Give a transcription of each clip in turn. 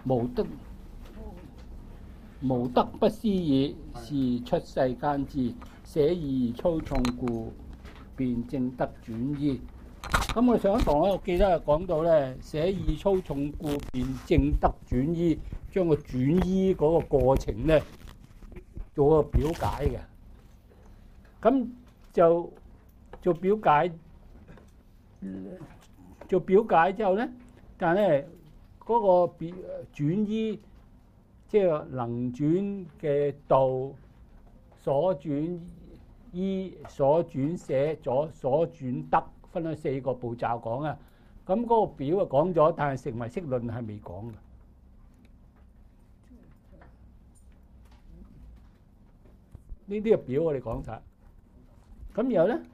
無德不思議，是出世間智。捨義粗重故，便正得轉依。咁我上一堂咧，我記得講到咧，捨義粗重故，便正得轉依，將個轉依嗰個過程咧做個表解嘅。咁就做表解之後咧，但係咧嗰個轉依，即係能轉嘅道，所轉依、所轉捨、所轉得，分咗4個步驟講啊。咁嗰個表啊講咗，但係成唯識論係未講嘅。呢啲嘅表我哋講晒。咁然後咧，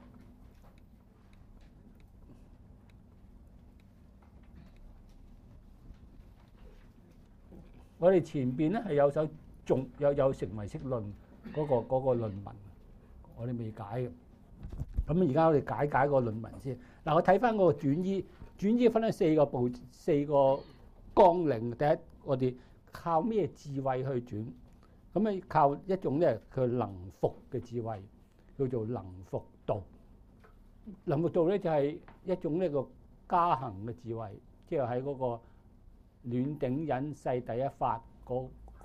我哋前邊咧係有首有成唯識論嗰個論文，我哋未解嘅。咁而家我哋解個論文先。嗱，我睇翻嗰個轉依分咗4個綱領。第一，我哋靠咩智慧去轉？咁咧靠一種咧佢能伏嘅智慧，叫做能伏道。能伏道咧就係一種呢個加行嘅智慧，即係喺嗰個暖頂忍世第一法嗰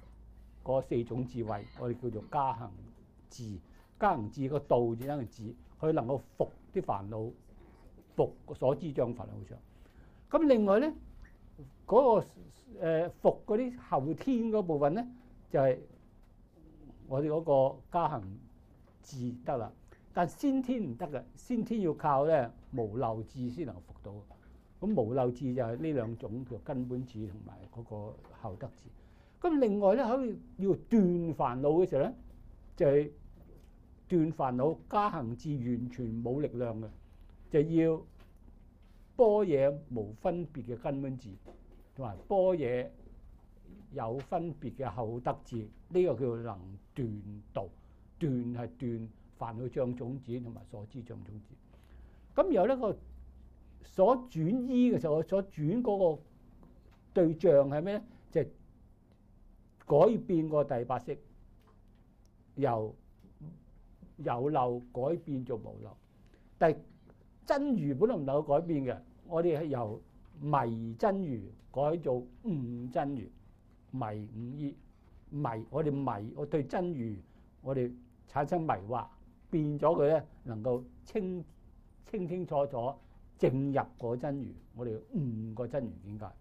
4種智慧，我哋叫做加行智。加行智個道字等於智，佢能夠伏啲煩惱，伏所知障煩惱上。咁另外咧，嗰個伏嗰啲後天嗰部分咧，就係我哋嗰個加行智得啦。但先天唔得嘅，先天要靠咧無漏智先能伏到。咁無漏智就係呢2種叫根本智同埋嗰個後得智。咁另外咧，可以要斷煩惱嘅時候咧，就係斷煩惱加行智完全冇力量嘅，就要般若無分別嘅根本智，同埋般若有分別嘅後得智。呢個叫做能斷道。斷係斷煩惱障種子同埋所知障種子。咁然後呢個所轉依嘅時候，所轉嗰個對象係咩咧？就係改變個第八識，由有漏改變做無漏。但係真如本來唔能夠改變嘅，我哋係由迷真如改做悟真如。迷悟依，迷我哋迷，我對真如我哋產生迷惑，變咗佢咧能夠清楚正入個真如，我哋悟個真如境界。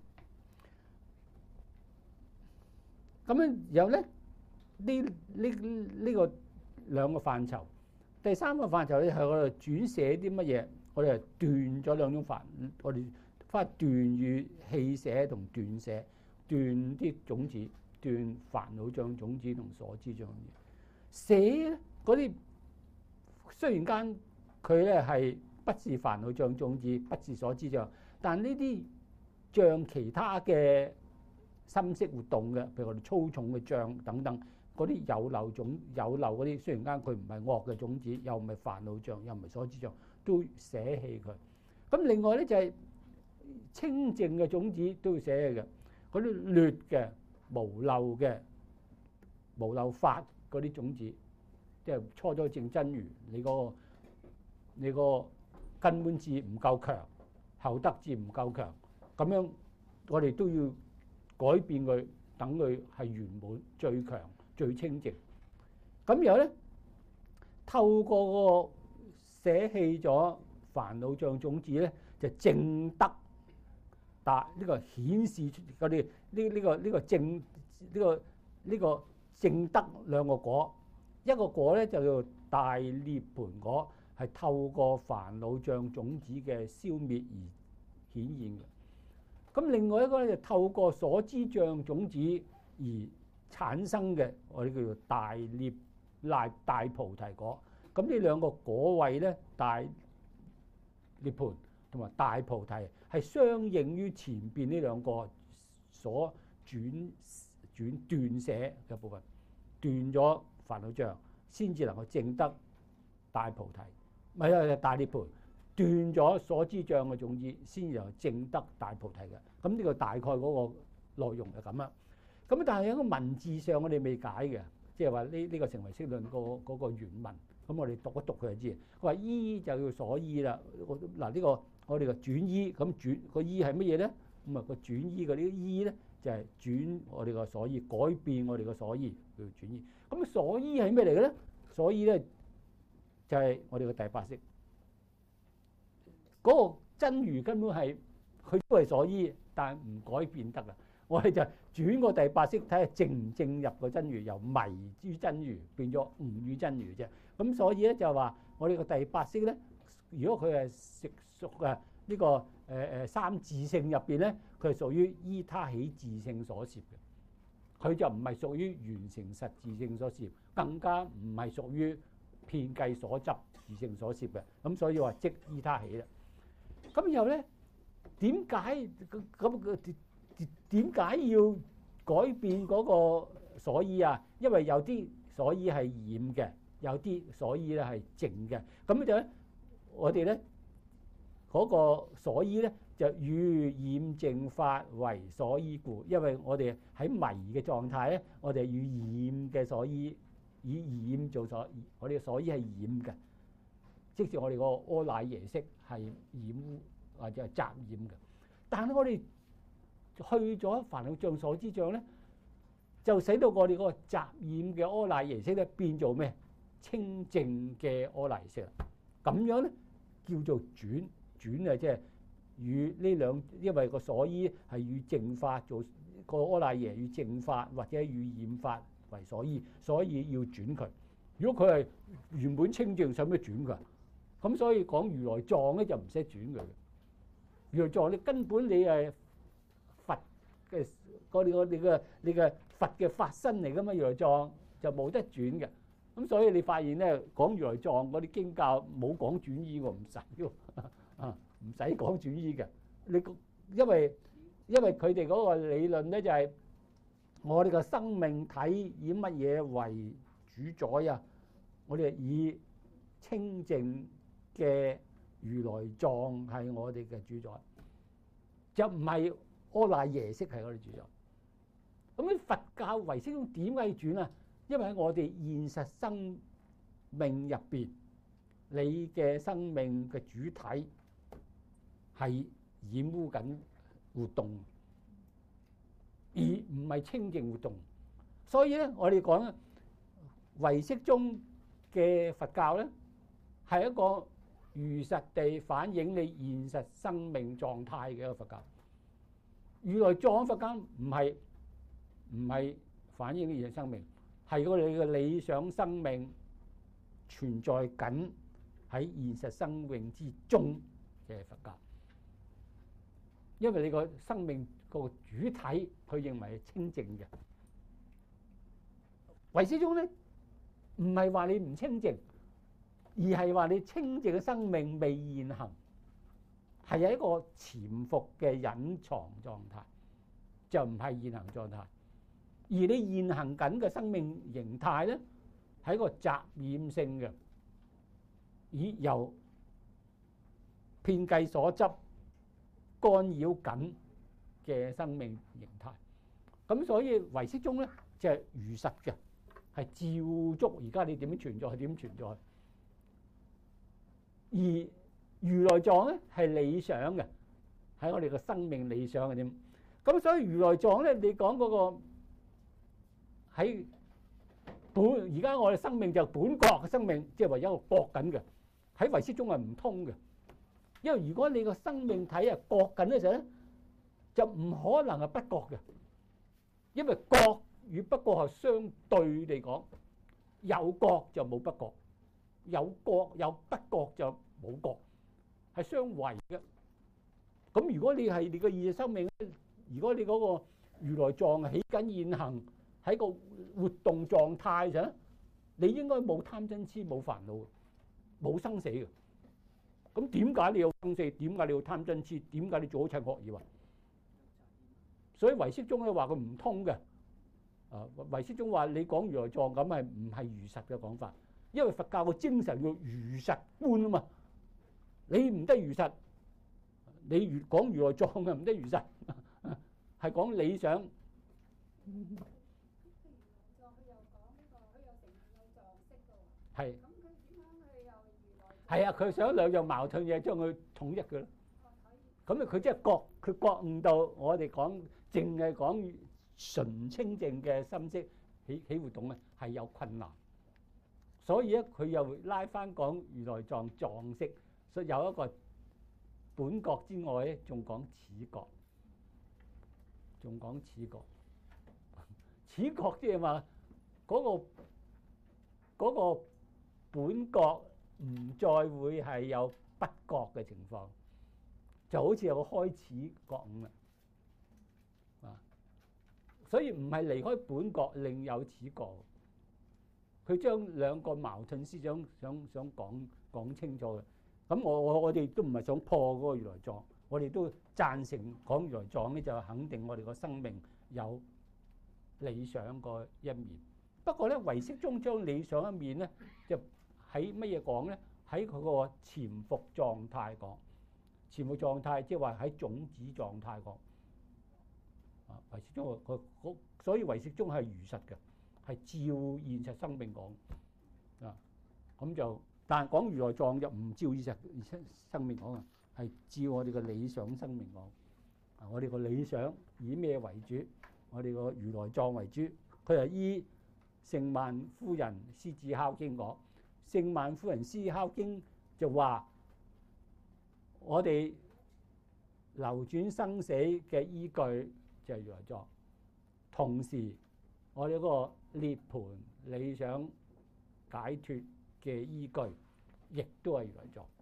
咁樣然後咧呢個2個範疇。第3個範疇咧係我哋轉捨啲乜嘢？我哋係斷咗2種煩，我哋翻斷與棄捨同斷捨，斷啲種子，斷煩惱障種子同所知障種子。捨咧嗰啲雖然間佢咧係不是煩惱障種子，不是所知障，但呢啲障其他嘅心識活動嘅，譬如我哋粗重嘅障等等，嗰啲有漏嗰啲，雖然間佢唔係惡嘅種子，又唔係煩惱障，又唔係所知障，都捨棄佢。咁另外咧就係清淨嘅種子都要捨棄嘅，嗰啲劣嘅無漏法嗰啲種子，即係初咗證真如，你個根本智唔夠強，後得智唔夠強，咁樣我哋都要改變佢，等佢係圓滿、最強、最清淨。咁然後咧，透過個捨棄咗煩惱障種子咧，就證得呢個顯示出嗰啲呢個證得2個果。一個果咧就叫大涅槃果，係透過煩惱障種子嘅消滅而顯現嘅。咁另外一個咧就透過所知障種子而產生嘅，我哋叫做大菩提果。咁呢2個果位咧，大涅槃同埋大菩提係相應於前邊呢2個所斷捨嘅部分，斷咗煩惱障，先至能夠證得大菩提，唔係大涅槃。斷咗所知障嘅種子，先至能夠證得大菩提嘅。咁呢個大概嗰個內容係咁啊。咁但係喺個文字上我哋未解嘅，即係話呢個成唯識論嗰個原文。咁我哋讀一讀佢就知。佢話依就要所依啦。嗱呢個我哋嘅轉依，咁轉個依係乜嘢咧？咁啊個轉依嘅呢個依咧就係轉我哋個所依，改變我哋個所依叫轉依。咁所依係咩嚟嘅咧？所依咧就係我哋嘅第八識。嗰個真如根本係佢都係所依，但係唔改變得啦。我哋就轉個第八識睇下正唔正入個真如，由迷於真如變咗悟於真如啫。咁所以咧就話我哋個第八識咧，如果佢係食屬啊呢個三自性入邊咧，佢係屬於依他起自性所攝嘅，佢就唔係屬於完成實自性所攝，更加唔係屬於遍計所執自性所攝嘅。咁所以話即依他起啦。咁然後咧點解咁點解要改變嗰個所依啊？因為有啲所依係染嘅，有啲所依咧係淨嘅。咁就咧，我哋咧嗰個所依咧就與染淨法為所依故。因為我哋喺迷嘅狀態咧，我哋與染嘅所依，以染做所依，我哋嘅所依係染嘅，即使我哋個阿賴耶識係染污或者係雜染嘅。但係我哋去咗煩惱障所知障咧，就使到我哋嗰個雜染嘅阿賴耶識咧變做咩？清淨嘅阿賴耶識啦。咁樣咧叫做轉啊，即係與呢兩，因為個所依係與淨法做個阿賴耶與淨法或者與染法為所依，所以要轉佢。如果佢係原本清淨，使咩轉佢？咁所以講如來藏咧就唔使轉佢嘅。如來藏你根本你係佛嘅你嘅佛嘅法身嚟噶嘛，如來藏就冇得轉嘅。咁所以你發現咧講如來藏嗰啲經教冇講轉依，我唔使喎啊，唔使講轉依嘅。你因為佢哋嗰個理論咧就係我哋個生命體以乜嘢為主宰啊？我哋以清淨嘅如來藏係我哋嘅主宰，就唔係阿賴耶識係我哋主宰。咁佛教唯識宗點解要轉啊？因為喺我哋現實生命入邊，你嘅生命嘅主體係染污緊活動，而唔係清淨活動。所以咧，我哋講唯識宗嘅佛教咧，係一個如實地反映你現實生命狀態嘅一個佛教。如來藏佛教唔係反映你現實生命，係個你嘅理想生命存在緊喺現實生命之中嘅佛教。因為你個生命個主體，佢認為係清淨嘅。唯識宗咧，唔係話你唔清淨，而係話你清淨嘅生命未現行，係一個潛伏嘅隱藏狀態，就唔係現行狀態。而你現行緊嘅生命形態咧，係一個雜染性嘅，以由遍計所執干擾緊嘅生命形態。咁所以唯識宗咧就係如實嘅，係照足而家你點樣存在係點存在。而如來藏咧係理想嘅，喺我哋嘅生命理想係點。咁所以如來藏咧，你講嗰個喺本而家我哋生命就本覺嘅生命，即係話一個覺緊嘅，喺唯識宗係唔通嘅。因為如果你個生命體係覺緊嘅時候咧，就唔可能係不覺嘅，因為覺與不覺係相對地講，有覺就冇不覺，有覺有不覺就冇覺，係相違嘅。咁如果你係你個現實生命，如果你嗰個如來藏起緊現行喺個活動狀態上，你應該冇貪嗔痴冇煩惱，冇生死嘅。咁點解你要生死？點解你要貪嗔痴？點解你做一切惡業啊？所以唯識宗咧話佢唔通嘅。唯識宗話你講如來藏咁係唔係如實嘅講法？因為佛教嘅精神要如實觀啊嘛。你唔得如實，你講如來藏嘅唔得如實， 係講理想。係。係啊，佢想兩樣矛盾嘢將佢統一嘅咯。咁佢即係佢覺悟到我哋講淨係講純清淨嘅心識起活動咧係有困難，所以咧佢又拉翻講如來藏藏識，所以有一個本覺之外咧，仲講此覺，仲講此覺。此覺即係話嗰個本覺唔再會係有不覺嘅情況，就好似有個開始覺悟啦。啊，所以唔係離開本覺另有此覺，佢將兩個矛盾思想想講清楚嘅。咁我哋都唔係想破嗰個如來藏，我哋都贊成講如來藏咧，就係肯定我哋個生命有理想個一面。不過咧，唯識宗將理想一面咧，就喺乜嘢講咧？喺佢個潛伏狀態講，潛伏狀態即係話喺種子狀態講。啊，唯識宗所以唯識宗係如實嘅，係照現實生命講。啊，咁就但係講如來藏就唔照現實生命講啊，係照我哋嘅理想生命講。啊，我哋個理想以咩為主？我哋個如來藏為主。佢係依聖曼夫人獅子哮經講。聖曼夫人獅子哮經就話我哋流轉生死嘅依據就係如來藏，同時我哋個涅槃理想解脫嘅依據亦都係如來藏。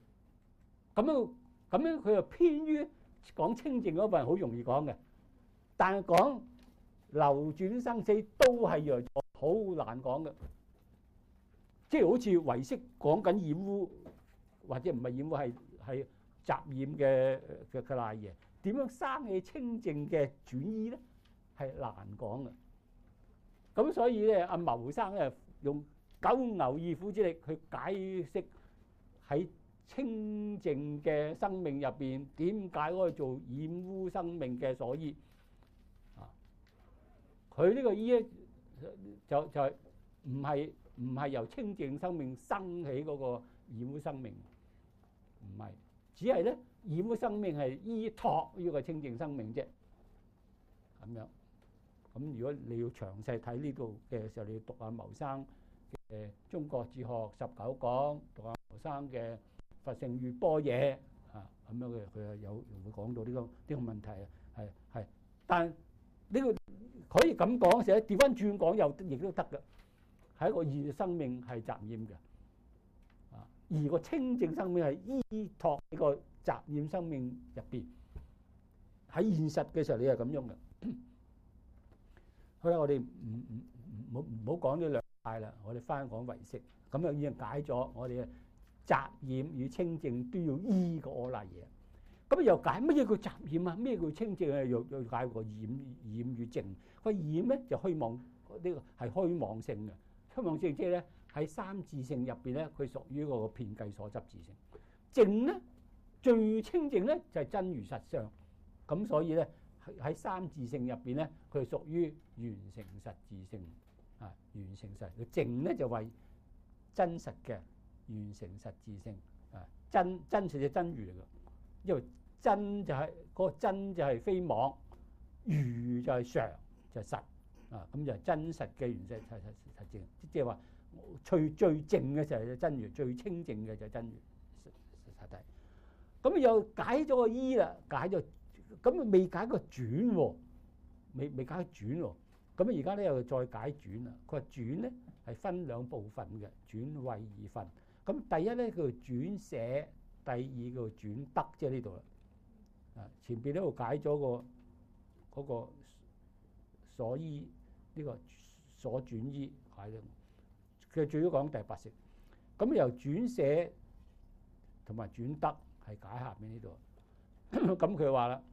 咁樣佢就偏於講清淨嗰份好容易講嘅，但係講流轉生死都係如來藏，好難講嘅。即係好似唯識講緊染污，或者唔係染污，係雜染嘅賴嘢，點樣生起清淨嘅轉依咧？係難講嘅。咁所以咧，阿牟生咧用九牛二虎之力去解釋喺清淨嘅生命入邊點解可以做染污生命嘅所依啊？佢呢個依咧就係唔係由清淨生命生起嗰個染污生命，唔係，只係咧染污生命係依託呢個清淨生命啫。咁樣，咁如果你要詳細睇呢度嘅時候，你要讀下牟生嘅《中國哲學19講》，讀下牟生嘅《佛性與般若》啊，咁樣嘅佢有會講到呢個問題啊，係，但呢個可以咁講嘅時候，調翻轉講又亦都得嘅。係一個現實生命係雜染嘅，啊，而個清淨生命係依託呢個雜染生命入邊。喺現實嘅時候，你係咁樣嘅。好啦，我哋唔好講呢兩派啦，我哋翻講唯識，咁樣已經解咗我哋嘅雜染與清淨都要依個阿賴耶。咁又解乜嘢叫雜染啊？咩叫清淨啊？又解個染與淨。個染咧就虛妄，呢個係虛妄性嘅。虛妄性即係咧喺三自性入邊咧，佢屬於個遍計所執自性。淨咧最清淨咧就係真如實相。咁所以咧喺三自性入邊咧，佢係屬於完成實自性啊，完成實。個淨咧就為真實嘅完成實自性啊，真實嘅真如嚟嘅。因為真就係嗰個真就係非妄，如就係常就係實。啊，咁就係真實嘅原則實證，即係話最淨嘅就係真如，最清淨嘅就係真如實體。咁又解咗個依啦，解咗，咁未解個轉喎，未解轉喎。咁而家咧又再解轉啦。佢話轉咧係分兩部分嘅，轉位二分。咁第一咧叫做轉捨，第二叫做轉得，即係呢度啦。啊，前邊呢度解咗嗰個所依。呢個所轉依解咧，佢最多講第八識，咁由轉捨同埋轉得係解下面呢度。咁佢話啦，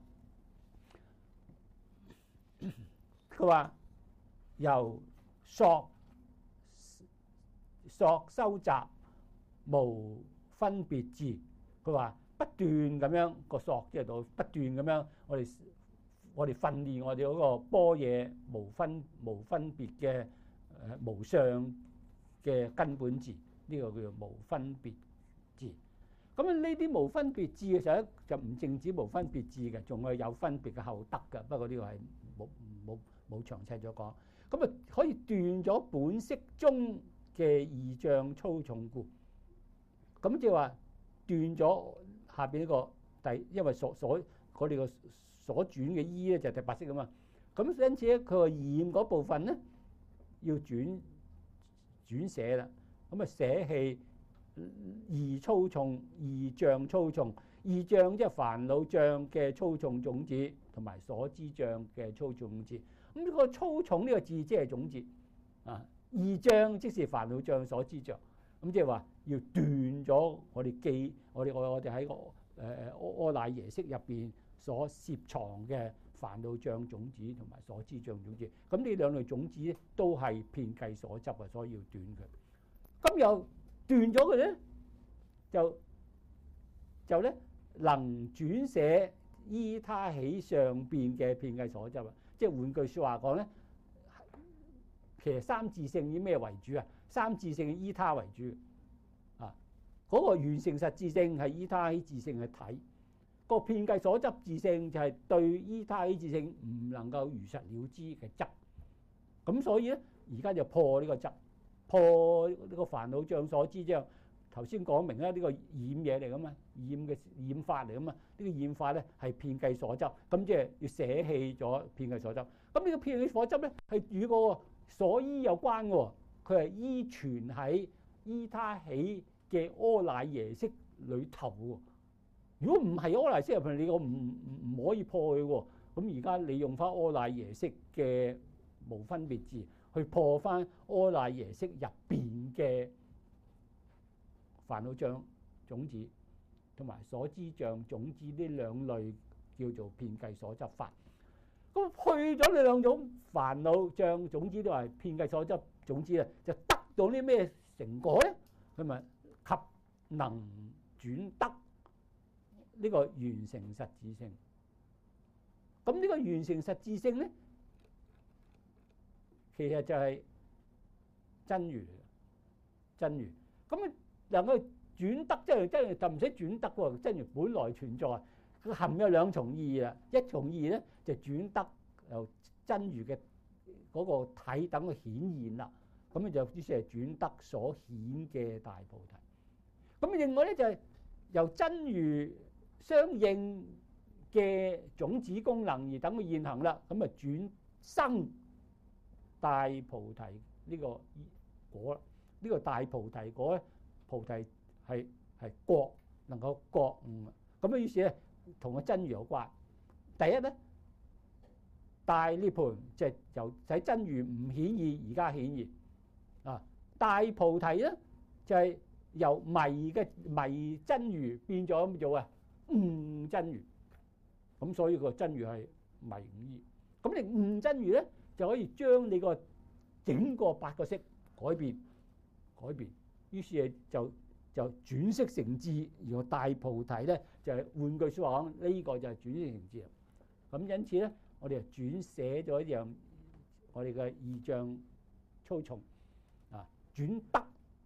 佢話由索收集無分別智，佢話不斷咁樣個索即係到不斷咁樣， 我哋訓練我哋嗰個般若無分別嘅無相嘅根本智，呢個叫做無分別智。咁呢啲無分別智嘅時候咧，就唔淨止無分別智嘅，仲係有分別嘅後得嘅。不過呢個係冇詳細咗講。咁啊可以斷咗本色中嘅二障粗重故。咁即係話斷咗下邊呢個因為我哋個所轉嘅依咧就係第八識啊嘛。咁因此咧，佢話染嗰部分咧要轉捨啦。咁啊捨棄二粗重、二障粗重。二障即係煩惱障嘅粗重種子，同埋所知障嘅粗重種子。咁呢個粗重呢個字即係種子啊。二障即是煩惱障、所知障。咁即係話要斷咗我哋喺個阿賴耶識入邊所攝藏嘅煩惱障種子同埋所知障種子。咁呢兩類種子都係遍計所執啊，所以要斷佢。咁又斷咗佢咧，就咧能轉捨依他起上邊嘅遍計所執啊。即係換句説話講咧，其實三自性以咩為主啊？三自性依他為主啊。嗰個完成實自性係依他起自性去睇，個遍計所執自性就係對依他起自性唔能夠如實了知嘅執。咁所以咧，而家就破呢個執，破呢個煩惱障、所知障。頭先講明啦，呢個染嘢嚟噶嘛，染法嚟噶嘛。呢個染法咧係遍計所執，咁即係要捨棄咗遍計所執。咁呢個遍計所執咧係與個所依有關嘅，佢係依存喺依他起嘅阿賴耶識裏頭喎。如果唔係阿賴耶識入邊，你唔可以破佢喎。咁而家你用翻阿賴耶識嘅無分別智去破翻阿賴耶識入邊嘅煩惱障種子同埋所知障種子呢兩類叫做遍計所執法。咁去咗呢兩種煩惱障種子都係遍計所執種子啊，就得到啲咩成果咧？佢咪及能轉得呢個完成實自性。咁呢個完成實自性咧，其實就係真如嚟嘅，真如。咁啊能夠轉得，即係真如就唔使轉得喎，真如本來存在，佢含有兩重意義啦。一重意義咧就轉得由真如嘅嗰個體等佢顯現啦，咁啊就於是係轉得所顯嘅大菩提。咁另外咧就係由真如相應嘅種子功能而等佢現行啦，咁啊轉生大菩提呢個果啦。呢個大菩提果咧，菩提係覺，能夠覺悟啊。咁啊於是咧同個真如有關。第一咧，大涅槃就係由使真如唔顯現而家顯現啊。大菩提咧就係由迷真如變咗咁做啊，悟真如。咁所以個真如係迷悟義。咁你悟真如咧就可以將你個整個八個識改變，於是就轉識成智。然後大菩提咧就係換句説話講，呢個就係轉識成智。咁因此咧，我哋就轉寫咗一樣我哋嘅二障粗重啊，轉得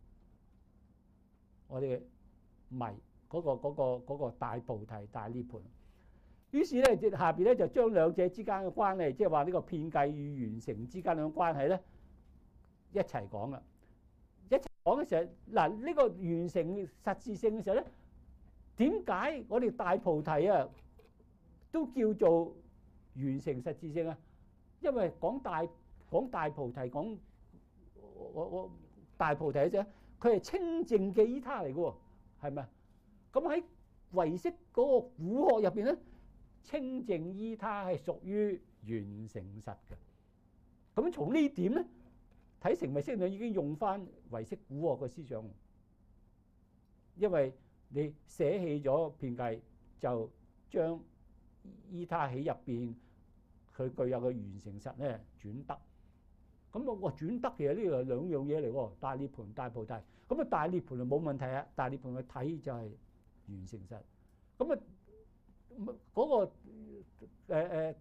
我哋嘅迷嗰個大菩提大涅槃。於是咧，下邊咧就將兩者之間嘅關係，即係話呢個遍計與完成之間嘅關係咧，一齊講啦。一齊講嘅時候，嗱呢個完成實自性嘅時候咧，點解我哋大菩提啊都叫做完成實自性啊？因為講大菩提講我大菩提嘅啫，佢係清淨嘅依他嚟嘅喎，係咪啊？咁喺唯識嗰個古學入邊咧，清淨依他係屬於完成實嘅。咁從呢點咧睇，成唯識論已經用翻唯識古學嘅思想，因為你捨棄咗遍計，就將依他起入邊佢具有嘅完成實咧轉得。咁我轉得其實呢個係兩樣嘢嚟喎，大涅槃大菩提。咁啊大涅槃就冇問題啊，大涅槃去睇就係完成實。咁啊嗰個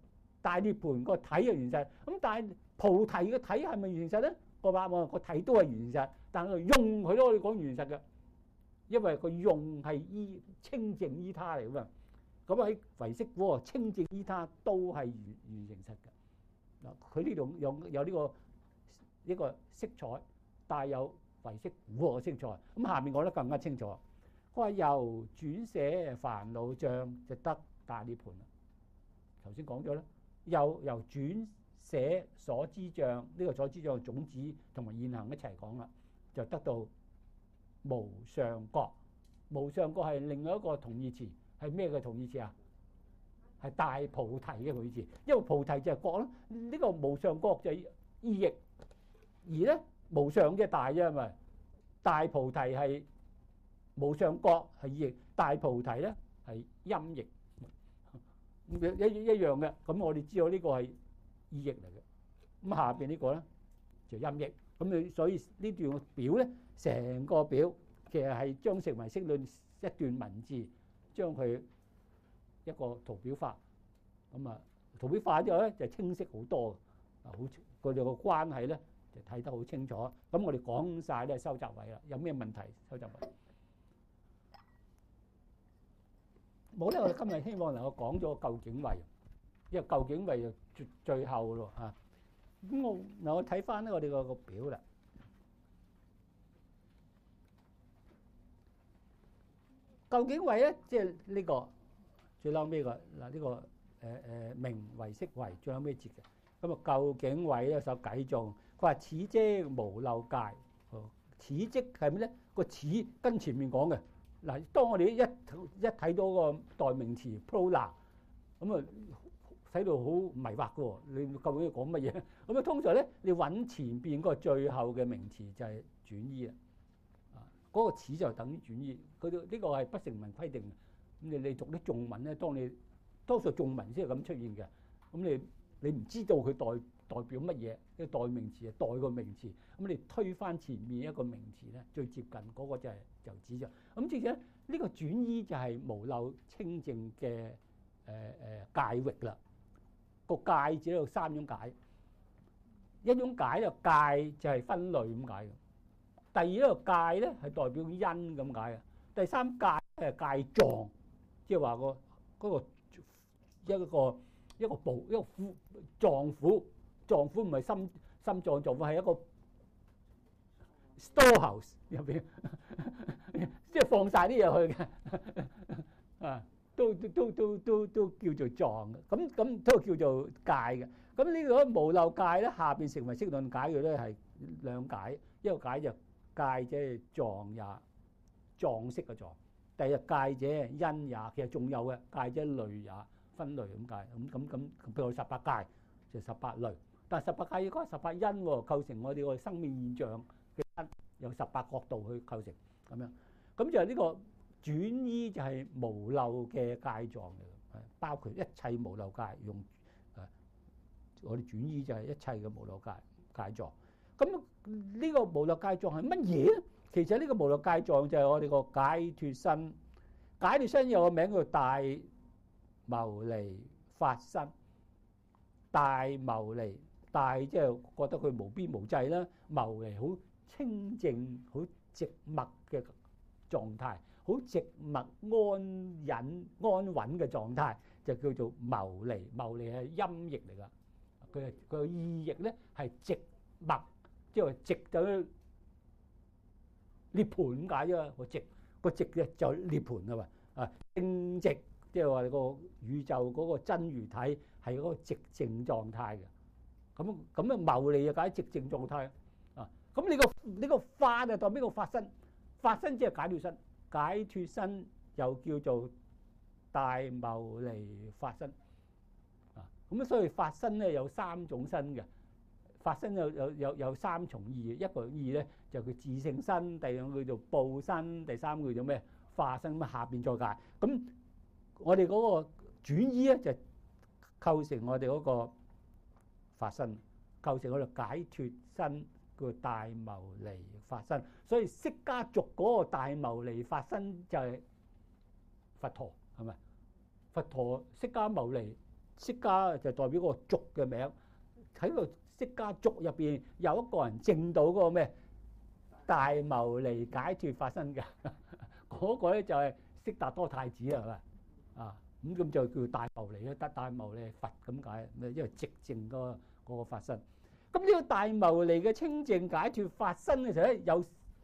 大涅盤個體係完實，咁但係菩提嘅體係咪完實咧？個答案個體都係完實，但係用佢都可以講完實嘅，因為佢用係清淨依他嚟㗎嘛。咁喺唯識嗰個清淨依他都係完成實嘅。嗱，佢呢度有呢個色彩，帶有唯識嗰個色彩。咁下面講得更加清楚，佢話由轉捨煩惱障就得大涅盤啦。頭先講咗啦，由轉捨所知障，呢個所知障嘅種子同埋現行一齊講啦，就得到無上覺。無上覺係另外一個同義詞。係咩嘅同義詞啊？係大菩提嘅同義詞，因為菩提就係覺咯。呢個無上覺就係意譯，而咧無上即係大啫嘛。大菩提係無上覺係意譯，大菩提咧係音譯，一樣嘅。咁我哋知道呢個係意譯嚟嘅。咁下邊呢個咧就音譯。咁你所以呢段表咧，成個表其實係將成唯識論一段文字。將佢一個圖表化，咁啊圖表化之後咧就清晰好多，啊好佢哋個關係咧就睇得好清楚。咁我哋講晒咧收集位啦，有咩問題收集位？冇咧，我哋今日希望能夠講咗究竟位，因為究竟位就最後咯嚇。咁我睇翻咧我哋個表啦。究竟位咧，即係呢個最嬲尾個嗱，呢個名唯識位最嬲尾節嘅。咁啊，究竟位有首偈頌，佢話此即無漏界。此即係咩咧？個此跟前面講嘅嗱，當我哋一睇到個代名詞 prola， 咁啊使到好迷惑嘅喎。你究竟講乜嘢？咁啊，通常咧你揾前邊嗰個最後嘅名詞就係轉依啦。嗰個此就等於轉依，佢呢個係不成文規定嘅。咁你讀啲頌文咧，當你多數頌文先係咁出現嘅。咁你唔知道佢代表乜嘢？呢個代名詞係代個名詞。咁你推翻前面一個名詞咧，最接近嗰個就指咗。咁至於咧，呢個轉依就係無漏清淨嘅界域啦。個界只有三種解，一種解就界就係分類咁解嘅。第二一個界咧係代表因咁解嘅，第三界係界狀，即係話嗰個一個部一個臟腑，臟腑唔係心臟臟腑，係一個 storehouse 入邊，即係放晒啲嘢去嘅，啊都叫做臟嘅，咁都叫做界嘅。咁呢個無漏界咧，下邊成唯識論解嘅咧係兩解，一個解就界者狀也，狀識嘅狀。第二界者因也，其實仲有嘅界者類也，分類咁解。咁譬如18界就18類，但係18界應該係18因喎，構成我哋個生命現象嘅因，有18角度去構成咁樣。咁就係呢個轉依就係無漏嘅界狀嚟嘅，包括一切無漏界用我哋轉依就係一切嘅無漏界狀。咁呢個無漏界狀係乜嘢咧？其實呢個無漏界狀就係我哋個解脫身。解脫身有個名叫做大牟尼法身。大牟尼，大即係覺得佢無邊無際啦，牟尼好清淨、好寂默嘅狀態，好寂默安忍安穩嘅狀態，就叫做牟尼。牟尼係音譯嚟㗎，佢個意譯咧係寂默。即係話寂就涅盤咁解啫，個寂嘅就涅盤啊嘛，啊靜寂，即係話個宇宙嗰個真如體係嗰個寂靜狀態嘅。咁啊牟尼就解寂靜狀態啊。咁呢個法就代表個法身，法身即係解脫身，解脫身又叫做大牟尼法身啊。咁所以法身咧有三種身嘅。法身有三重意，一個意咧就叫自性身，第二個叫做報身，第三個叫做咩化身。咁下邊再解。咁我哋嗰個轉依咧就構成我哋嗰個法身，構成我哋解脫身叫大牟尼法身。所以釋迦族嗰個大牟尼法身就係佛陀，係咪？佛陀釋迦牟尼釋迦就代表個族嘅名，喺個釋迦族入邊有一個人證到嗰個咩大牟尼解脫發生嘅，嗰個咧就係悉達多太子啦，係咪啊？咁就叫大牟尼咧，得大牟尼佛咁解，因為寂靜嗰個發生。咁呢個大牟尼嘅清淨解脫發生嘅時候咧，有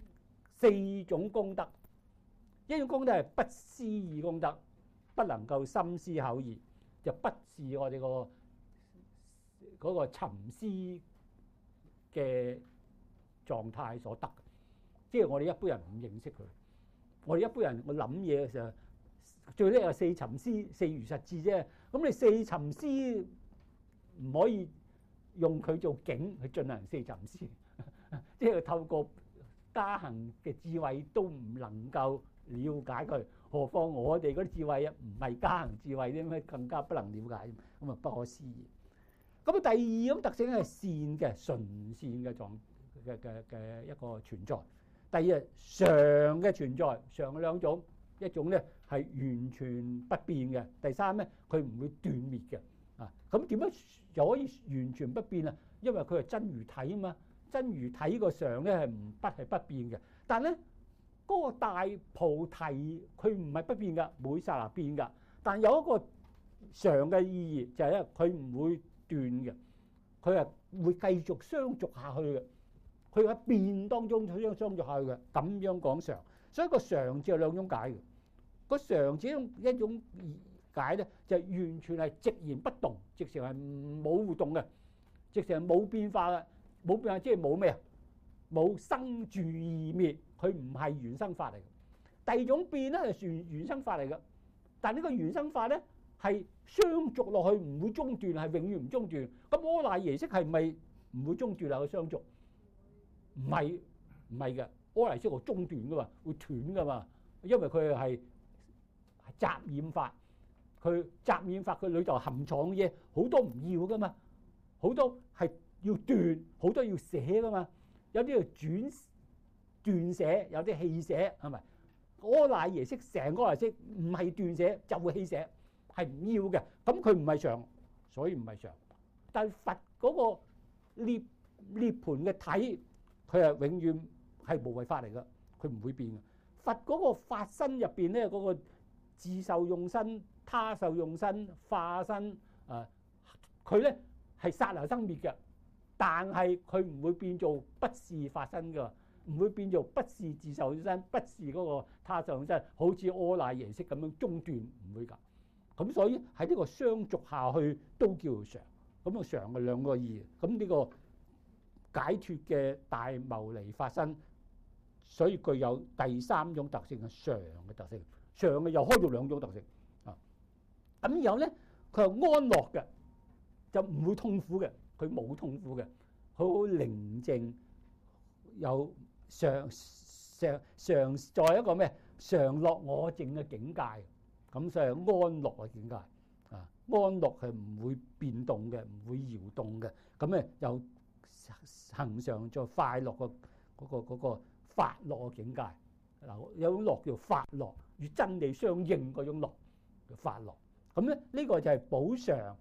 4種功德。一種功德係不思議功德，不能夠心思口意，就不是我哋嗰個沉思嘅狀態所得。即係我哋一般人唔認識佢。我哋一般人我諗嘢嘅時候，最叻係4沉思、4如實智啫。咁你4沉思唔可以用佢做境去進行4沉思，即係透過加行嘅智慧都唔能夠了解佢，何況我哋嗰啲智慧啊，唔係加行智慧啲咩，更加不能了解，咁啊不可思議。咁第二種特性係善嘅純善嘅嘅一個存在。第二係常嘅存在，常嘅兩種，一種咧係完全不變嘅，第三咧佢唔會斷滅嘅。啊，咁點樣就可以完全不變啊？因為佢係真如體啊嘛，真如體個常咧係不變嘅，但咧。嗰個大菩提佢唔係不變㗎，每剎那變㗎。但有一個常嘅意義就係咧，佢唔會斷嘅，佢係會繼續相續下去嘅。佢喺變當中相續下去嘅，咁樣講常。所以個常字有2種解嘅。個常字一種解咧，就完全係寂然不動，直情係冇互動嘅，直情係冇變化嘅，冇變化即係冇咩啊？冇生住異滅，佢唔係原生法嚟嘅。第二種變咧係原生法嚟嘅，但呢個原生法咧係相續落去，唔會中斷，係永遠唔中斷。咁阿賴耶識係咪唔會中斷啊？個相續唔係嘅，阿賴識會中斷噶嘛，會斷噶嘛，因為佢係雜染法，佢雜染法佢裏頭含藏嘅嘢好多唔要噶嘛，好多係要斷，好多要捨噶嘛。有啲係斷捨，有啲棄捨，係咪？阿賴耶識成個阿賴識唔係斷捨就會棄捨，係唔要嘅。咁佢唔係常，所以唔係常。但係佛嗰個涅槃嘅體，佢係永遠係無為法嚟㗎，佢唔會變嘅。佛嗰個法身入邊咧，嗰個自受用身、他受用身、化身啊，佢咧係剎那生滅嘅。但係佢唔會變做不是法身㗎，唔會變做不是自受用身，不是嗰個他受用身，好似阿賴耶識咁樣中斷，唔會㗎。咁所以喺呢個相續下去都叫做常。咁啊常嘅2個意義。咁呢個解脫嘅大牟尼發生，所以具有第3種特性係常嘅特性。常嘅又開咗2種特性啊。咁然後咧，佢係安樂嘅，就唔會痛苦嘅。佢冇痛苦嘅，好寧靜，有常在一個咩常樂我淨嘅境界，咁所以安樂嘅境界啊，安樂係唔會變動嘅，唔會搖動嘅，咁咧又恆常在快樂嗰個法樂嘅境界。嗱，有種樂叫法樂，與真理相應嗰種樂叫法樂。咁咧呢個就係補償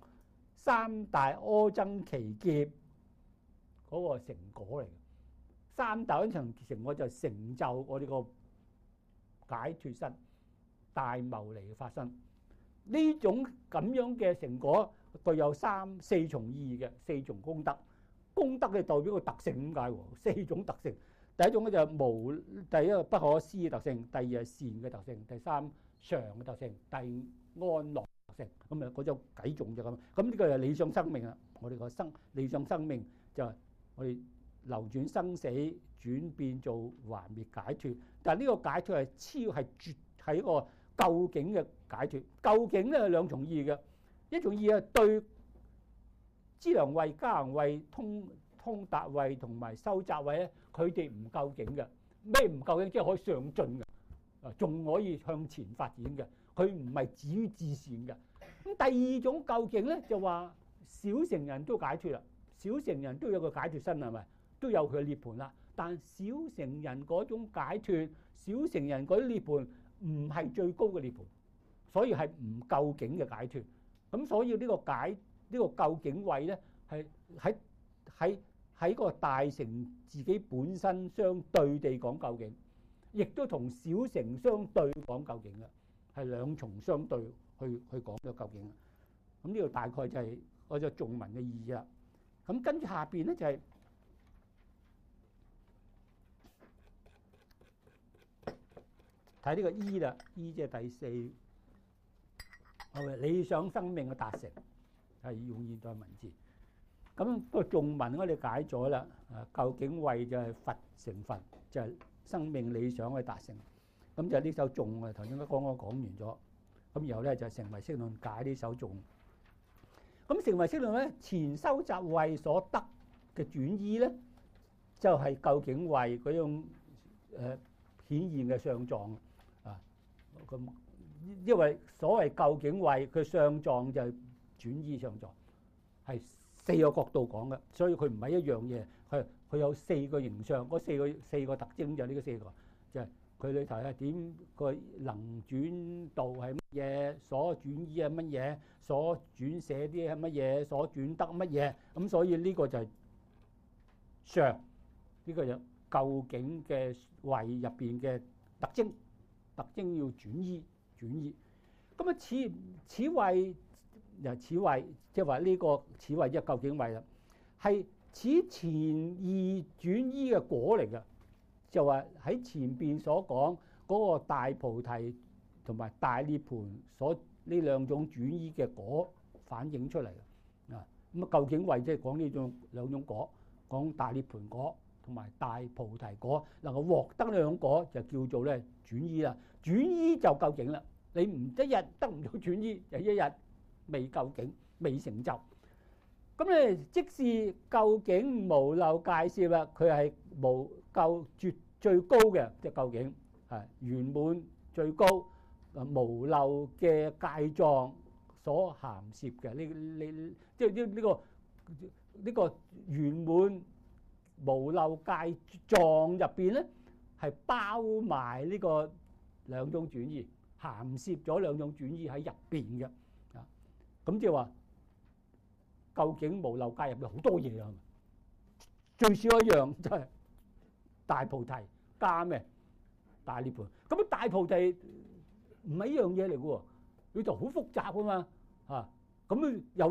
3大阿僧祇劫嗰個成果嚟嘅。3大阿僧祇成果就成就我哋個解脫身大牟尼嘅發生。呢種咁樣嘅成果具有4重意義嘅4重功德。功德嘅代表個特性，點解？4種特性。第一種咧就係第一個不可思議嘅特性，第二係善嘅特性，第三常嘅特性，第安樂特性。咁啊嗰種幾種就咁。咁呢個係理想生命啊！我哋個理想生命就係我哋流轉生死轉變做還滅解脫。但係呢個解脫係超係絕係一個究竟嘅解脫。究竟咧係2重意義嘅，一重意義係對資糧位、加行位、通達位同埋修習位咧，佢哋唔究竟嘅。咩唔究竟？即係可以上進嘅，啊，仲可以向前發展嘅。佢唔係止於至善嘅。咁第二種究竟咧，就話小乘人都解脫啦，小乘人都有個解脫身，係咪？都有佢嘅涅槃啦。但小乘人嗰種解脫，小乘人嗰啲涅槃唔係最高嘅涅槃，所以係唔究竟嘅解脫。 咁所以呢個解呢個究竟位咧，係喺個大乘自己本身相對地講究竟，亦都同小乘相對講究竟嘅，係兩重相對去講咗究竟。咁呢個大概就係嗰個頌文嘅意義啦。咁跟住下邊咧就係睇呢個依啦，依即係第四，理想生命嘅達成，係用現代文字。咁個頌文我哋解咗啦，究竟位就係佛成佛，就係生命理想嘅達成。咁就呢首頌啊，頭先剛剛講完咗。咁然後咧就成唯識論解呢首頌。咁成唯識論咧，前收集位所得嘅轉依咧，就係究竟位嗰種顯現嘅相狀啊。咁因為所謂究竟位佢相狀就係轉依相狀，係四個角度講嘅，所以佢唔係一樣嘢，佢有四個形象，嗰四個特徵就係呢個四個，就係佢裏頭係點個能轉道係乜嘢，所轉依係乜嘢，所轉捨啲係乜嘢，所轉得乜嘢，咁所以呢個就係相，呢個就究竟嘅位入邊嘅特徵要轉依。咁啊此位即係話呢個此位即係究竟位啦，係此前二轉依嘅果嚟嘅。就話喺前邊所講嗰個大菩提同埋大涅盤所呢兩種轉依嘅果反映出嚟嘅。咁啊究竟位即係講呢種兩種果，講大涅盤果同埋大菩提果，能夠獲得兩種果就叫做咧轉依啦。轉依就究竟啦，你唔一日得唔到轉依，就一日未究竟，未成就。咁咧，即是究竟無漏界攝啦，佢係無究絕最高嘅，即係究竟係圓滿最高無漏嘅界狀所含攝嘅即係呢個圓滿無漏界狀入邊咧，係包埋呢個兩種轉依，含攝咗兩種轉依喺入邊嘅啊。咁即係話。究竟無漏界入邊好多嘢啊，最少一樣就係大菩提加咩大涅盤。咁大菩提唔係一樣嘢嚟嘅喎，佢就好複雜噶嘛嚇。咁又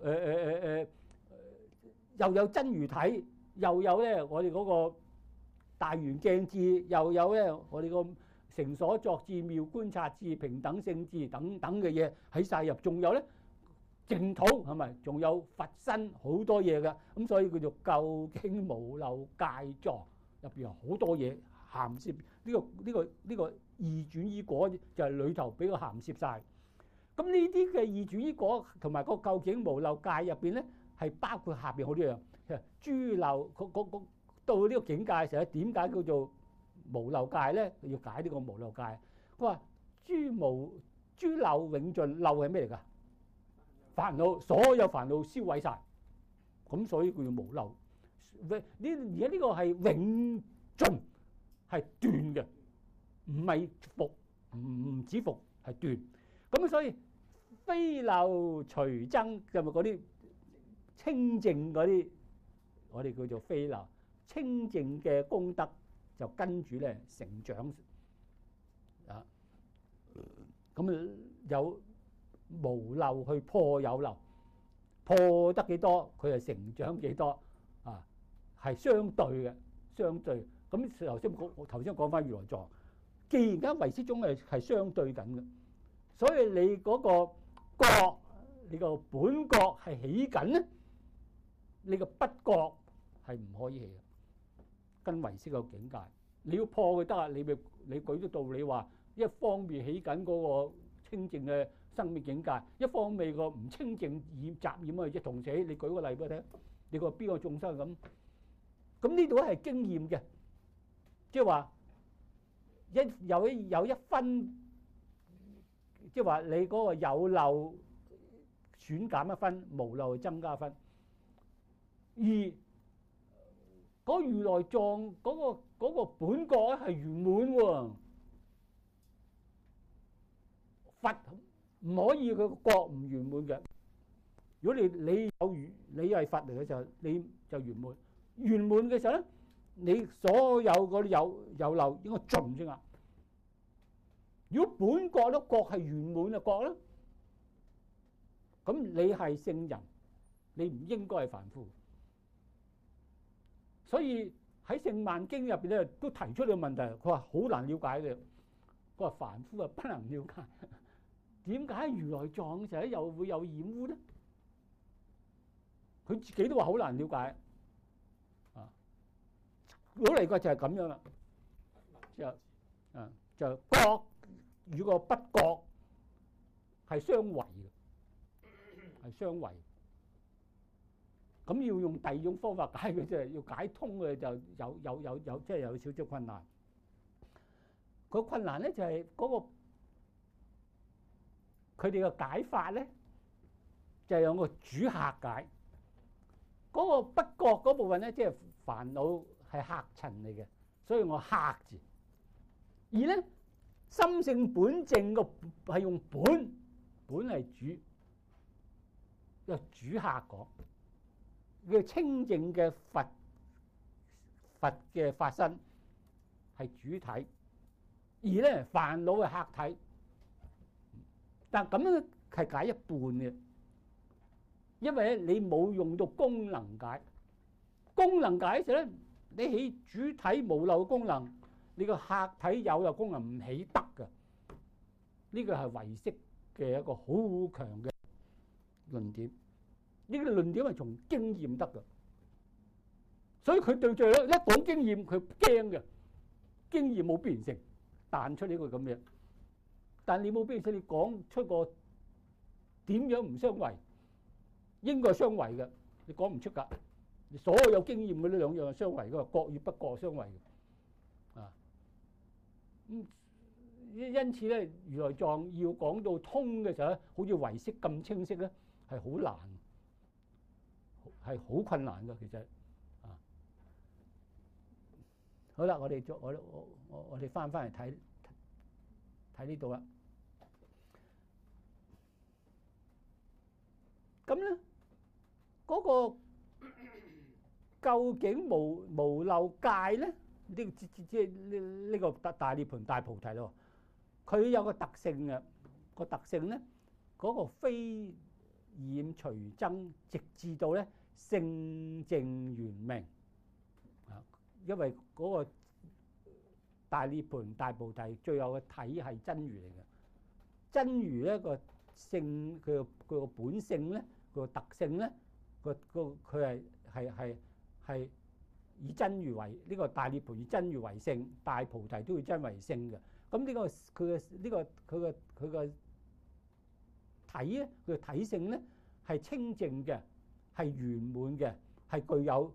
有真如體，又有咧我哋嗰個大圓鏡智，又有咧我哋個成所作智、妙觀察智、平等性智等等嘅嘢喺晒入，仲有咧。淨土係咪？仲有佛身好多嘢嘅，咁所以叫做究竟無漏界狀入邊有好多嘢含攝。呢個二轉依果就係裏頭俾佢含攝晒。咁呢啲嘅二轉依果同埋個究竟無漏界入邊咧，係包括下邊好多樣。諸漏到呢個境界嘅時候，點解叫做無漏界咧？要解呢個無漏界。佢話諸漏永盡，漏係咩嚟㗎？煩惱，所有煩惱燒毀晒，咁所以佢叫無漏。而家呢個係永盡，係斷嘅，唔係復，唔止復係斷。咁所以非漏隨增，就係嗰啲清淨嗰啲，我哋叫做非漏清淨嘅功德，就跟住咧成長啊。咁有。無漏去破有漏，破得幾多佢係成長幾多啊？係相對嘅，相對。咁頭先講翻如來藏，既然間唯識宗係相對緊嘅，所以你嗰個覺，你個本覺係起緊咧，你個不覺係唔可以起嘅。跟唯識個境界，你要破佢得啊！你舉咗道理話，一方面起緊嗰個清淨嘅生命境界，一方面個唔清淨染雜染啊，一同死。你舉個例俾我聽，你個邊個眾生咁？咁呢度係經驗嘅，即係話有一分，即係話你嗰個有漏損減一分，無漏增加一分。而嗰如來藏嗰個本覺係圓滿喎。佛唔可以佢個國唔圓滿嘅。如果你係佛嚟嘅時候，你就圓滿。圓滿嘅時候咧，你所有嗰啲有漏應該盡先啊。如果本國咧，國係圓滿嘅國咧，咁你係聖人，你唔應該係凡夫。所以喺聖萬經入邊咧，都提出呢個問題。佢話好難了解嘅。佢話凡夫啊，不能了解。點解如來藏嘅時候又會有染污咧？佢自己都話好難了解。啊，攞嚟個就係咁樣啦。就國與個不國係相違嘅，係相違。咁要用第二種方法解嘅，即係要解通嘅，就有即係有少少困難。個困難咧就係嗰個佢哋嘅解法咧，就係用個主客解。嗰個不覺嗰部分咧，即係煩惱係客塵嚟嘅，所以我客字。而咧心性本淨個係用本係主，由主客講。叫清淨嘅佛嘅法身係主體，而咧煩惱係客體。但咁樣係解一半嘅，因為咧你冇用到功能解。功能解嘅時候咧，你起主體無漏功能，你個客體有漏功能唔起得㗎。呢個係唯識嘅一個好強嘅論點。呢個論點係從經驗得嘅，所以佢對住一講經驗，佢驚嘅。經驗冇必然性，彈出呢個咁嘅。但你冇必然性，你講出個點樣唔相違，應該係相違嘅，你講唔出㗎。你所有有經驗嘅呢兩樣係相違嘅，覺與不覺相違嘅。啊，因此咧，如來藏要講到通嘅時候咧，好似唯識咁清晰咧，係好難。係好困難㗎，其實啊，好啦，我哋翻嚟睇呢度啦。咁咧，嗰個究竟無漏界咧？即係呢個大涅槃大菩提咯。佢有個特性嘅，個特性咧，嗰個非染隨增，直至到咧聖淨圓明啊！因為嗰個大涅槃大菩提最後嘅體係真如嚟嘅。真如咧個性，佢個本性咧，個特性咧，佢係以真如為呢個大涅槃，以真如為性，大菩提都要真為性嘅。咁呢個佢嘅體咧，佢嘅體性咧係清淨嘅，係圓滿嘅，係具有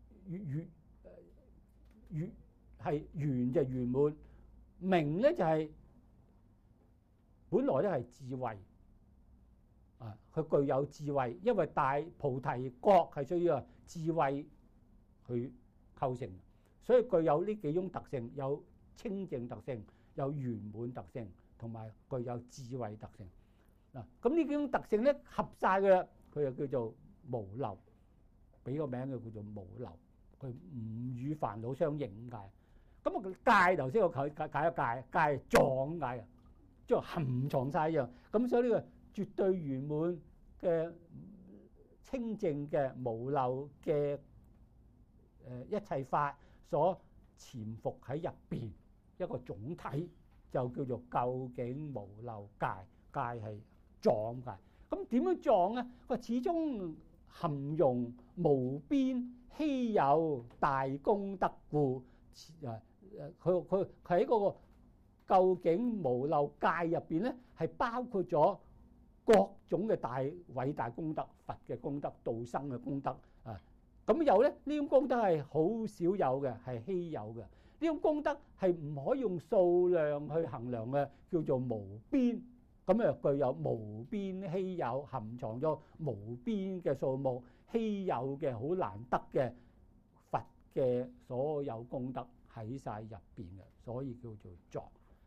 係圓就圓滿，明咧就係本來咧係智慧啊，佢具有智慧，因為大菩提覺係需要智慧去構成，所以具有呢幾種特性，有清淨特性，有圓滿特性，同埋具有智慧特性。嗱，咁呢幾種特性咧合晒嘅啦，佢就叫做無漏，俾個名佢叫做無漏，佢唔與煩惱相應解。咁啊界頭先我解一界，界係藏解啊，即係含藏晒一樣。咁所以呢個絕對圓滿嘅清淨嘅無漏嘅一切法所潛伏喺入邊一個總體，就叫做究竟無漏界，界係藏界。咁點樣藏啊？佢始終含容無邊稀有大功德故。佢喺嗰個究竟無漏界入邊咧，係包括咗各種嘅大偉大功德，佛嘅功德、度生嘅功德啊。咁有咧，呢種功德係好少有嘅，係稀有嘅。呢種功德係唔可以用數量去衡量嘅，叫做無邊。咁啊，具有無邊稀有，含藏咗無邊嘅數目，稀有嘅好難得嘅佛嘅所有功德喺晒入邊嘅，所以叫做藏。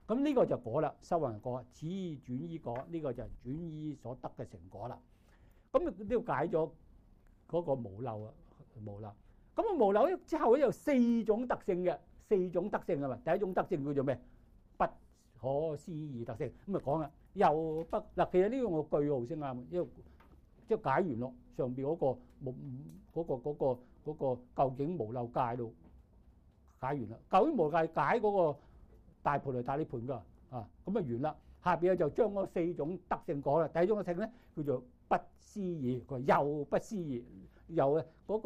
咁呢個就果啦，修行果，此轉依果，呢個就係轉依所得嘅成果啦。咁呢個解咗嗰個無漏啊，無漏。咁啊無漏之後咧有4種特性嘅，4種特性啊嘛。第一種特性叫做咩？不可思議特性。咁啊講啦，又不嗱，其實呢個我句號先啱，因為即係解完咯，上邊嗰個冇嗰個究竟無漏界度解完啦。究竟無漏界解嗰個大菩提大涅盤㗎啊，咁啊完啦。下邊咧就將嗰4種特性講啦。第一種特性咧叫做不思議，佢話又不思議，又咧嗰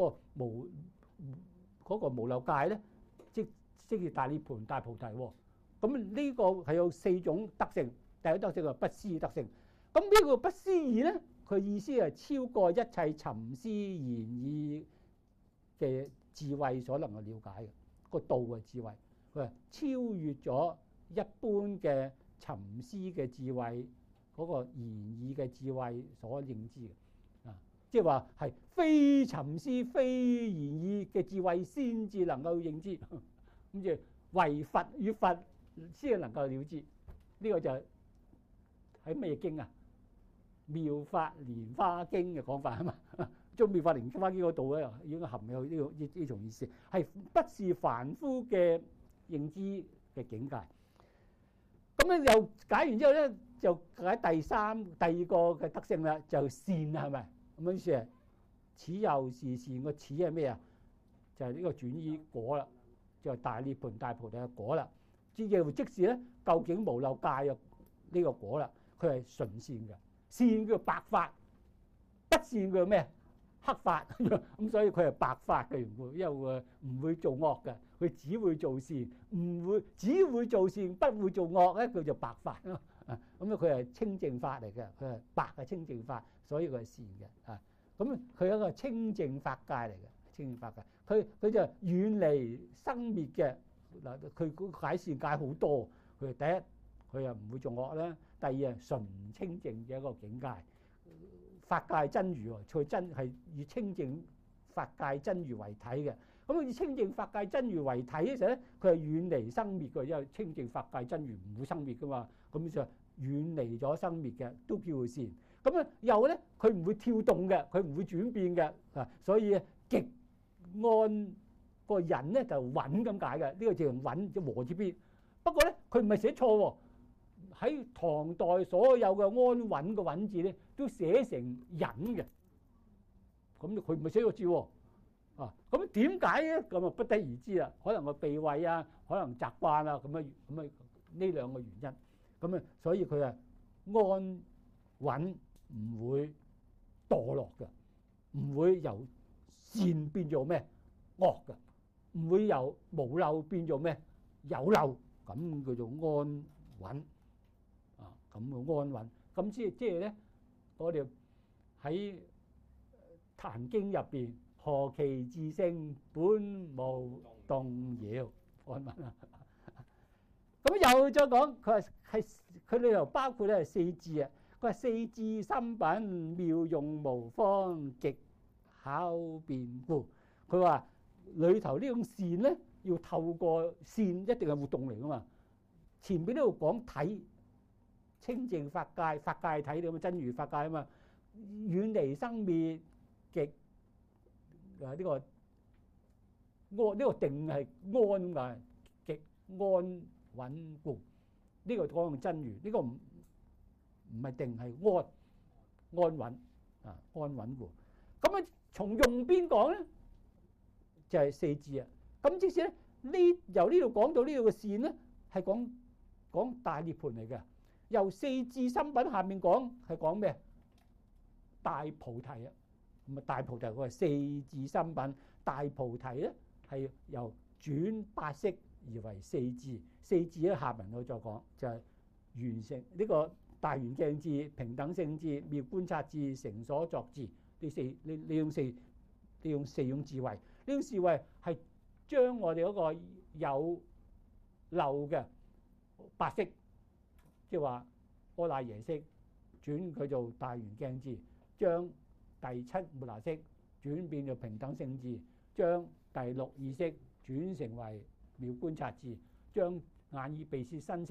個無漏界咧，即係大涅盤大菩提喎。咁呢個係有4種特性。第一特性係不思議特性。咁呢個不思議咧，佢意思係超過一切尋思言語嘅智慧所能夠了解嘅個道嘅智慧。佢話超越咗一般嘅尋思嘅智慧嗰個言語嘅智慧所認知嘅啊，即係話係非尋思非言語嘅智慧先至能夠認知，咁就唯佛與佛先係能夠了知。呢個就係喺咩經啊？妙法蓮華經嘅講法啊嘛，將妙法蓮華經嗰度咧，應該含有呢種意思，係不是凡夫嘅認知嘅境界。咁咧又解完之後咧，就解第二個嘅特性啦，就善係咪？咁樣意思係此又是善，個此係咩啊？就係呢個轉依果啦，就係大涅盤大菩提嘅果啦。即是咧，究竟無漏界嘅呢個果啦，佢係純善嘅。善叫白法，不善叫咩？黑法。咁所以佢係白法嘅緣故，因為佢唔會做惡嘅，佢只會做善，只會做善，不會做惡咧，佢就白法咯。咁佢係清淨法嚟嘅，佢係白嘅清淨法，所以佢係善嘅。啊，咁佢係一個清淨法界嚟嘅，清淨法界。佢就遠離生滅嘅嗱，佢解善解好多。佢第一，佢又唔會做惡啦。第二係純清淨嘅一個境界，法界真如喎，佢真係以清淨法界真如為體嘅。咁以清淨法界真如為體嘅時候咧，佢係遠離生滅嘅，因為清淨法界真如唔會生滅噶嘛。咁就遠離咗生滅嘅，都叫佢善。咁啊又咧，佢唔會跳動嘅，佢唔會轉變嘅啊。所以極安個人咧就穩咁解嘅，呢個就穩就和字邊。不過咧，佢唔係寫錯喎。喺唐代所有嘅安穩嘅穩字咧，都寫成忍嘅。咁佢唔係寫個字喎。啊，咁點解咧？咁啊不得而知啦。可能個避諱啊，可能習慣啊，咁啊呢兩個原因。咁啊，所以佢係安穩，唔會墮落嘅，唔會由善變做咩惡嘅，唔會由無漏變做咩有漏，咁叫做安穩。啊，咁嘅安穩，咁即係咧，我哋喺《壇經》入邊，何其自性本無動搖，安穩啊！咁又再講，佢話係佢裏頭包括咧係4智啊。佢話4智心品妙用無方，極巧辯故。佢話裏頭呢種善咧，要透過善一定係活動嚟噶嘛。前邊呢度講體。清淨法界，法界體咁真如法界啊嘛，遠離生滅極呢個安，呢個定係安咁解，極安穩故。呢個講真如，呢個唔係定係安穩啊，安穩故。咁啊，從用邊講咧，就係4智啊。咁即使咧由呢度講到呢度嘅善咧，係講大涅盤嚟嘅。由4智心品下面講係講咩？大菩提啊，咁啊大菩提佢係4智心品，大菩提咧係由轉8識而為4智。4智咧下文我再講，就係圓成呢個大圓鏡智、平等性智、妙觀察智、成所作智。呢用4種智慧，呢種智慧係將我哋嗰個有漏嘅8識。即係話阿賴耶識轉佢做大圓鏡智，將第7末那識轉變做平等性智，將第6意識轉成為妙觀察智，將眼耳鼻舌身識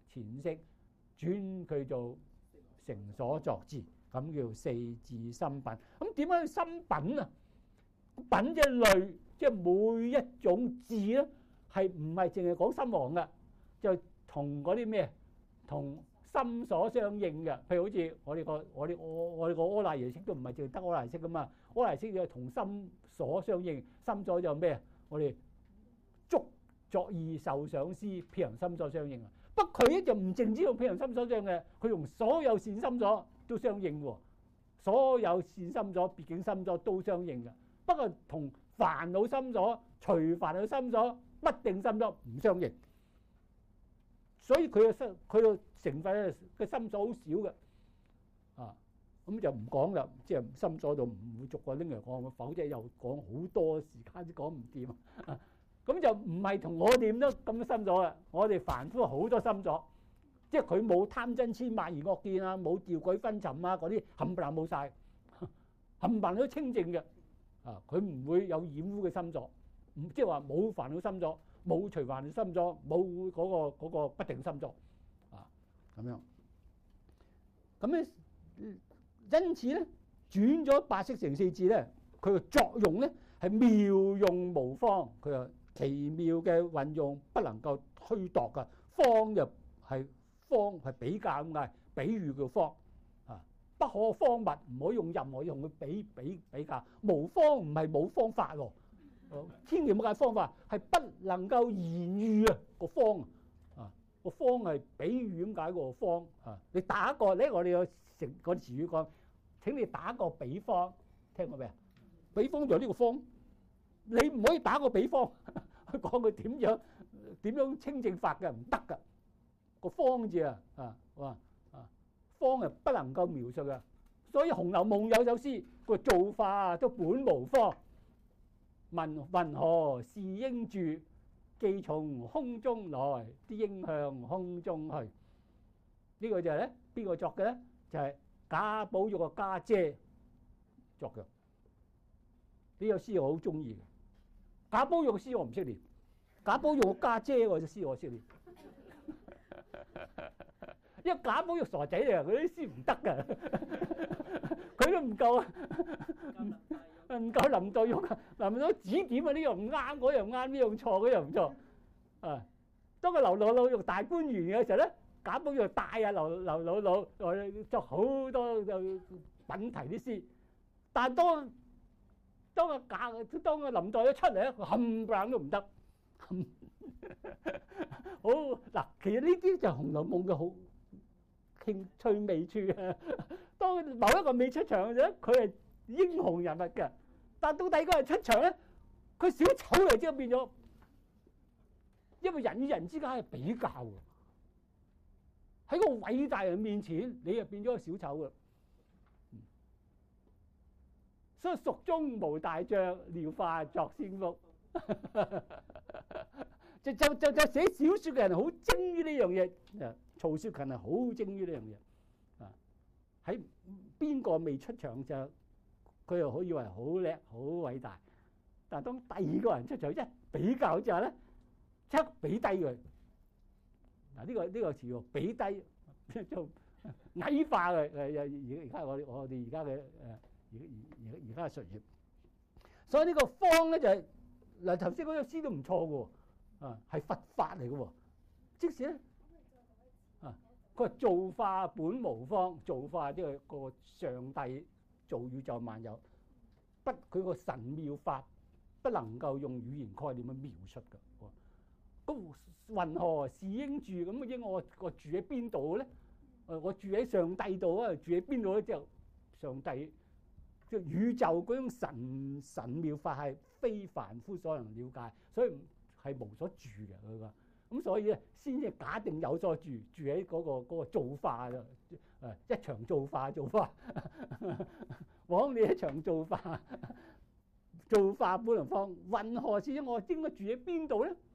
前識，轉佢做成所作之，咁叫四字心品。咁點解叫心品啊？品即係類，即係每一種字咧，係唔係淨係講心王嘅，就同嗰啲咩，同心所相應嘅。譬如好似我哋個阿賴耶識都唔係淨係得阿賴識噶嘛，阿賴識就同心所相應，心所就咩？我哋觸作意受想思遍行心所相應啊。不過佢咧就唔淨止用遍行心所相嘅，佢用所有善心所都相應喎，所有善心所、別境心所都相應嘅。不過同煩惱心所、隨煩惱心所、不定心所唔相應，所以佢個成分咧嘅心所好少嘅啊。咁就唔講啦，即係心所度唔會逐個拎嚟講，否則又講好多時間都講唔掂啊。咁就唔係同我哋咁多心所啊。我哋凡夫好多心所，即係佢冇貪嗔痴慢疑惡見啊，冇掉舉昏沉啊，嗰啲冚唪唥冇晒，冚唪唥都清淨嘅啊。佢唔會有染污嘅心所，即係話冇煩惱心所，冇隨煩惱心所，冇嗰個不定心所啊。咁樣咁咧，因此咧轉咗八識成四智咧，佢嘅作用咧係妙用無方，佢話奇妙嘅運用不能夠虛度噶。方就係方係比較咁解，比喻叫方啊，不可方物，唔可以用任何用去比較。無方唔係冇方法喎，千祈唔好解方法，係不能夠言喻啊個方啊，個方係比喻咁解個方啊。你打個咧，我哋有成個詞語講，請你打個比方，聽過未啊？比方就係呢個方。你唔可以打個比方去講佢點樣清淨法嘅，唔得噶。個方字啊，方係不能夠描述嘅。所以《紅樓夢》有首詩，個造化都本無方，云何是應住？寄從空中來，啲應向空中去。呢個就係咧，邊個作嘅咧？就係賈寶玉個家姐作嘅。呢個詩我好中意嘅。賈寶玉嘅詩我唔識念，賈寶玉個家姐嘅詩我識念。因為賈寶玉傻仔嚟啊，佢啲詩唔得噶，佢都唔夠啊，唔夠林黛玉啊，林黛玉指點啊，呢樣唔啱，嗰樣唔啱，呢樣錯，嗰樣唔錯啊。當佢劉姥姥大觀園嘅時候咧，賈寶玉帶啊劉姥姥作好多品題啲詩，但係當個林黛玉出嚟咧，冚唪唥都唔得。好嗱，其實呢啲就係《紅樓夢》嘅好趣味處啊。當某一個未出場嘅時候，佢係英雄人物嘅，但到第二個人出場咧，佢小丑嚟，之後變咗，因為人與人之間係比較嘅，喺個偉大人面前，你就變咗個小丑嘅。所以蜀中無大將，廖化作先鋒。就寫小說嘅人好精於呢樣嘢，曹雪芹係好精於呢樣嘢啊。喺邊個未出場就佢又可以話好叻好偉大，但係當第二個人出場一比較之後咧，即刻比低佢。嗱，呢個詞語比低就矮化嘅。而家我哋而家嘅而家嘅術語，所以呢個方咧就係嗱，頭先嗰首詩都唔錯嘅喎，係佛法嚟嘅喎。即使咧佢話造化本無方，造化即係個上帝造宇宙萬有，佢個神妙法不能夠用語言概念去描述嘅。咁云何是應住？咁應我住喺邊度咧？我住喺上帝度啊！住喺邊度咧？之後上帝即係宇宙嗰種神妙法係非凡夫所能了解，所以係無所住嘅佢話。咁所以咧，先至假定有所住喺嗰個造化嘅，一場造化，枉你一場造化，造化本無方，云何是應？我應該住喺邊度咧？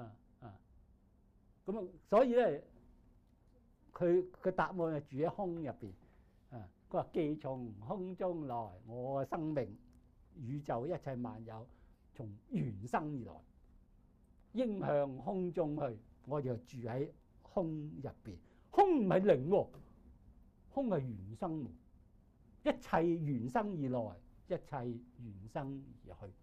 咁啊，所以咧，佢答案係住喺空入邊。佢話寄從空中來，我嘅生命宇宙一切萬有從緣生而來，應向空中去，我就住喺空入邊。空唔係零喎，空係緣生喎。一切緣生而來，一切緣生而去。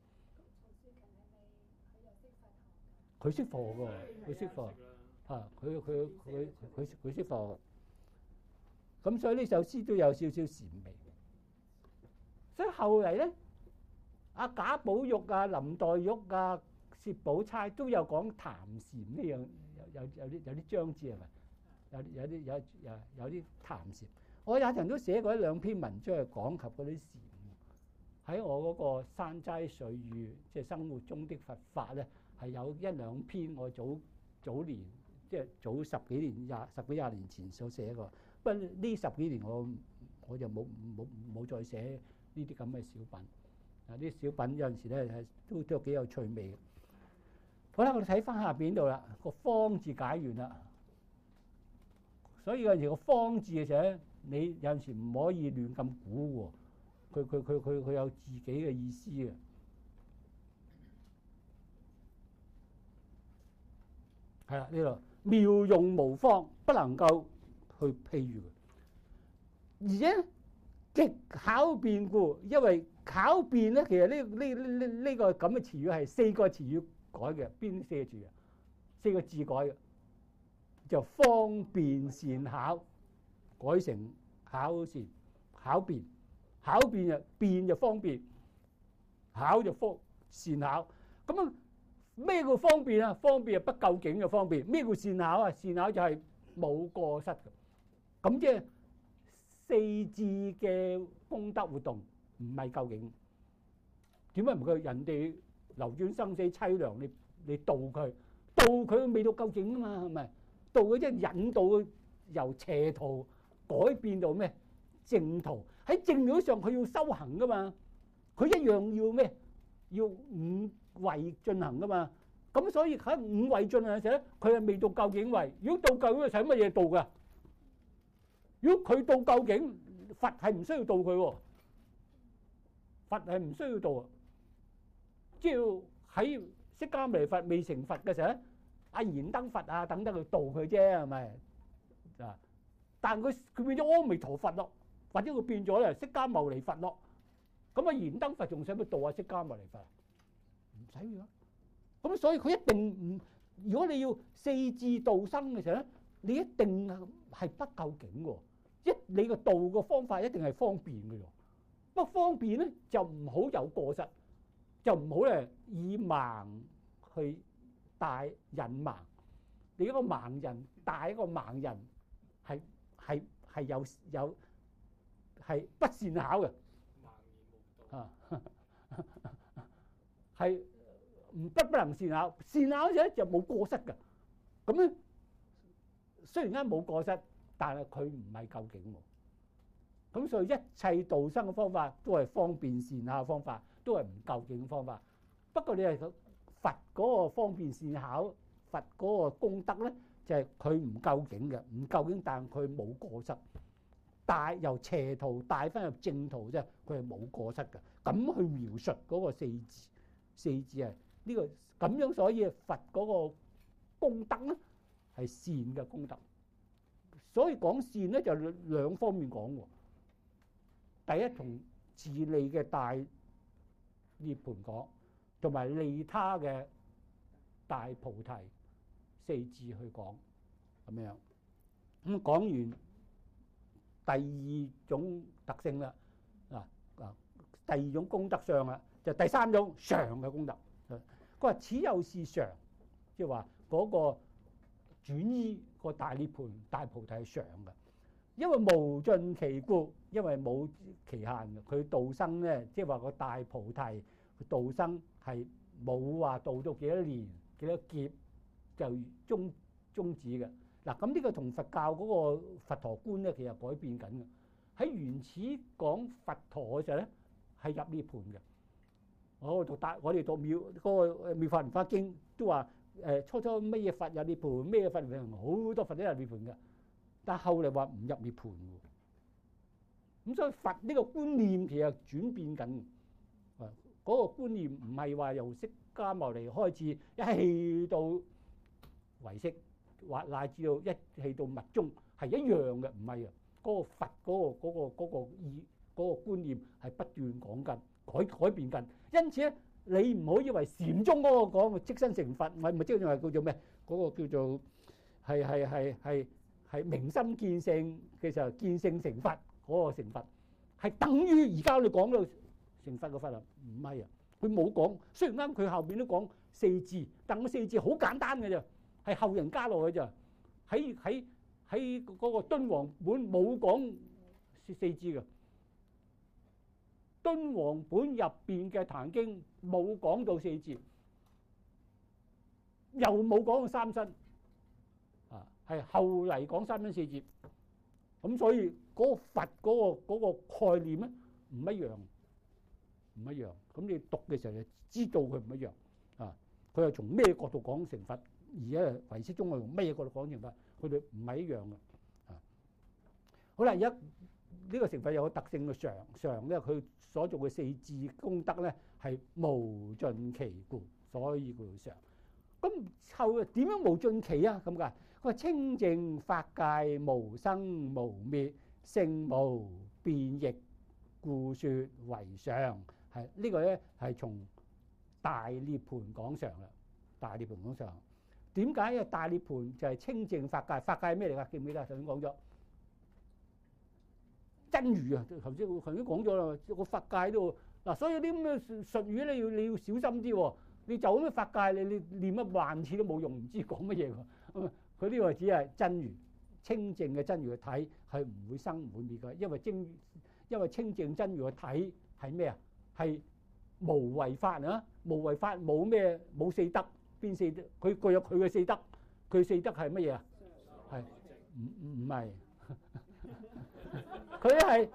佢識貨㗎，佢識貨嚇，佢識貨。咁所以呢首詩都有少少禪味。所以後嚟咧，阿賈寶玉啊、林黛玉啊、薛寶釵都有講談禪呢樣，有啲章節係咪？有啲談禪。我有陣都寫過一兩篇文章去講及嗰啲禪。喺我嗰個山齋水語，即係生活中的佛法咧，係有一兩篇我早年，即係早十幾廿年前所寫過。不過呢十幾年我就冇再寫呢啲咁嘅小品。啊，啲小品有陣時咧都幾有趣味嘅。好啦，我哋睇翻下邊度啦，個方字解完啦。所以有陣時個方字嘅時候咧，你有陣時唔可以亂咁估喎，佢有自己嘅意思嘅。係啦，呢度妙用無方，不能夠去譬喻佢。而且極巧辯故，因為巧辯咧，其實呢個咁嘅詞語係四個詞語改嘅。邊四個詞語？四個字改嘅，就方便善巧，改成巧善巧辯。巧辯就辯就方便，巧就善巧。咁啊，咩叫方便啊？方便係不究竟嘅方便。咩叫善巧啊？善巧就係冇過失嘅。咁即係四字嘅功德活動唔係究竟。點解唔佢人哋流轉生死淒涼，你度佢未到究竟啊嘛？係咪度佢即係引導佢由邪途改變到咩正途？喺正途上佢要修行噶嘛，佢一樣要咩？要五位進行噶嘛。咁所以喺五位進行嘅時候咧，佢係未到究竟位。如果到究竟，使乜嘢度噶？如果佢到究竟，佛係唔需要度佢喎。佛係唔需要度啊。只要喺釋迦牟尼佛未成佛嘅時候咧，阿燃燈佛啊等等去度佢啫，係咪啊？但佢變咗阿彌陀佛咯，或者佢變咗咧釋迦牟尼佛咯。咁啊，燃燈佛仲使乜度啊釋迦牟尼佛？唔使嘅。咁所以佢一定唔，如果你要四智度生嘅時候咧，你一定係不究竟喎。你個度個方法一定係方便嘅喎。不過方便咧就唔好有過失。就唔好咧以盲去帶引盲，你一個盲人帶一個盲人係有係不善巧嘅，盲而無道啊，係不能善巧，善巧者就冇過失嘅。咁咧雖然間冇過失，但係佢唔係究竟喎。咁所以一切度生嘅方法都係方便善巧嘅方法，都係唔究竟嘅方法。不過你係佛嗰個方便善巧，佛嗰個功德咧，就係佢唔究竟嘅，唔究竟，但佢冇過失，帶由邪途帶翻入正途啫，佢係冇過失嘅。咁去描述嗰個四字係呢個咁樣，所以佛嗰個功德咧係善嘅功德。所以講善咧就兩方面講喎。第一同自利嘅大涅槃講，同埋利他嘅大菩提四字去講咁樣。咁講完第二種特性啦，第二種功德相啦，就第三種常嘅功德。佢話此又是常，即係話嗰個轉依個大涅槃大菩提係常嘅。因為無盡期故，因為冇期限嘅。佢度生咧，即係話個大菩提佢度生係冇話度到幾多年幾多劫就終止嘅。嗱，咁呢個同佛教嗰個佛陀觀咧，其實改變緊嘅。喺原始講佛陀嘅時候咧，係入涅槃嘅。我哋讀妙嗰個妙法蓮華經都話初初乜嘢佛入涅槃，咩佛入涅槃，好多佛都入涅槃嘅。但後嚟話唔入涅槃喎，咁所以佛呢個觀念其實轉變緊。嗰個觀念唔係話由釋迦牟尼開始一氣到唯識， 或乃至到一氣到物中係一樣嘅，唔係啊。嗰個佛嗰個觀念係不斷講緊改變緊，因此咧你唔好以為禪宗嗰個講即身成佛，咪即係叫做咩？嗰個叫做係明心見性嘅時候見性成佛嗰個成佛，係等於而家你講到成佛嘅佛啊？唔係啊，佢冇講。雖然啱佢後邊都講四字，但個四字好簡單嘅啫，係後人加落去啫。喺嗰個敦煌本冇講四字嘅，敦煌本入邊嘅《壇經》冇講到四字，又冇講到三身，啊，係後嚟講三身四字。咁所以嗰個佛嗰個概念咧唔一樣，唔一樣。咁你讀嘅時候就知道佢唔一樣啊。佢係從咩角度講成佛，而家唯識宗係從咩角度講成佛？佢哋唔係一樣嘅啊。好啦，而家呢個成佛有個特性嘅常咧，佢所做嘅四智功德咧係無盡期故，所以叫做常。咁後點樣無盡期啊？咁㗎，佢話清淨法界無生無滅，性無變異，故說為常。係呢個咧係從大涅槃講常啦。大涅槃講常。點解啊？大涅槃就係清淨法界，法界係咩嚟㗎？記唔記得？頭先講咗真如啊！頭先講咗啦，個法界度嗱，所以啲咁嘅術語咧，你要小心啲喎。你就咁嘅法界，你念一萬次都冇用，唔知講乜嘢喎。佢呢個只係真如清淨嘅真如嘅體，係唔會生唔會滅㗎。因為清淨真如嘅體係咩啊？係無為法啊！無為法冇咩冇四德。邊四德？佢具有佢嘅四德，佢四德係乜嘢啊？係唔係？佢係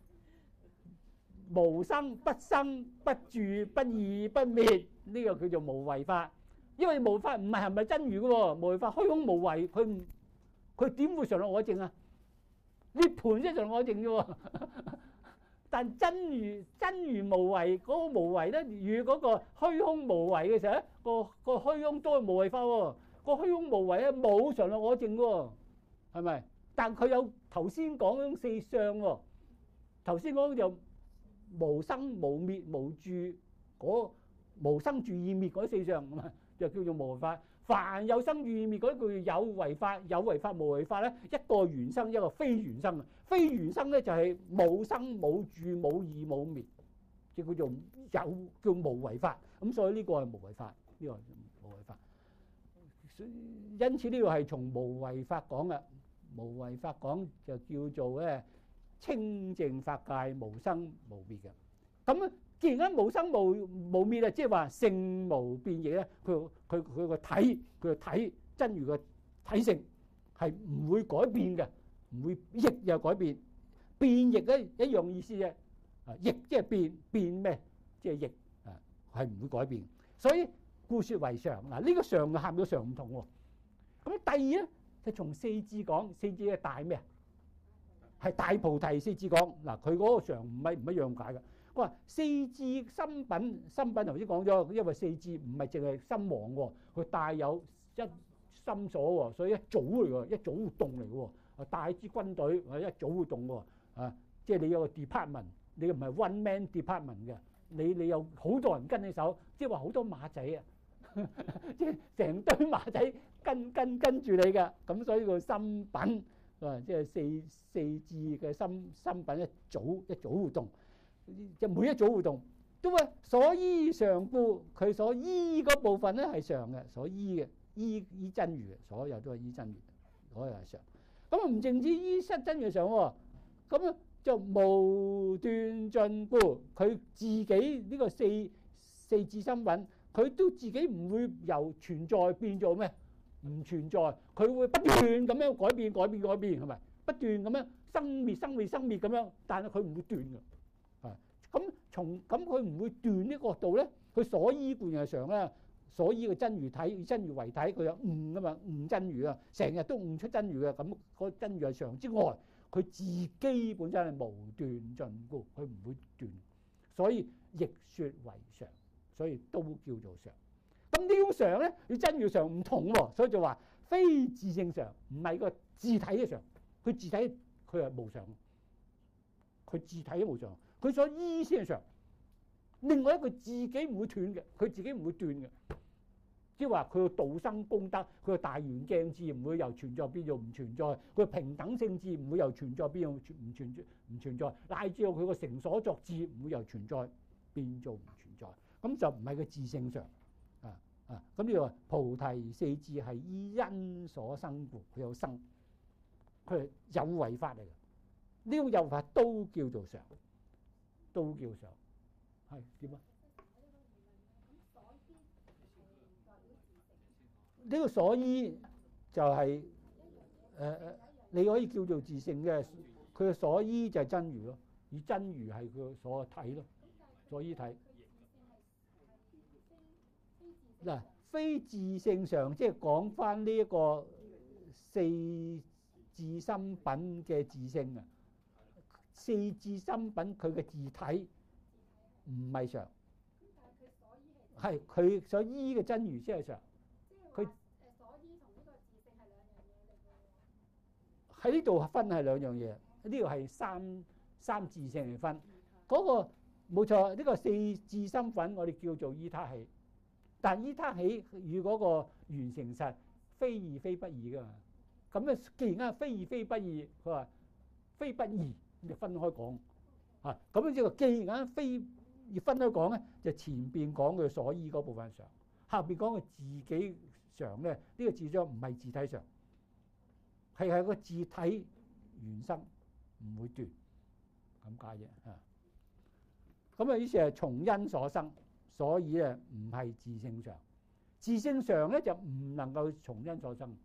無生不生不住不異不滅，呢個叫做無為法。因為無為法唔係咪真如嘅喎？無為法虛空無為，佢點會常樂我淨啊？涅槃先常樂我淨啫喎。但真如無為嗰個無為咧，與嗰個虛空無為嘅時候咧，個虛空都係無為法喎。個虛空無為咧冇常樂我淨喎，係咪？但佢有頭先講嗰四相喎。頭先講就無生無滅無住嗰無生住異滅嗰四相，就叫做無為法。凡有生住異滅嗰啲叫有為法，有為法無為法咧，一個緣生，一個非緣生。非緣生咧就係冇生冇住冇異冇滅，即叫做有叫無為法。咁所以呢個係無為法，呢個係無為法。因此呢個係從無為法講嘅，無為法講就叫做咧清淨法界無生無滅嘅。咁既然間無生無滅啊，即係話性無變異咧，佢個體真如嘅體性係唔會改變嘅，唔會逆又改變，變異咧一樣意思啫。啊，逆即係變咩？即係逆啊，係唔會改變。所以故說為常。嗱，呢個常嘅涵嘅常唔同喎。咁第二咧就從四智講，四智係大咩啊？係大菩提四智講。嗱，佢嗰個常唔一樣解嘅。佢話四智心品頭先講咗，因為四智唔係淨係心王喎，佢帶有一心所喎，所以一組嚟喎，一組活動嚟嘅喎。啊，帶支軍隊係一組活動喎。啊，即係你有個 department，你唔係 one man department 嘅，你有好多人跟你手，即係話好多馬仔啊，即係成堆馬仔跟住你嘅。咁所以個心品啊，即係四智嘅心品一組活動。即每一組活動都話所依常故，佢所依嗰部分咧係常嘅，所依嘅依真如嘅，所有都係依真如，所有係常。咁唔淨止依失真如常喎，咁就無斷盡故，佢自己呢個四智心品，佢都自己唔會由存在變做咩？唔存在，佢會不斷咁樣改變，係咪？不斷咁樣生滅咁樣，但係佢唔會斷嘅。咁佢唔會斷呢個角度咧，佢所依固然係常啦，所依嘅真如體，以真如為體，佢有悟噶嘛，悟真如啊，成日都悟出真如嘅，咁個真如係常之外，佢自己本身係無斷盡故，佢唔會斷，所以亦說為常，所以都叫做常。咁呢種常咧，與真如常唔同喎，所以就話非自性常，唔係個自體嘅常，佢自體佢係無常，佢自體都無常，佢所依先係常。另外一個自己唔會斷嘅，佢自己唔會斷嘅，即係話佢嘅道生功德，佢嘅大圓鏡智唔會由存在變做唔存在，佢嘅平等性智唔會由存在變做唔存在，乃至到佢個成所作智唔會由存在變做唔存在，咁就唔係個自性常咁呢個菩提四智係依因所生故，佢有生，佢係有為法嚟嘅，呢種有為法都叫做常，都叫常。係點啊？呢個所依就係你可以叫做自性嘅，佢嘅所依就係真如咯，而真如係佢所體咯，所依體。嗱，非自性常，即係講翻呢一個四智心品嘅自性啊，四智心品佢嘅自體。唔係常，係佢所依嘅真如先係常。佢所依同呢個自性係兩樣嘢嚟嘅。喺呢度分係兩樣嘢，呢度係三自性嚟分。嗰個冇錯，呢個四智心品我哋叫做依他起，但依他起與嗰個緣成實非異非不異㗎嘛。咁咧，既然係非異非不異，佢話非不異，咁就分開講啊。咁樣即係既然非要分開講咧，就前邊講佢所依嗰部分常，後邊講佢自己常咧，呢個自相唔係自體常，係個自體原生，唔會斷咁解啫嚇。咁啊，於是係從因所生，所以咧唔係自性常，自性常咧就唔能夠從因所生，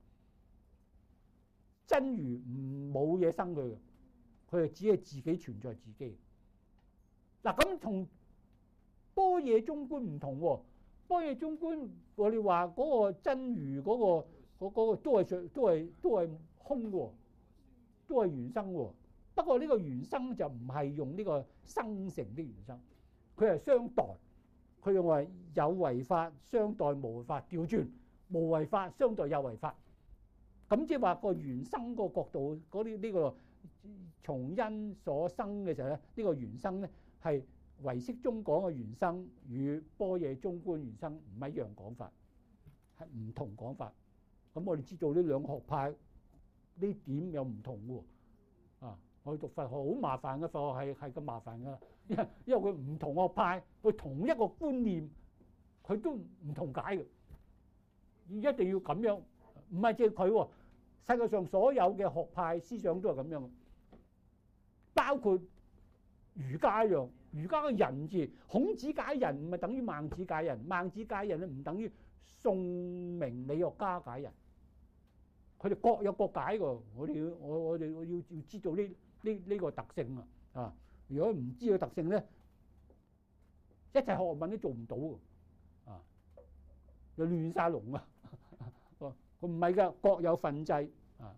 真如唔冇嘢生佢嘅，佢係只係自己存在自己。嗱，咁同般若中觀唔同喎，般若中觀我哋話嗰個真如嗰個都係空喎，都係緣生喎。不過呢個緣生就唔係用呢個生成的緣生，佢係相待，佢用為有為法相待無為法，調轉無為法相待有為法。咁即係話個緣生個角度嗰啲呢個從因所生嘅時候咧，呢個緣生咧係唯識中講嘅緣生與般若中觀緣生唔一樣講法，係唔同講法。咁我哋知道呢兩個學派呢點有唔同喎。啊，我哋讀佛學好麻煩嘅，佛學係咁麻煩噶，因為佢唔同學派，佢同一個觀念，佢都唔同解嘅，一定要咁樣，唔係淨係佢喎。世界上所有嘅學派思想都係咁樣，包括儒家一樣。儒家嘅人字，孔子解人唔係等於孟子解人，孟子解人咧唔等於宋明理學家解人，佢哋各有各解㗎。我哋要知道呢個特性啊！如果唔知道特性咧，一切學問都做唔到啊！就亂晒龍啊！佢唔係㗎，各有份制啊！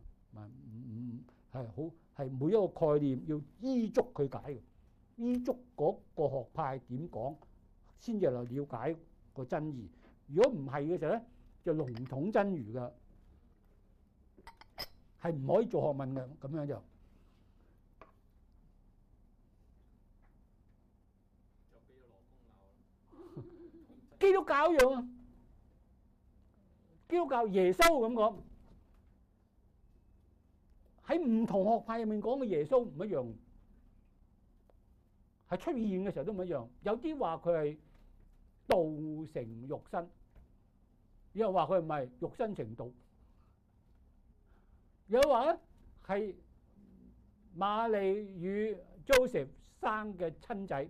係每一個概念要依足佢解嘅。依足嗰個學派點講，先至嚟了解個真義。如果唔係嘅時候咧，就籠統真如嘅，係唔可以做學問嘅。咁樣就俾咗羅公鬧。基督教一樣啊，基督教耶穌咁講，喺唔同學派入面講嘅耶穌唔一樣。係出現嘅時候都唔一樣，有啲話佢係道成肉身，有話佢唔係肉身成道，有話咧係瑪利與 Joseph 生嘅親仔，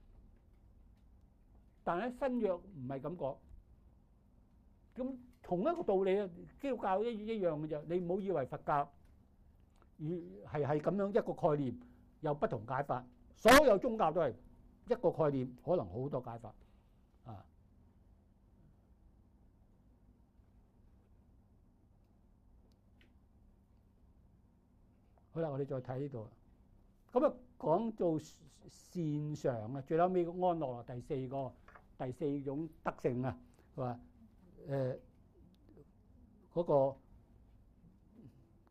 但係新約唔係咁講。咁同一個道理啊，基督教一樣嘅啫。你唔好以為佛教係咁樣一個概念，有不同解法。所有宗教都係一個概念，可能好多解法啊！好啦，我哋再睇呢度。咁啊，講做善常啊，最後尾個安樂第四種德性啊，佢話嗰個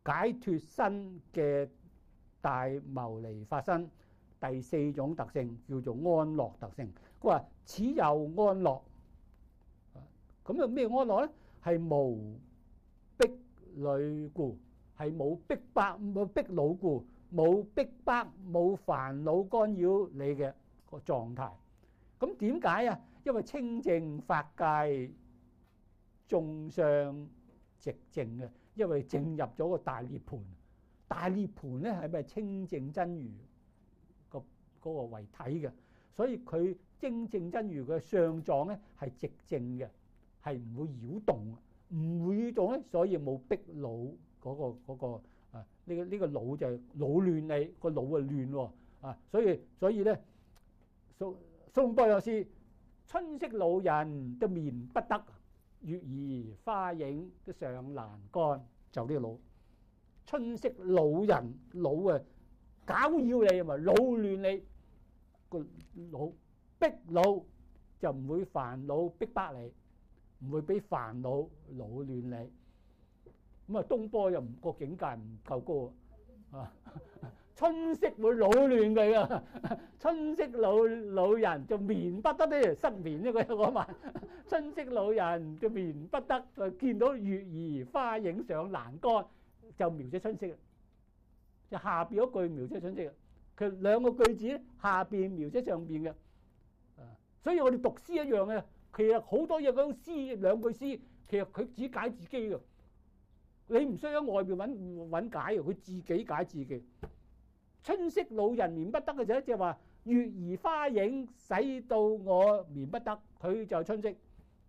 解脫身嘅大牟尼法身第四種特性叫做安樂特性。佢話此有安樂，咁啊咩安樂咧？係無逼慮故，係冇逼迫、冇逼惱故，冇逼迫、冇煩惱干擾你嘅個狀態。咁點解啊？因為清淨法界眾相寂靜嘅，因為進入咗個大涅槃。大涅槃咧係咪清淨真如個嗰個為體嘅？所以佢清淨真如嘅相狀咧係寂靜嘅，係唔會擾動，唔會擾動咧，所以冇逼惱嗰個啊呢個惱就係惱亂你個腦啊亂喎啊，所以咧宋般若是春色老人都眠不得，月兒花影都上欄杆，就呢個腦。春色老人腦啊，搞擾你啊嘛，擾亂你個腦，逼惱就唔會煩惱逼迫你，唔會俾煩惱擾亂你。咁啊，東坡又唔個境界唔夠高啊！春色會擾亂佢噶，春色老人就眠不得咧，失眠咧嗰晚。春色老人就眠不得，就見到月兒花影上欄杆，就描寫春色。就下邊一句描寫春色，佢兩個句子下邊描寫上邊嘅。啊，所以我哋讀詩一樣嘅，其實好多嘢嗰種詩兩句詩，其實佢只解自己嘅。你唔需要喺外邊揾解嘅，佢自己解自己。春色老人眠不得嘅就即係話月兒花影使到我眠不得，佢就春色。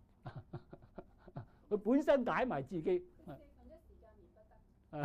佢本身解埋自己。好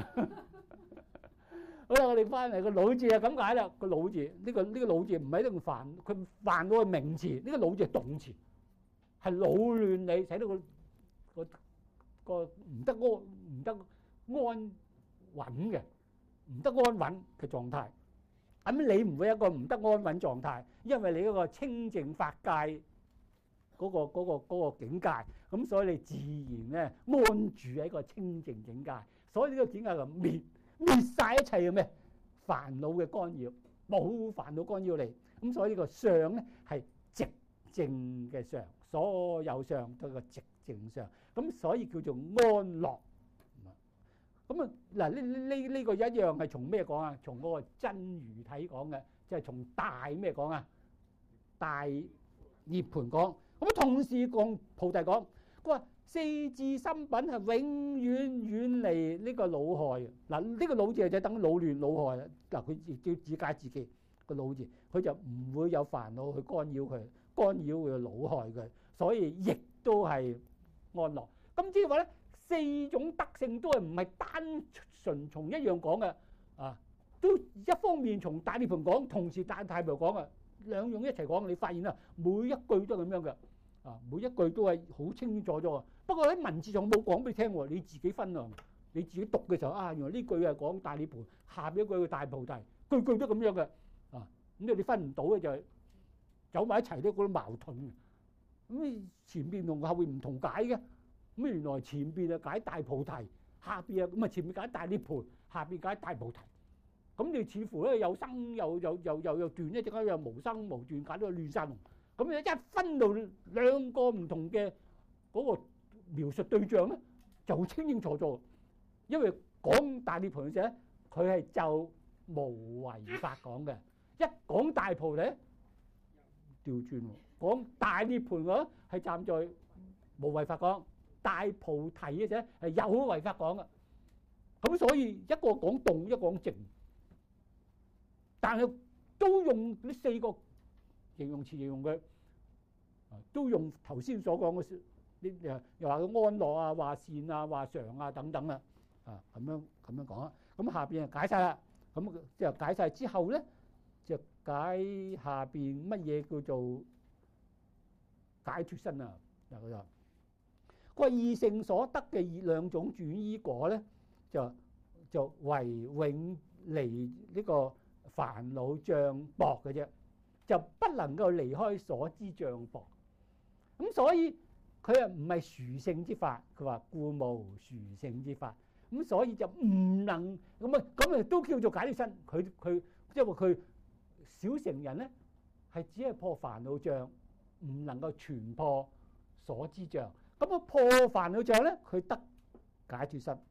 啦，我哋翻嚟個老字係咁解啦。個老字呢個老字唔係一定煩，佢煩到係名詞，呢個老字係動詞，係擾亂你，使到個唔得安穩嘅，唔得安穩嘅狀態。咁你唔會一個唔得安穩狀態，因為你嗰個清淨法界嗰個境界，咁所以你自然咧安住喺個清淨境界。所以呢個境界就滅晒一切嘅咩煩惱嘅干擾，冇煩惱干擾你。咁所以呢個相咧係寂靜嘅相，所有相都係個寂靜相。咁所以叫做安樂。咁啊嗱，呢個一樣係從咩講啊？從嗰個真如體講嘅，即係從大咩講啊？大涅槃講。咁同時講菩提講，佢話四智心品係永遠遠離呢個惱害嘅。嗱，呢個惱字就等惱亂惱害啦。嗱，佢亦都自解自己個惱字，佢就唔會有煩惱去干擾佢，干擾佢惱害佢，所以亦都係安樂。咁即係話咧，四種德性都係唔係單純從一樣講嘅啊，都一方面從大涅槃講，同時大太平講啊，兩樣一齊講，你發現啦，每一句都係咁樣嘅。啊，每一句都係好清清楚楚啊！不過喺文字上冇講俾你聽喎，你自己分啊！你自己讀嘅時候啊，原來呢句係講大涅槃，下邊一句係大菩提，句句都咁樣嘅啊！咁你分唔到嘅就係走埋一齊都覺得矛盾嘅。咁前邊同後邊唔同解嘅，咁原來前邊係解大菩提，下邊啊咁啊前面解大涅槃，下邊解大菩提。咁你似乎咧有生又斷，一陣間又無生無斷，解到亂晒龍。咁你一分到兩個唔同嘅嗰個描述對象咧，就清清楚楚。因為講大涅槃嘅時候咧，佢係就無為法講嘅；一講大菩提，調轉喎，講大涅槃嘅係站在無為法講，大菩提嘅時候係有為法講嘅。咁所以一個講動，一個講靜，但係都用呢四個形容詞形容佢，都用頭先所講嘅，啲又話佢安樂啊，話善啊，話常啊等等啦，啊咁樣講啊。咁下邊就解晒啦。咁即係解晒之後咧，就解下邊乜嘢叫做解脫身啊？嗱佢話，佢話二乘所得嘅兩種轉依果咧，就為永離呢個煩惱障縛嘅啫。就不能夠離開所知障縛，咁所以佢又唔係殊勝之法。佢話故無殊勝之法， 咁所以就唔能咁啊都叫做解脫身。佢因為佢小乘人咧係只係破煩惱障，唔能夠全破所知障。咁啊破煩惱障咧，佢得解脫身，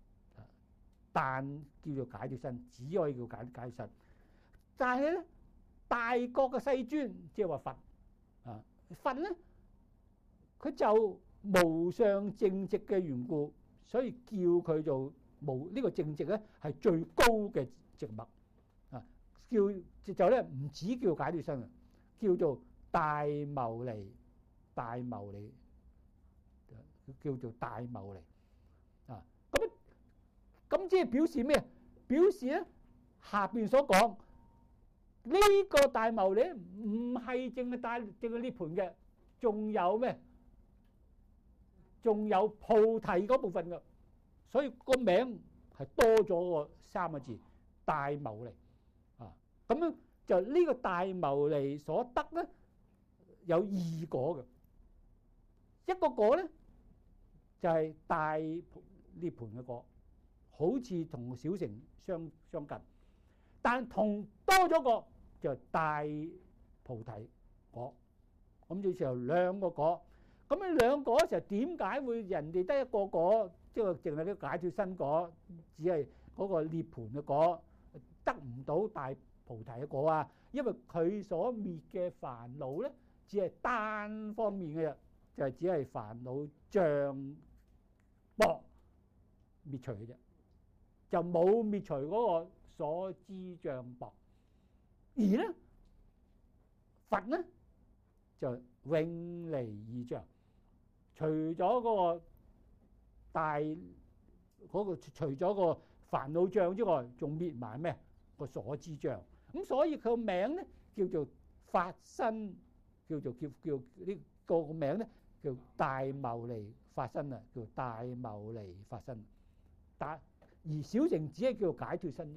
但叫做解脫身，只可以叫解脫身。但係咧，大覺嘅世尊即係話佛啊，佛咧佢就無上正直嘅緣故，所以叫佢做呢個正直咧係最高嘅植物啊，就咧唔止叫解脫身啊，叫做大牟尼，大牟尼叫做大牟尼啊。咁即係表示咩？表示咧下邊所講呢個大牟尼唔係淨係涅槃嘅，仲有咩？仲有菩提嗰部分嘅，所以個名係多咗個三個字大牟尼啊。咁樣就呢個大牟尼所得咧有二果嘅，一個果咧就係大涅槃嘅果，好似同小乘相近，但同多咗個就大菩提果。咁就時候兩個果。咁樣兩果嘅時候，點解會人哋得一個果，即係淨係啲解脫身果，只係嗰個涅槃嘅果，得唔到大菩提嘅果啊？因為佢所滅嘅煩惱咧，只係單方面嘅，就係只係煩惱障薄滅除嘅啫，就冇滅除嗰個所知障薄。而咧佛咧就永離二障。除咗嗰個大嗰個，除咗個煩惱障之外，仲滅埋咩？個所知障。咁所以佢個名咧叫做法身，叫呢個名咧叫大牟尼法身啊，叫大牟尼法身。而小乘只係叫做解脫身啫。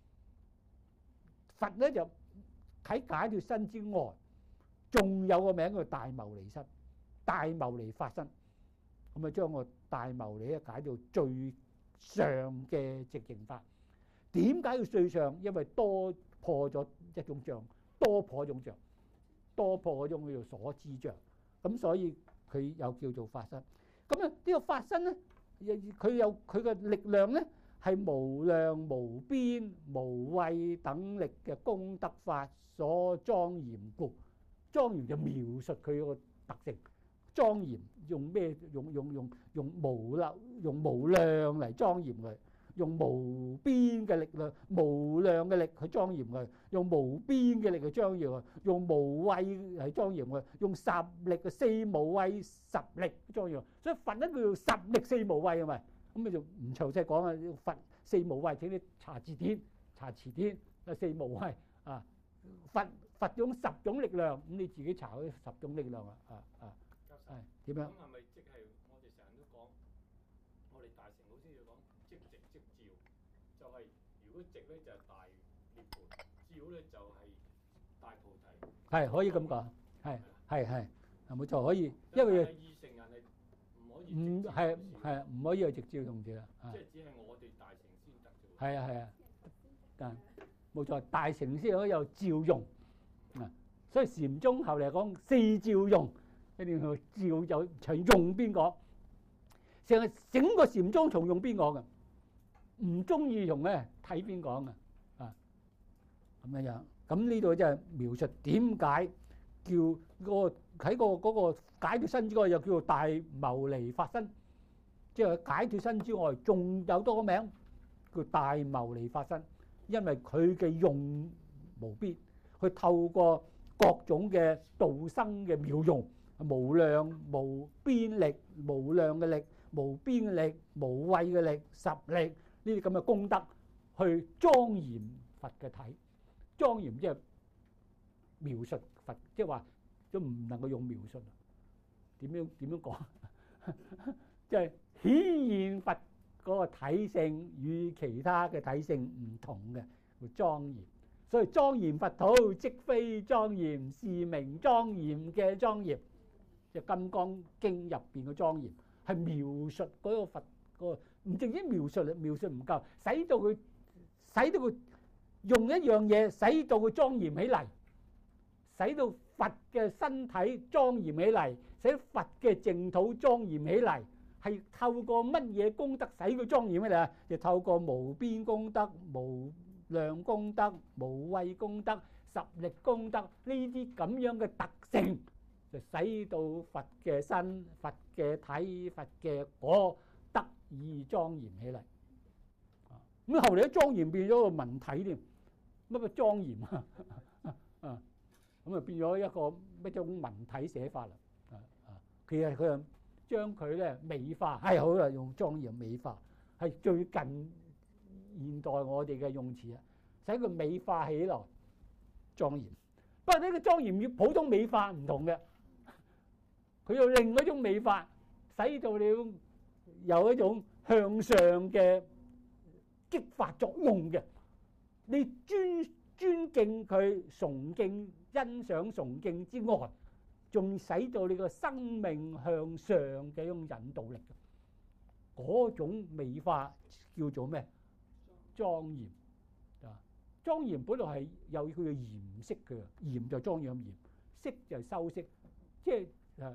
佛咧就喺解脫身之外，仲有個名叫大牟尼身。大牟尼法身，咁啊將個大牟尼咧解到最上嘅直情法。點解要最上？因為多破咗一種障，多破一種障，多破嗰種叫做所知障。咁所以佢又叫做法身。咁啊呢個法身咧，佢有佢嘅力量咧，係無量無邊無畏等力嘅功德法所莊嚴故。莊嚴就描述佢個特性。莊嚴用咩？用無量嚟莊嚴佢，用無邊嘅力量、無量嘅力去莊嚴佢，用無邊嘅力去莊嚴佢，用無畏嚟莊嚴佢，用十力嘅四無畏十力莊嚴。所以佛咧叫做十力四無畏係咪？咁你就唔詳細講啊！佛四無畏，請你查字典、查詞典啊！四無畏啊！佛用十種力量，咁你自己查嗰十種力量啊！係點樣？咁係咪即係我哋成日都講，我哋大乘老師要講即直即照，就係如果直咧就係大涅槃，照咧就係大菩提。係可以咁講，係冇錯，可以，因為二乘人係唔可以，唔係唔可以有直照同住啦。即係只係我哋大乘先得啫。係啊，但冇錯，大乘先可以有照用啊。所以禪宗後嚟講四照用。一定要照就隨用邊個，成個禪宗從用邊個嘅，唔中意用咧睇邊個嘅啊咁樣。咁呢度就係描述點解叫個喺個嗰個解脫身之外，又叫做大牟尼法身，即係解脫身之外，仲有多個名叫大牟尼法身，因為佢嘅用無邊，去透過各種嘅道生嘅妙用。無量無邊力、無量嘅力、無邊嘅力、無畏嘅力、十力呢啲咁嘅功德，去莊嚴佛嘅體。莊嚴即係描述佛，即係話都唔能夠用描述。點樣講？即係顯現佛嗰個體性與其他嘅體性唔同嘅，叫莊嚴。所以莊嚴佛土即非莊嚴，是名莊嚴嘅莊嚴。《金剛經》入邊嘅莊嚴係描述嗰個佛個唔淨止描述唔夠，使到佢用一樣嘢，使到佢莊嚴起嚟，使到佛嘅身體莊嚴起嚟，使佛嘅淨土莊嚴起嚟，係透過乜嘢功德使佢莊嚴起嚟啊？就透過無邊功德、無量功德、無畏功德、十力功德呢啲咁樣嘅特性，就使到佛嘅身、佛嘅體、佛嘅果得以莊嚴起嚟。咁後嚟啲莊嚴變咗個文體添，乜個莊嚴啊？咁啊變咗一種文體寫法啦。其實佢將佢咧美化，係好啦，用莊嚴美化，係最近現代我哋嘅用詞啊，使佢美化起來莊嚴。不過呢個莊嚴與普通美化唔同嘅，佢有另一種美化，使到你有一種向上嘅激發作用嘅。你尊敬佢、崇敬、欣賞、崇敬之外，仲使到你個生命向上嘅一種引導力。嗰種美化叫做咩？莊嚴啊！莊嚴本來係有佢嘅嚴飾嘅，嚴就莊嚴嚴，飾就修飾，即係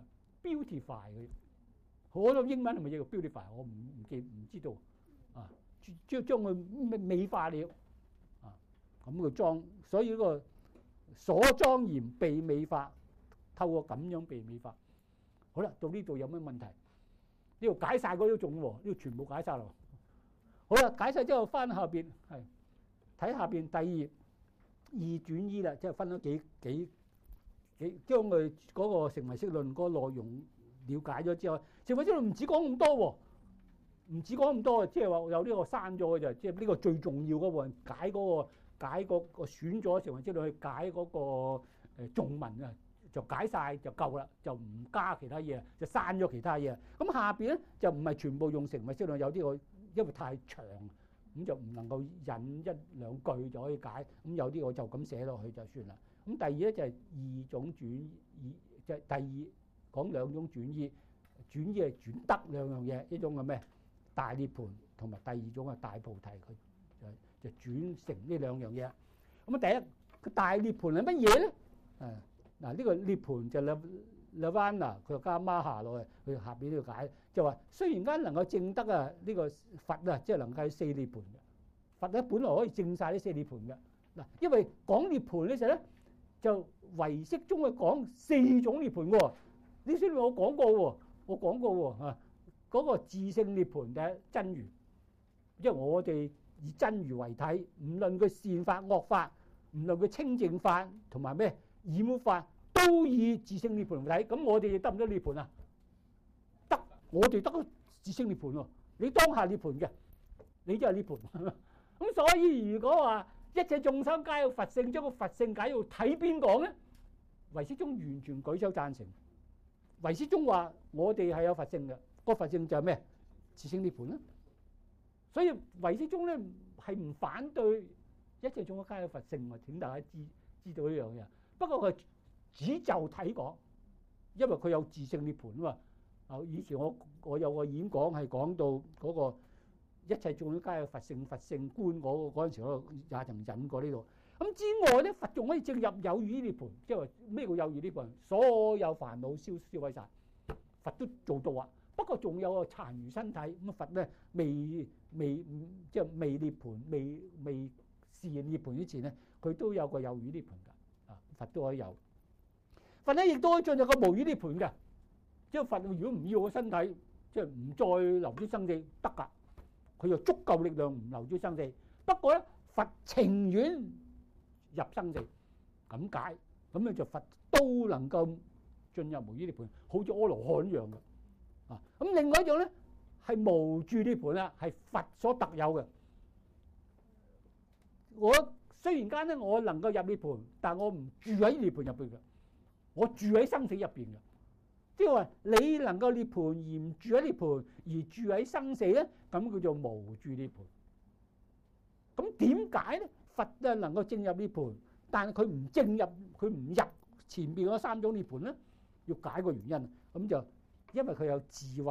beautify 佢。好多英文係咪叫 beautify？我唔知道啊！將佢美化了啊！咁個莊，所以呢個所莊嚴被美化，透過咁樣被美化。好啦，到呢度有咩問題？呢度解晒嗰啲種喎，呢度全部解晒咯。好啦，解晒之後翻下邊係睇下邊第二轉依啦，即係分咗幾將佢嗰個成唯識論嗰個內容了解咗之後，成唯識論唔止講咁多喎，唔止講咁多，即係話有呢個刪咗嘅就，即係呢個最重要嗰部分解嗰個選咗成唯識論去解嗰個頌文啊。就解晒就夠啦，就唔加其他嘢，就刪咗其他嘢。咁下邊咧就唔係全部用成唯識論，有啲我因為太長，咁就唔能夠引一兩句就可以解。咁有啲我就咁寫落去就算啦。咁第二咧就係二種轉依，即係第二講兩種轉依，轉依係轉得兩樣嘢，一種係咩？大涅槃同埋第二種係大菩提，佢就轉成呢兩樣嘢。咁啊，第一個大涅槃係乜嘢咧？嗱，呢個涅槃就Nirvana，佢加孖下落去，佢下邊呢度解，就話雖然間能夠證得啊，呢個佛啊，即係能夠四涅槃嘅佛咧，本來可以證晒呢四涅槃嘅。嗱，因為講涅槃呢時咧，就唯識中去講四種涅槃喎。呢書我講過喎，啊，嗰個自性涅槃就係真如，因為我哋以真如為體，唔論佢善法惡法，唔論佢清淨法同埋咩染污法，都以自性涅槃為體。咁我哋得唔得涅槃啊？得，我哋得自性涅槃喎。你當下涅槃嘅，你就係涅槃。咁所以如果話一切眾生皆有佛性，將個佛性解要睇邊講咧？唯識宗完全舉手贊成。唯識宗話我哋係有佛性嘅，個佛性就係咩？自性涅槃啦。所以唯識宗咧係唔反對一切眾生皆有佛性，請大家知道呢樣嘢。不過佢只就睇講，因為佢有自性涅槃啊嘛。以前我有個演講係講到嗰個一切眾生皆有佛性觀嗰陣時，我也曾引過呢度。咁之外咧，佛仲可以證入有餘涅槃，即係話咩叫有餘涅槃？所有煩惱燒毀晒，佛都做到啊。不過仲有個殘餘身體，咁佛咧未即係未涅槃、未示現涅槃之前咧，佢都有個有餘涅槃㗎。佛都可以有，佛咧亦都可以進入個無餘涅槃嘅。即係佛如果唔要個身體，即係唔再流轉生死得㗎，佢有足夠力量唔流轉生死。不過咧，佛情願入生死，咁解，咁咧就佛都能夠進入無餘涅槃，好似阿羅漢一樣嘅。咁另外一種咧係無住涅槃啦，係佛所特有嘅。我雖然間咧，我能夠入涅槃，但我唔住喺涅槃入邊嘅，我住喺生死入邊嘅。即係話你能夠涅槃而唔住喺涅槃，而住喺生死咧，咁叫做無住涅槃。咁點解咧？佛啊能夠證入涅槃，但係佢唔證入，佢唔入前邊嗰三種涅槃咧？要解個原因，咁就因為佢有智慧，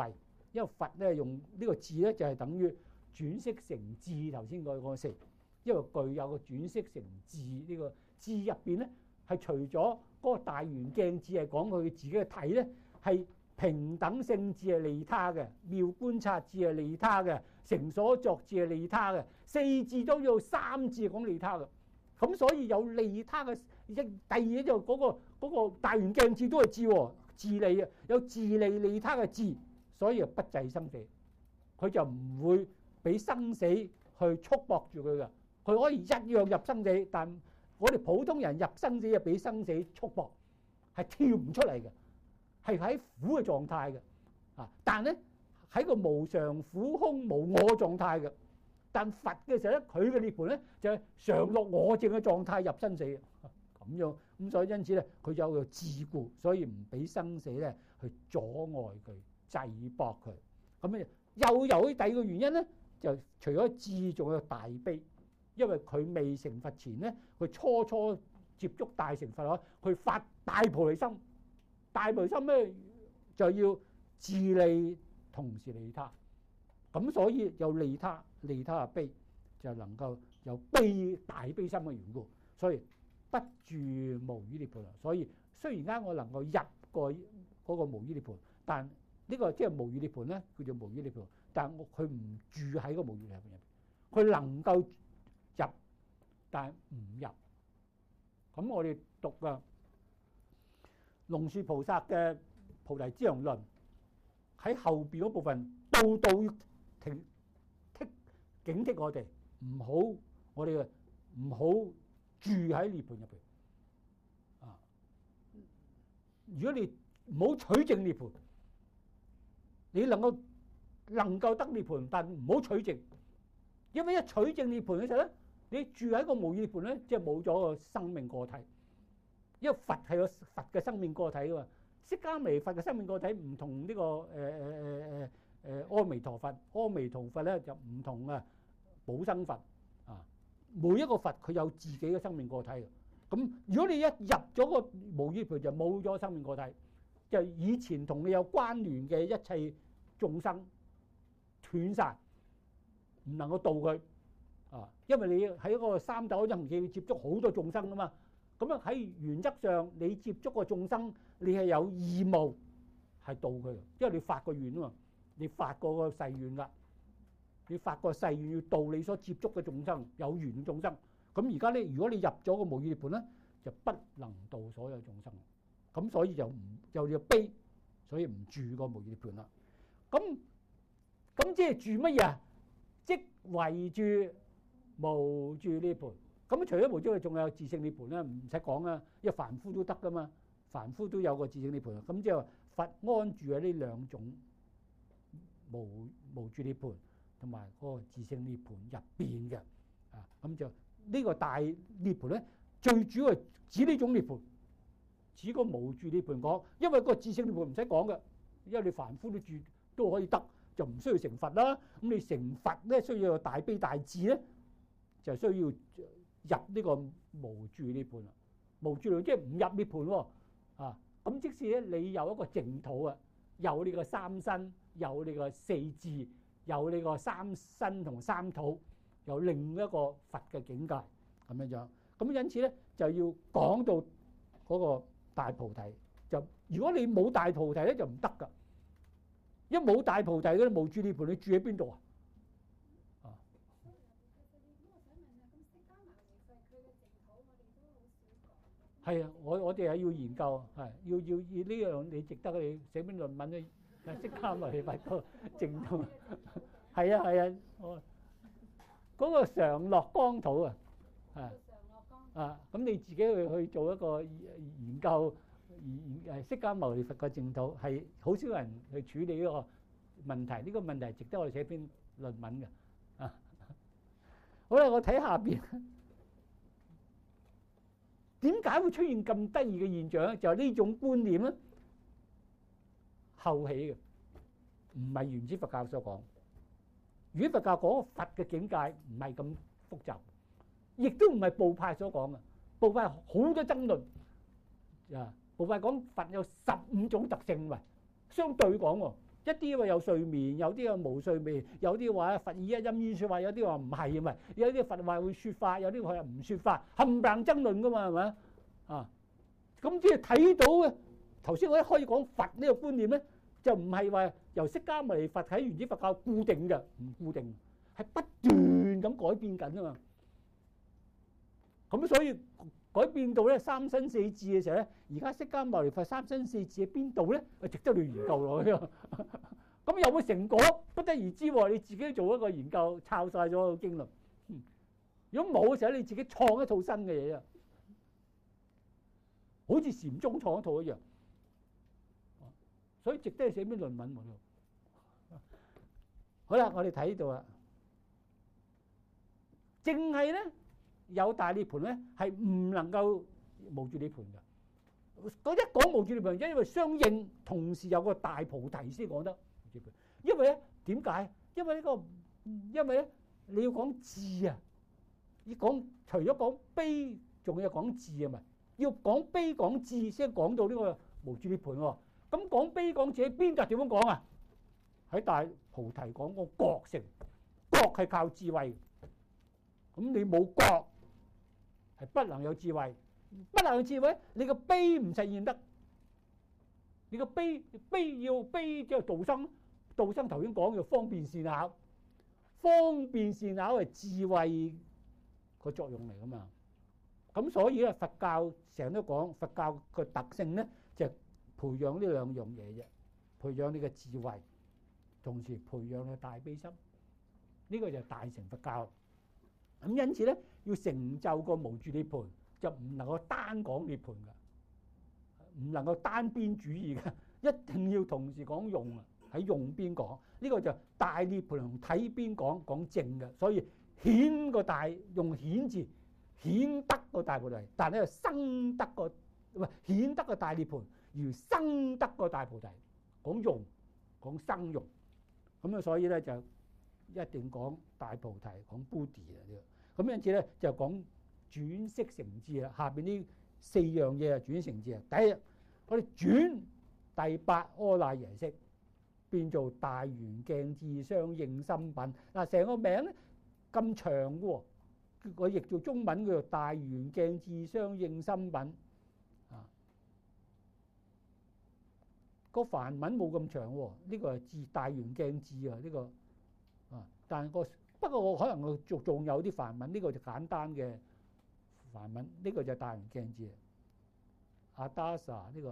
因為佛咧用呢個字咧就係等於轉識成智，頭先嗰個四，因為具有個轉識成智呢個智入邊咧，係除咗嗰個大圓鏡智係講佢自己嘅體咧，係平等性智係利他嘅，妙觀察智係利他嘅，成所作智係利他嘅，四智都要三智係講利他嘅。咁所以有利他嘅第二就嗰個大圓鏡智都係智喎，自利啊，有自利利他嘅智，所以不制生死，佢就唔會俾生死去束縛住佢嘅，佢可以一樣入生死，但我哋普通人入生死就俾生死束縛，係跳唔出嚟嘅，係喺苦嘅狀態嘅啊！但咧喺個無常苦空無我狀態嘅。但佛嘅時候咧，佢嘅涅槃咧就係常樂我淨嘅狀態入生死咁樣，咁所以因此咧，佢有個自故，所以唔俾生死咧去阻礙佢、制縛佢。咁咧又有第二個原因咧，就除咗智，仲有大悲，因為佢未成佛前咧，佢初接觸大成佛咯，佢發大菩提心，大菩提心咧就要自利同時利他，咁所以有利他嘅悲，就能夠有大悲心嘅緣故，所以不住無餘涅槃。所以雖然間我能夠入過嗰個無餘涅槃，但呢個即係無餘涅槃咧，叫做無餘涅槃，但佢唔住喺個無餘涅槃入邊，佢能夠入，但唔入。咁我哋讀嘅龍樹菩薩嘅《菩提資糧論》喺後邊嗰部分，度度要警惕我哋，我哋唔好住喺涅槃入邊啊！如果你唔好取證涅槃，你能夠得涅槃，但唔好取證，因為一取證涅槃嘅時候咧，你住喺個無餘涅槃咧，即係冇咗個生命個體。因為佛係有佛嘅生命個體噶嘛，釋迦牟尼佛嘅生命個體唔同呢個阿彌陀佛，阿彌陀佛咧就唔同啊寶生佛啊，每一個佛佢有自己嘅生命個體嘅。咁如果你一入咗個無餘涅槃，就冇咗生命個體，就以前同你有關聯嘅一切眾生斷晒，唔能夠度佢啊，因為你喺一個三斗因緣記接觸好多眾生噶嘛。咁樣喺原則上，你接觸個眾生，你係有義務係度佢，因為你發個願啊嘛，你發過個誓願啦，你發個誓願要度你所接觸嘅眾生，有緣嘅眾生。咁而家咧，如果你入咗個無餘涅槃咧，就不能度所有眾生，咁所以就要悲，所以唔住個無餘涅槃啦。咁即係住乜嘢啊？即為住無住涅槃。咁除咗無住，仲有自性涅槃咧，唔使講啦，因為凡夫都得噶嘛，凡夫都有個自性涅槃。咁即係佛安住喺呢兩種無住涅槃同埋嗰個自性涅槃入邊嘅啊。咁就呢個大涅槃咧，最主要係指呢種涅槃，指個無住涅槃講，因為個自性涅槃唔使講嘅，因為你凡夫都可以得，就唔需要成佛啦。咁你成佛咧，需要有大悲大智咧，就需要入呢個無住涅槃啦，無住即係唔入涅槃喎啊！咁即使咧你有一個淨土啊，有呢個三身，有呢個四智，有呢個三身同三土，有另一個佛嘅境界咁樣樣。咁因此咧就要講到嗰個大菩提。就如果你冇大菩提咧就唔得噶，一冇大菩提嗰啲無住涅槃，你住喺邊度啊？係啊，我哋係要研究，係要呢樣你值得你寫篇論文咧，釋迦牟尼佛個淨土。係啊，嗰個常樂光土啊，咁你自己去做一個研究，釋迦牟尼佛個淨土係好少人去處理呢個問題，呢個問題值得我哋寫篇論文嘅啊。好啦，我睇下邊。點解會出現咁得意嘅現象咧？就係呢種觀念咧，後起嘅，唔係原始佛教所講。原始佛教講佛嘅境界唔係咁複雜，亦都唔係部派所講嘅。部派好多爭論啊！部派講佛有15種特性，喂，相對講喎， 一啲話有睡眠，有啲話冇睡眠，有啲話佛以一音演說法，有啲話唔係，咪有啲佛話會說法，有啲話唔說法，冚唪唥爭論噶嘛，係咪啊？咁即係睇到嘅。頭先我一開始講佛呢個觀念咧，就唔係話由釋迦牟尼佛喺原始佛教固定嘅，唔固定，係不斷咁改變緊啊嘛。咁所以改變到咧三身四智嘅時候咧，而家釋迦牟尼佛三身四智喺邊度咧？值得你研究落去。咁有冇成果不得而知喎？你自己做一個研究，抄晒咗個經論。如果冇嘅時候，你自己創一套新嘅嘢啊，好似禪宗創一套一樣。所以值得寫篇論文喎。好啦，我哋睇到啦，淨係咧有大涅盤咧，係唔能夠無住涅盤嘅。嗰一講無住涅盤，因為相應同時有個大菩提先講得無住涅盤。因為咧點解？因為咧你要講智啊，要講除咗講悲，仲要講智啊嘛。要講悲講智先講到呢個無住涅盤喎。咁講悲講智喺邊度點樣講啊？喺大菩提講個覺性，覺係靠智慧。咁你冇覺係不能有智慧，不能有智慧，你個悲唔實現得。你個悲要悲即係道生，道生頭先講叫方便善巧，方便善巧係智慧個作用嚟噶嘛。咁所以咧佛教成日都講佛教個特性咧就係培養呢兩樣嘢啫，培養你嘅智慧，同時培養你嘅大悲心，呢個就係大乘佛教。咁因此咧，要成就個無住涅盤，就唔能夠單講涅盤嘅，唔能夠單邊主義嘅，一定要同時講用啊，喺用邊講。呢個就大涅盤同睇邊講，講正嘅，所以顯個大用顯字，顯得個大菩提，但係咧生得個唔係顯得個大涅盤。如生得個大菩提，講用講生用，咁啊，所以咧就一定講大菩提，講 Buddhi 啊呢個。咁因此咧就講轉識成智啦。下邊呢四樣嘢啊，轉成智啊。第一，我哋轉第八阿賴耶識變做大圓鏡智相應心品。嗱，成個名咧咁長嘅喎，我譯做中文叫做大圓鏡智相應心品。個梵文冇咁長喎，呢個係智大圓鏡智啊，呢個啊，但係不過我可能我仲有啲梵文，呢個就簡單嘅梵文，呢個就大圓鏡智。Adasa 呢個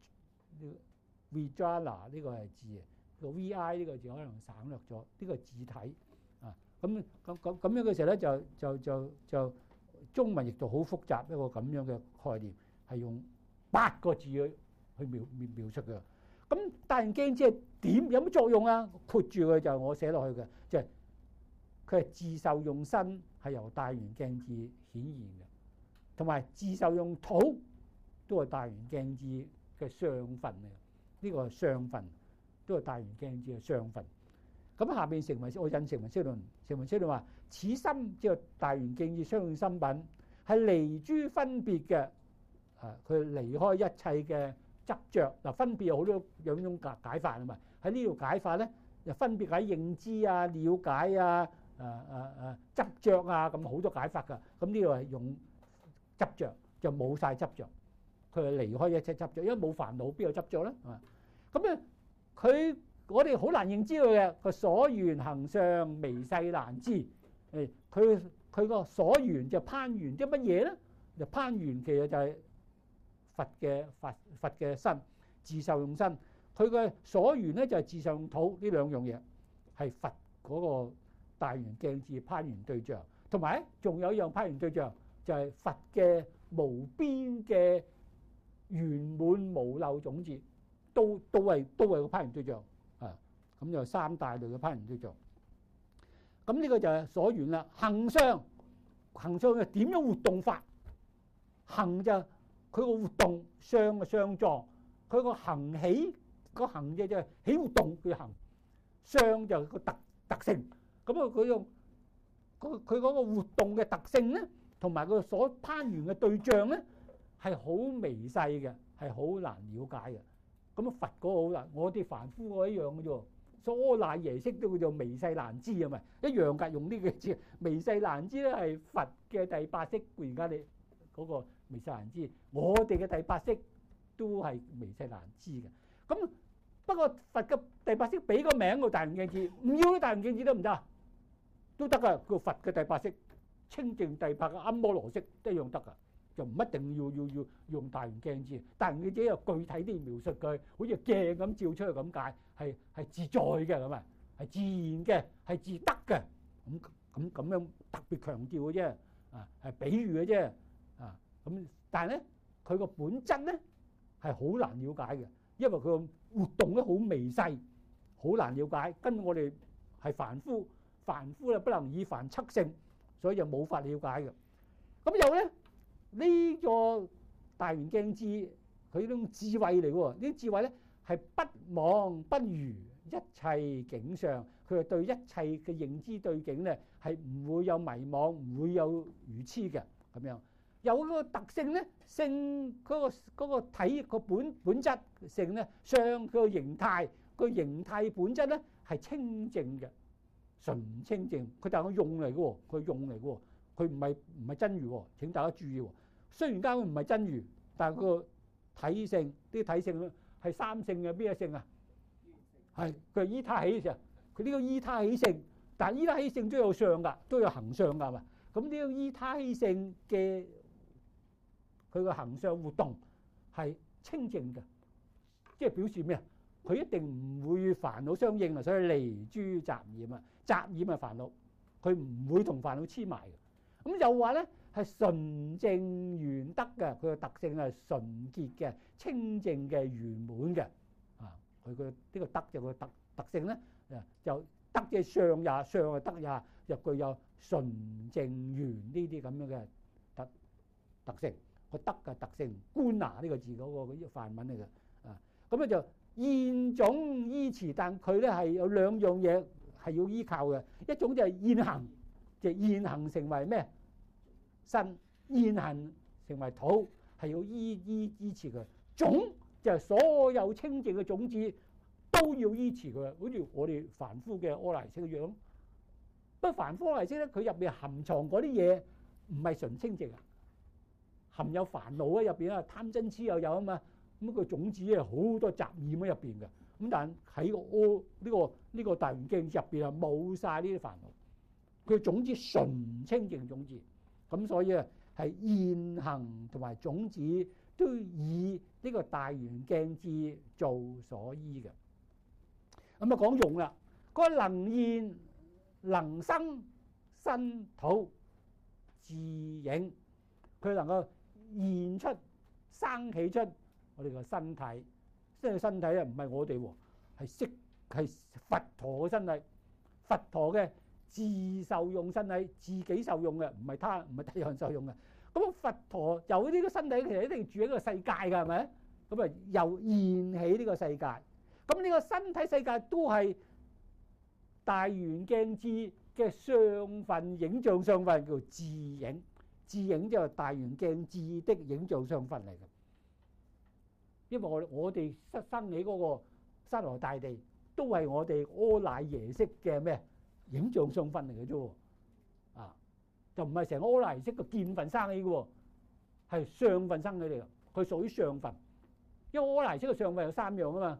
Vijaya 呢個係字啊，個 Vi 呢個字可能省略咗，呢個字體啊，咁樣嘅時候咧就中文譯到好複雜一個咁樣嘅概念，係用8個字去描述嘅。咁大圓鏡智係點？有乜作用啊？括住佢就我寫落去嘅，就係佢係自受用身係由大圓鏡智顯現嘅，同埋自受用土都係大圓鏡智嘅相分嚟。呢個係相分，都係大圓鏡智嘅相分。咁下邊成文我引成文釋論，成文釋論話：此心即係大圓鏡智相應心品，係離諸分別嘅。佢離開一切嘅執着。嗱，分別有好多兩種解法啊嘛。喺呢度解法咧，就分別解認知啊、了解啊、執着啊，咁好多解法㗎。咁呢度係用執着，就冇晒執着。佢係離開一切執着，因為冇煩惱，邊有執着咧？啊，咁咧我哋好難認知佢嘅個所緣行相，微細難知。佢個所緣就攀緣，即係乜嘢咧？就攀緣其實就係佛嘅身，自受用身。佢嘅所緣咧就係自受用土，呢兩樣嘢係佛嗰個大圓鏡智攀緣對象。同埋仲有一樣攀緣對象就係佛嘅無邊嘅圓滿無漏種子，都係個攀緣對象啊。咁就三大類嘅攀緣對象。咁呢個就係所緣啦。行相係點樣活動法？行就佢個活動，相嘅相狀，佢個行起個行嘅就係起活動叫行，相就係個特性。咁啊，佢用佢嗰個活動嘅特性咧，同埋佢所攀緣嘅對象咧，係好微細嘅，係好難了解嘅。 咁佛嗰個好難，我哋凡夫嗰一樣嘅啫。所以阿賴耶識都叫做微細難知啊嘛，一樣㗎，用呢個字。微細難知咧係佛嘅第八識，而家你嗰個微細難知，我哋嘅第八識都係微細難知嘅。咁不過佛嘅第八識俾個名個大圓鏡智，唔要啲大圓鏡智得唔得啊？都得㗎，叫佛嘅第八識，清淨第八嘅庵摩羅識一樣得㗎。就唔一定要用大圓鏡智，大圓鏡智又具體啲描述佢，好似鏡咁照出去咁解，係自在嘅咁啊，係自然嘅，係自得嘅，咁樣特別強調嘅啫，啊係比喻嘅啫，啊咁但係咧佢個本質咧係好難了解嘅，因為佢個活動咧好微細，好難了解，跟我哋係凡夫咧不能以凡測性，所以就冇法了解嘅。咁有咧。呢個大圓鏡智，佢呢種智慧嚟喎，呢啲智慧咧係不妄不愚一切境相，佢係對一切嘅認知對境咧係唔會有迷惘，唔會有愚痴嘅咁樣。有個特性咧，性嗰個體個本質性咧，相佢個形態本質咧係清淨嘅，純清淨。佢但係佢用嚟嘅喎，佢唔係真如喎。請大家注意喎。雖然間佢唔係真如，但係佢個體性啲體性咧係三性嘅，邊一性啊？係佢係依他起嘅，佢呢個依他起性，但係依他起性都有相㗎，都有行相㗎嘛。咁呢個依他起性嘅佢個行相活動係清淨嘅，即係表示咩啊？佢一定唔會煩惱相應啊，所以離諸雜染啊，雜染係煩惱，佢唔會同煩惱黐埋嘅。咁又話咧係純正圓德嘅，佢個特性係純潔嘅、清淨嘅、圓滿嘅。啊，佢個呢個德就個特性咧，就德嘅相也，相嘅德也，就具有純正圓呢啲咁樣嘅特性。個德嘅特性，觀拿呢個字嗰個梵文嚟嘅。啊，咁咧就現種依持，但佢咧係有兩樣嘢係要依靠嘅，一種就係現行。就現行成為咩身，現行成為土，係要依持佢。種就係所有清淨嘅種子都要依持佢，好似我哋凡夫嘅阿賴耶識嘅樣。不過凡夫阿賴耶識咧，佢入邊含藏嗰啲嘢唔係純清淨啊，含有煩惱喺入邊啊，貪嗔痴又有啊嘛。咁個種子係好多雜染喺入邊嘅。咁但喺呢個大圓鏡入邊啊，冇晒呢啲煩惱。佢種子純清淨種子，咁所以啊係現行同埋種子都以呢個大圓鏡智做所依嘅。咁啊講用啦，嗰個能現能生身土自影，佢能夠現出生起出我哋個身體，即係身體啊唔係我哋喎，係佛陀嘅身體，佛陀嘅。自受用身體，自己受用嘅，唔係他人受用嘅。咁佛陀有呢個身體，其實一定住喺個世界㗎，係咪？咁啊，又現起呢個世界。咁呢個身體世界都係大圓鏡智嘅相分，影像相分叫自影。自影就係大圓鏡智的影像相分嚟嘅。因為我哋生起嗰個山河大地，都係我哋阿賴耶識嘅咩？影像相分嚟嘅啫，啊，就唔係成個阿賴耶識嘅見分生起嘅，係相分生起嚟嘅，佢屬於相分。因為阿賴耶識嘅相分有三樣啊嘛，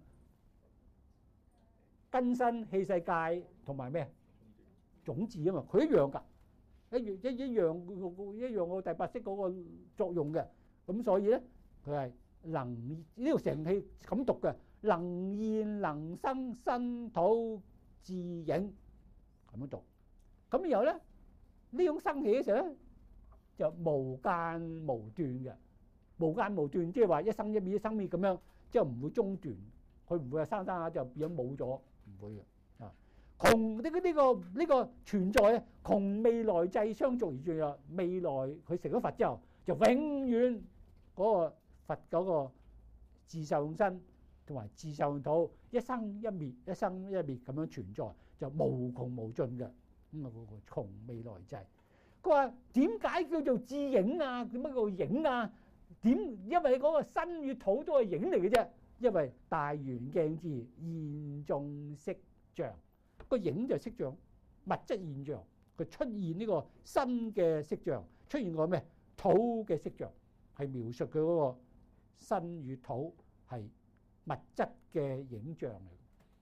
根身、器世界同埋咩種子啊嘛，佢一樣㗎，一樣個第八識嗰個作用嘅。咁所以咧，佢係能呢個成氣咁讀嘅，能現能生身土自影。咁樣讀，咁然後咧呢種生起嘅時候咧就無間無斷嘅，無間無斷即係話一生一滅一生滅咁樣，即係唔會中斷，佢唔會話生下就變咗冇咗，唔會嘅。啊，窮呢個存在咧，窮未來際相續而存在。未來佢成咗佛之後，就永遠嗰個佛嗰個自受用身同埋自受用土一生一滅一生一滅咁樣存在，就無窮無盡嘅。咁啊嗰個窮未來際，佢話點解叫做自影啊？點解叫影啊？因為嗰個身與土都係影嚟嘅啫， 因為大圓鏡智現眾色像，個影就係色像，物質現象，佢出現呢個新嘅色像，出現個咩土嘅色像，係描述佢嗰個身與土係物質嘅影像嚟。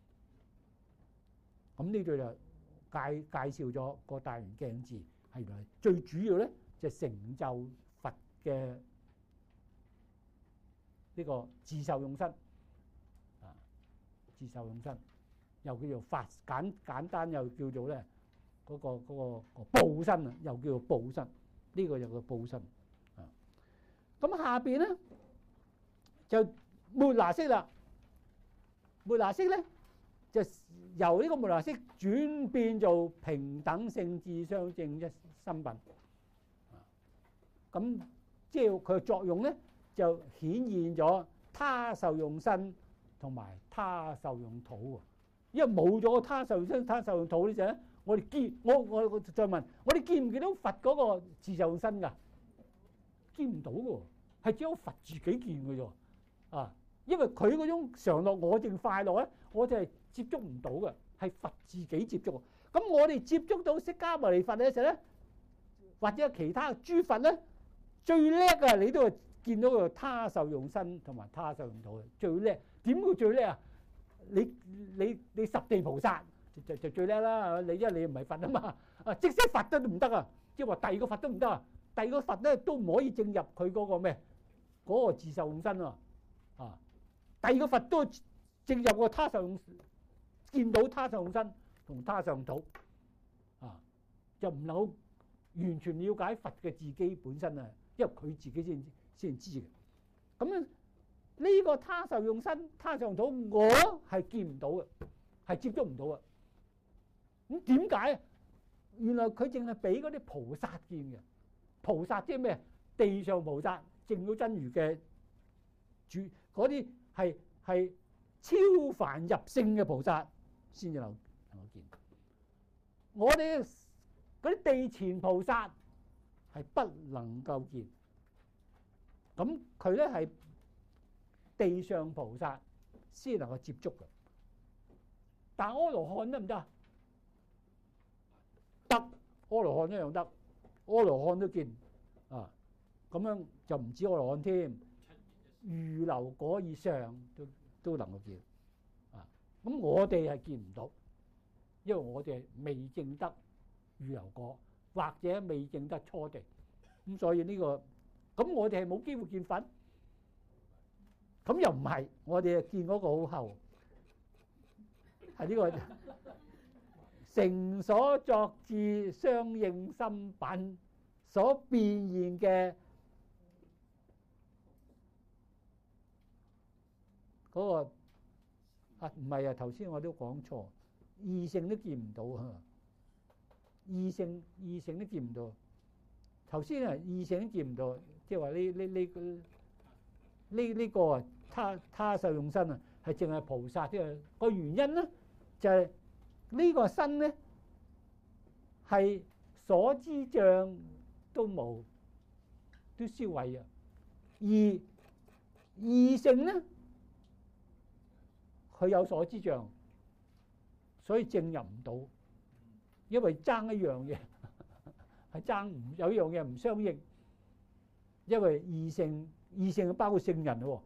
咁呢度就介紹咗個大圓鏡智係原來最主要咧就成就佛嘅呢個自受用身啊，自受用身又叫做法，簡單又叫做咧嗰個報身啊，又叫做報身，呢個就叫報身啊。咁下邊咧就末那識啦，末那識咧就由呢個末那識轉變做平等性智相證一心品啊。咁即係佢嘅作用咧，就顯現咗他受用身同埋他受用土喎。因為冇咗他受用身、他受用土呢陣咧，我哋見我再問，我哋見唔見到佛嗰個自受用身㗎？見唔到㗎，係只有佛自己見嘅啫。啊，因為佢嗰種常樂我淨快樂咧，我哋係接觸唔到嘅，係佛自己接觸。咁我哋接觸到釋迦牟尼佛嘅時候咧，或者其他諸佛咧，最叻啊！你都係見到個他受用身同埋他受用土嘅最叻。點會最叻啊？你十地菩薩就最叻啦！你因為你唔係佛啊嘛，啊即使佛都唔得啊，即係話第二個佛都唔得啊，第二個佛咧都唔可以證入佢嗰個咩嗰個自受用身啊！啊，第二個佛都證入個他受用，見到他受用身同他受用土啊，就唔能夠完全了解佛嘅自己本身啊，因為佢自己先知嘅。咁樣呢個他受用身、他受用土，我係見唔到嘅，係接觸唔到嘅。咁點解？原來佢淨係俾嗰啲菩薩見嘅。菩薩即係咩？地上菩薩證到真如嘅主，嗰啲係超凡入聖嘅菩薩先至能夠見。我哋嗰啲地前菩薩係不能夠見。咁佢咧係地上菩薩先能夠接觸嘅，但阿羅漢得唔得？得，阿羅漢一樣得，阿羅漢都見啊。咁樣就唔止阿羅漢添，預流果以上都能夠見啊。咁我哋係見唔到，因為我哋未證得預流果，或者未證得初地，咁所以呢個。咁我哋係冇機會見佛，咁又唔係，我哋見嗰個好後，係呢個成所作智相應心品所變現嘅嗰個啊，唔係啊，頭先我都講錯，異性都見唔到啊，異性都見唔到。頭先啊，異性都見唔到，即係話呢個啊，他受用身啊，係淨係菩薩嘅個原因咧，就係呢個身咧係所知障都冇，都銷毀啊。而異性咧，佢有所知障，所以證入唔到，因為爭一樣嘢。係爭唔有一樣嘢唔相應，因為異性包括聖人喎，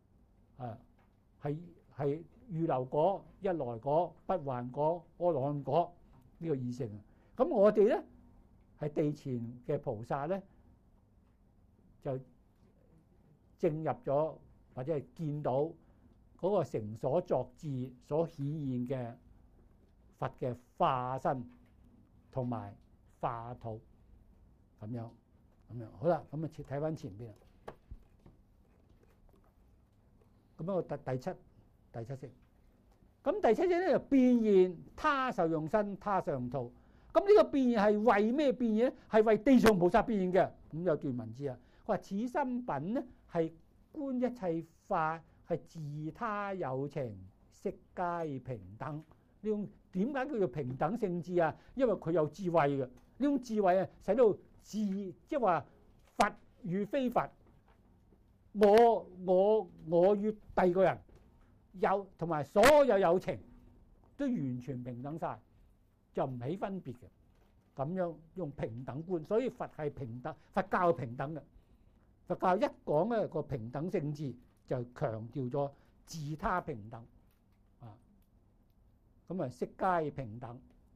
係預流果、一來果、不還果、阿羅漢果呢個異性啊。咁我哋咧係地前嘅菩薩咧，就證入咗或者係見到嗰個成所作智所顯現嘅佛嘅化身同埋化土。咁樣好啦，咁啊睇翻前邊啊。咁樣我第七識，咁第七識咧就變現他受用身、他受用土。咁呢個變現係為咩變現咧？係為地上菩薩變現嘅。咁有段文字啊，佢話此心品咧係觀一切法係自他有情，悉皆平等。呢種點解叫做平等性智啊？因為佢有智慧嘅，呢種智慧啊，使到即係話佛與非佛，我與第二個人有同埋所有有情都完全平等晒，就唔起分別嘅。咁樣用平等觀，所以佛係平等，佛教係平等嘅。佛教一講咧個平等性質，就強調咗自他平等啊。咁啊，色皆平等。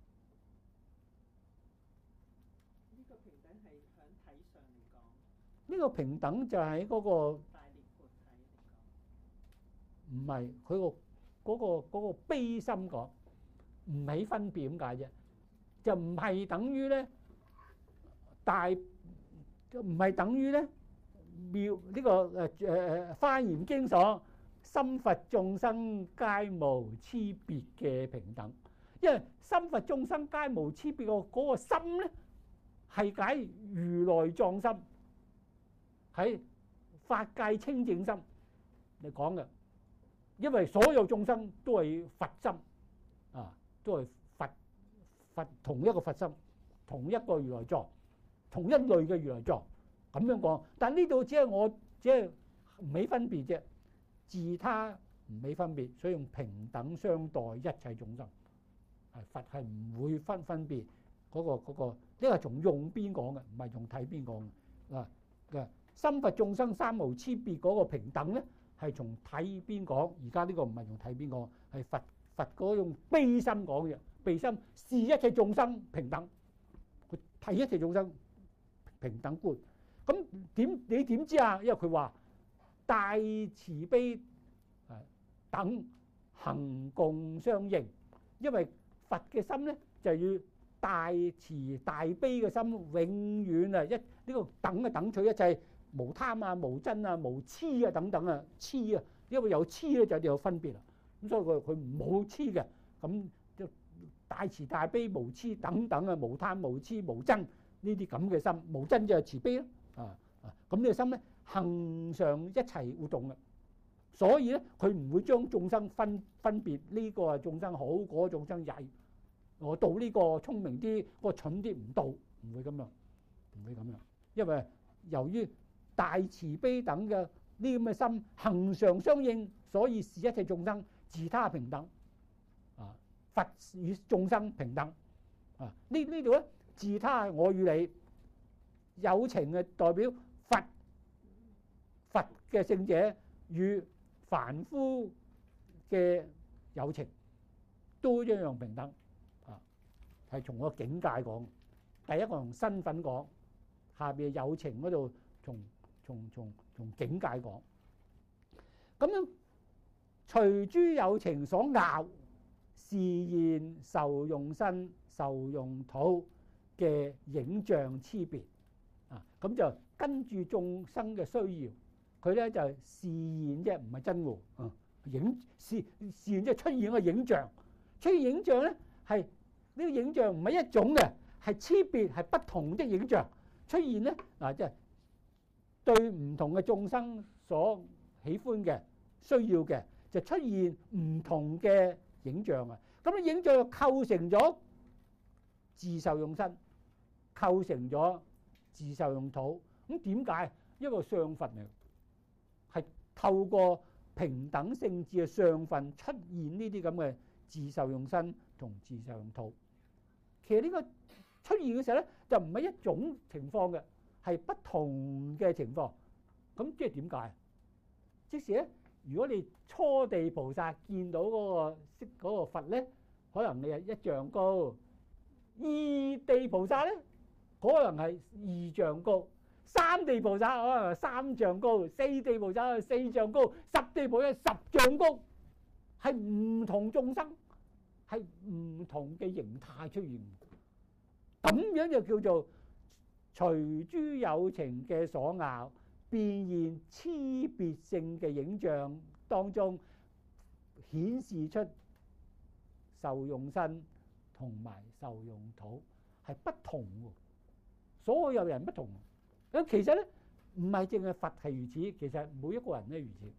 呢個平等係響體上嚟講， 呢個平等就喺嗰個大涅槃體嚟講， 唔係佢嗰個悲心講，唔起分別咁解啫。就唔係等於咧大，唔係等於咧妙呢個華嚴經所心佛眾生皆無差別嘅平等。因為心佛眾生皆無差別嗰個心咧，係解如來藏心，喺法界清淨心嚟講嘅。因為所有眾生都係佛心啊，都係佛同一個佛心，同一個如來藏，同一類嘅如來藏咁樣講。但呢度只係我只係唔起分別啫，自他唔起分別，所以用平等相待一切眾生。係佛係唔會分別嗰個，呢個係從用邊講嘅，唔係從睇邊講嘅啊嘅。心佛眾生三無差別嗰個平等咧，係從睇邊講。而家呢個唔係從睇邊講，係佛嗰種悲心講嘅。悲心視一切眾生平等，佢睇一切眾生平等觀。咁你點知啊？因為佢話大慈悲等行共相應，因為佛嘅心咧就要大慈大悲嘅心，永遠啊呢個等啊等取一切無貪啊無瞋啊無痴啊等等啊痴啊，因為有痴咧就有分別啦。咁所以佢冇痴嘅，咁就大慈大悲無痴等等啊，無貪無痴無瞋呢啲咁嘅心，無瞋就係慈悲咯咁呢個心咧恆常一齊活動嘅。所以咧佢唔會將眾生分別，呢個係眾生好，嗰個眾生曳，我度呢個聰明啲，嗰個蠢啲唔度，唔會咁樣，唔會咁樣。因為由於大慈悲等嘅呢咁嘅心恆常相應，所以是一切眾生自他平等啊，佛與眾生平等啊。呢度咧自他係我與你，有情嘅代表佛嘅聖者與凡夫嘅有情都一樣平等啊。係從個境界講，第一個從身份講，下邊有情嗰度從境界講。咁樣隨諸有情所樂，示現受用身、受用土嘅影像差別啊。咁就跟住眾生嘅需要，佢咧就示現啫，唔係真喎啊。示現即係出現一個影像，出現影像咧係呢個影像唔係一種嘅，係差別係不同的影像出現咧嗱，即係對唔同嘅眾生所喜歡嘅需要嘅，就出現唔同嘅影像啊。咁啲影像就構成咗自受用身，構成咗自受用土。咁點解？一個相分嚟，係透過平等性質嘅相分出現呢啲咁嘅自受用身同自受用土。其實呢個出現嘅時候咧，就唔係一種情況嘅，係不同嘅情況。咁即係點解？即使咧，如果你初地菩薩見到嗰個佛咧，可能你係一丈高；二地菩薩咧，可能係二丈高；三地菩薩可能係三丈高；四地菩薩係四丈高；十地菩薩10丈高，係唔同眾生，係唔同嘅形態出現。咁樣就叫做隨諸有情嘅所樂，變現差別性嘅影像當中，顯示出受用身同埋受用土係不同喎。所有人不同。咁其實咧唔係淨係佛係如此，其實每一個人都如此。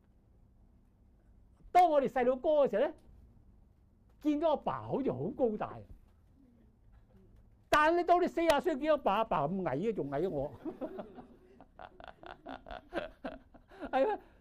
當我哋細佬哥嘅時候咧，見到阿爸好似好高大，但係你到你40歲見到阿爸咁矮嘅，仲矮過我，係咩？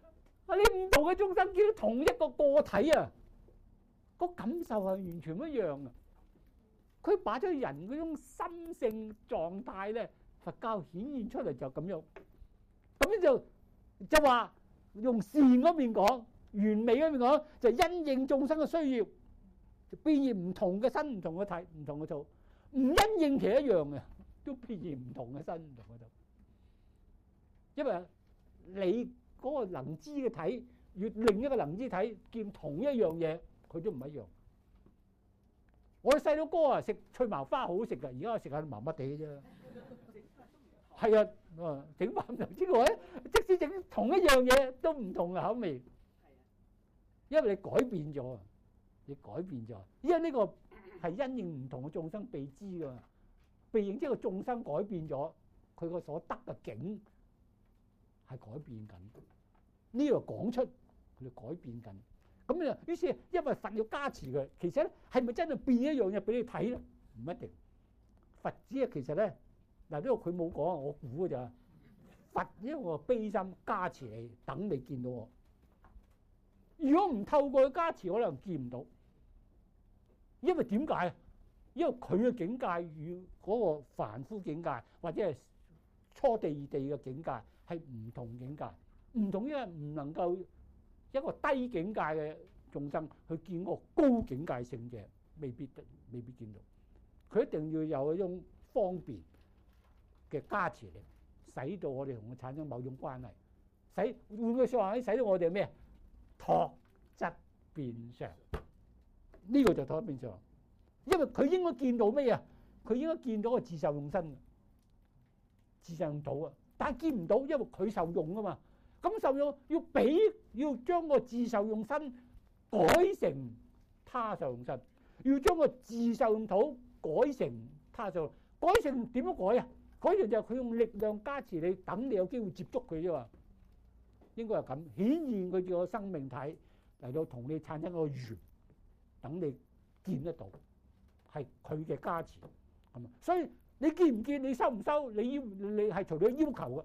你唔同嘅眾生見到同一個個體啊，個感受係完全唔一樣嘅。佢把咗人嗰種心性狀態咧，佛教顯現出嚟就咁樣。咁樣就話用善嗰邊講，完美嗰邊講，就因應眾生嘅需要，就變現唔同嘅身、唔同嘅體、唔同嘅土。唔因應其一樣嘅，都變現唔同嘅身、唔同嘅土。因為你嗰個能知嘅體，與另一個能知體見同一樣嘢，佢都唔一樣。我哋細佬哥啊，食脆茅花好食噶，而家我食下麻麻地嘅啫。係啊，整翻唔知喎，即使整同一樣嘢都唔同嘅口味。因為你改變咗，因為呢個係因應唔同嘅眾生被知噶嘛，被認知個眾生改變咗，佢個所得嘅境係改變緊。呢個講出佢哋改變緊。咁啊，於是因為佛要加持佢，其實咧係咪真係變一樣嘢俾你睇咧？唔一定。佛只係其實咧，嗱呢個佢冇講，我估嘅咋。佛因為個悲心加持你，等你見到我。如果唔透過佢加持，可能見唔到。因為點解啊？因為佢嘅境界與嗰個凡夫境界，或者係初地二地嘅境界係唔同境界，唔同，因為唔能夠一個低境界嘅眾生去見個高境界性嘅，未必見到。佢一定要有一種方便嘅加持力，使到我哋同佢產生某種關係。換句説話，使到我哋咩？託質變相。呢個就託質變相。因為佢應該見到咩啊？佢應該見到個自受用身，自受用土啊！但係見唔到，因為佢受用啊嘛。咁受用要將個自受用身改成他受用身，要將個自受用土改成他受用，改成點樣改啊？改成就係佢用力量加持你，等你有機會接觸佢啫嘛。應該係咁顯現佢叫個生命體嚟到同你產生個緣，等你見得到係佢嘅加持，係嘛？所以你見唔見？你收唔收？你係隨你要求嘅，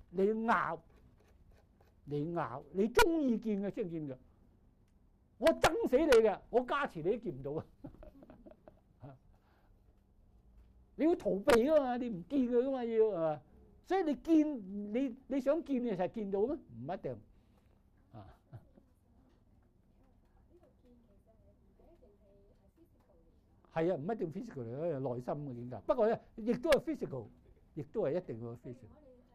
你拗，你中意見嘅先見嘅。我憎死你嘅，我加持你都見唔到啊！你要逃避噶嘛？你唔見佢噶嘛？要係嘛？所以你見你想見嘅就係見到咩？唔一定啊。係啊，唔一定 physical 嚟嘅，內心嘅境界。不過咧，亦都係 physical， 亦都係一定嘅 physical。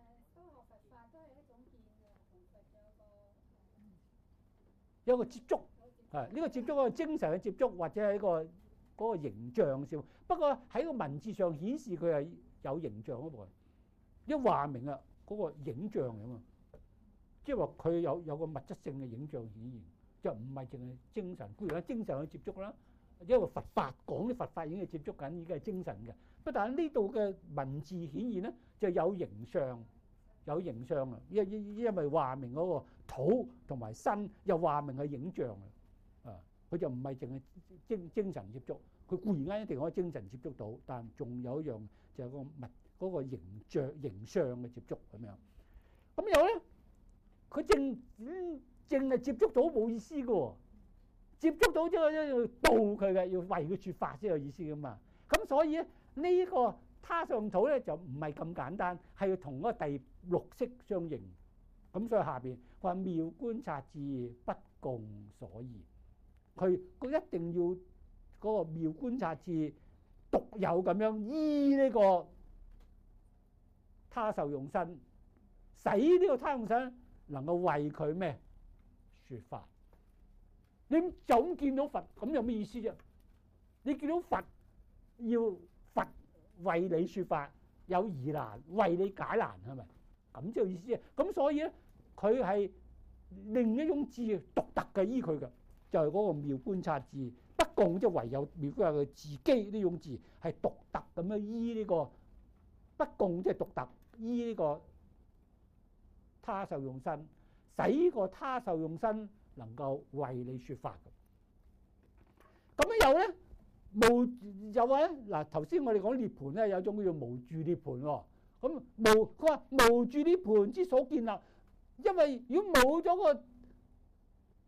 有個接觸，係呢個接觸係精神嘅接觸，或者係一個嗰個形象上。不過喺個文字上顯示佢係有形象嗰部分。一話明啊，嗰個影像嚟啊嘛，即係話佢有個物質性嘅影像顯現，就唔係淨係精神。固然係精神去接觸啦，因為佛法講啲佛法已經係接觸緊，已經係精神嘅。不但係呢度嘅文字顯現咧，就有形象。有形象啊，因為話明嗰個土同埋身，又話明係影像啊，佢就唔係淨係精神接觸，佢固然間一定可以精神接觸到，但仲有一樣就係嗰個形象嘅接觸咁樣。咁有咧，佢淨係接觸到冇意思嘅喎，接觸到即係要導佢嘅，要為佢説法先有意思噶嘛。咁所以咧呢個他上土咧就唔係咁簡單，係要同嗰個第六識相應。咁所以下邊話妙觀察智不共所異，佢一定要嗰個妙觀察智獨有咁樣依呢個他受用身，使呢個他用身能夠為佢咩説法。你就咁見到佛咁有咩意思啫？你見到佛要佛為你説法，有疑難為你解難，係咪咁就意思啊？咁所以咧，佢係另一種智獨特嘅依佢嘅，就係嗰個妙觀察智不共，即係唯有妙觀察佢自己呢種智係獨特咁樣依呢個不共，即係獨特依呢個他受用身，使個他受用身能夠為你説法嘅。咁樣有咧。有啊！嗱，頭先我哋講涅槃咧，有種叫做無住涅槃喎。咁佢話無住涅槃之所建立，因為如果冇咗個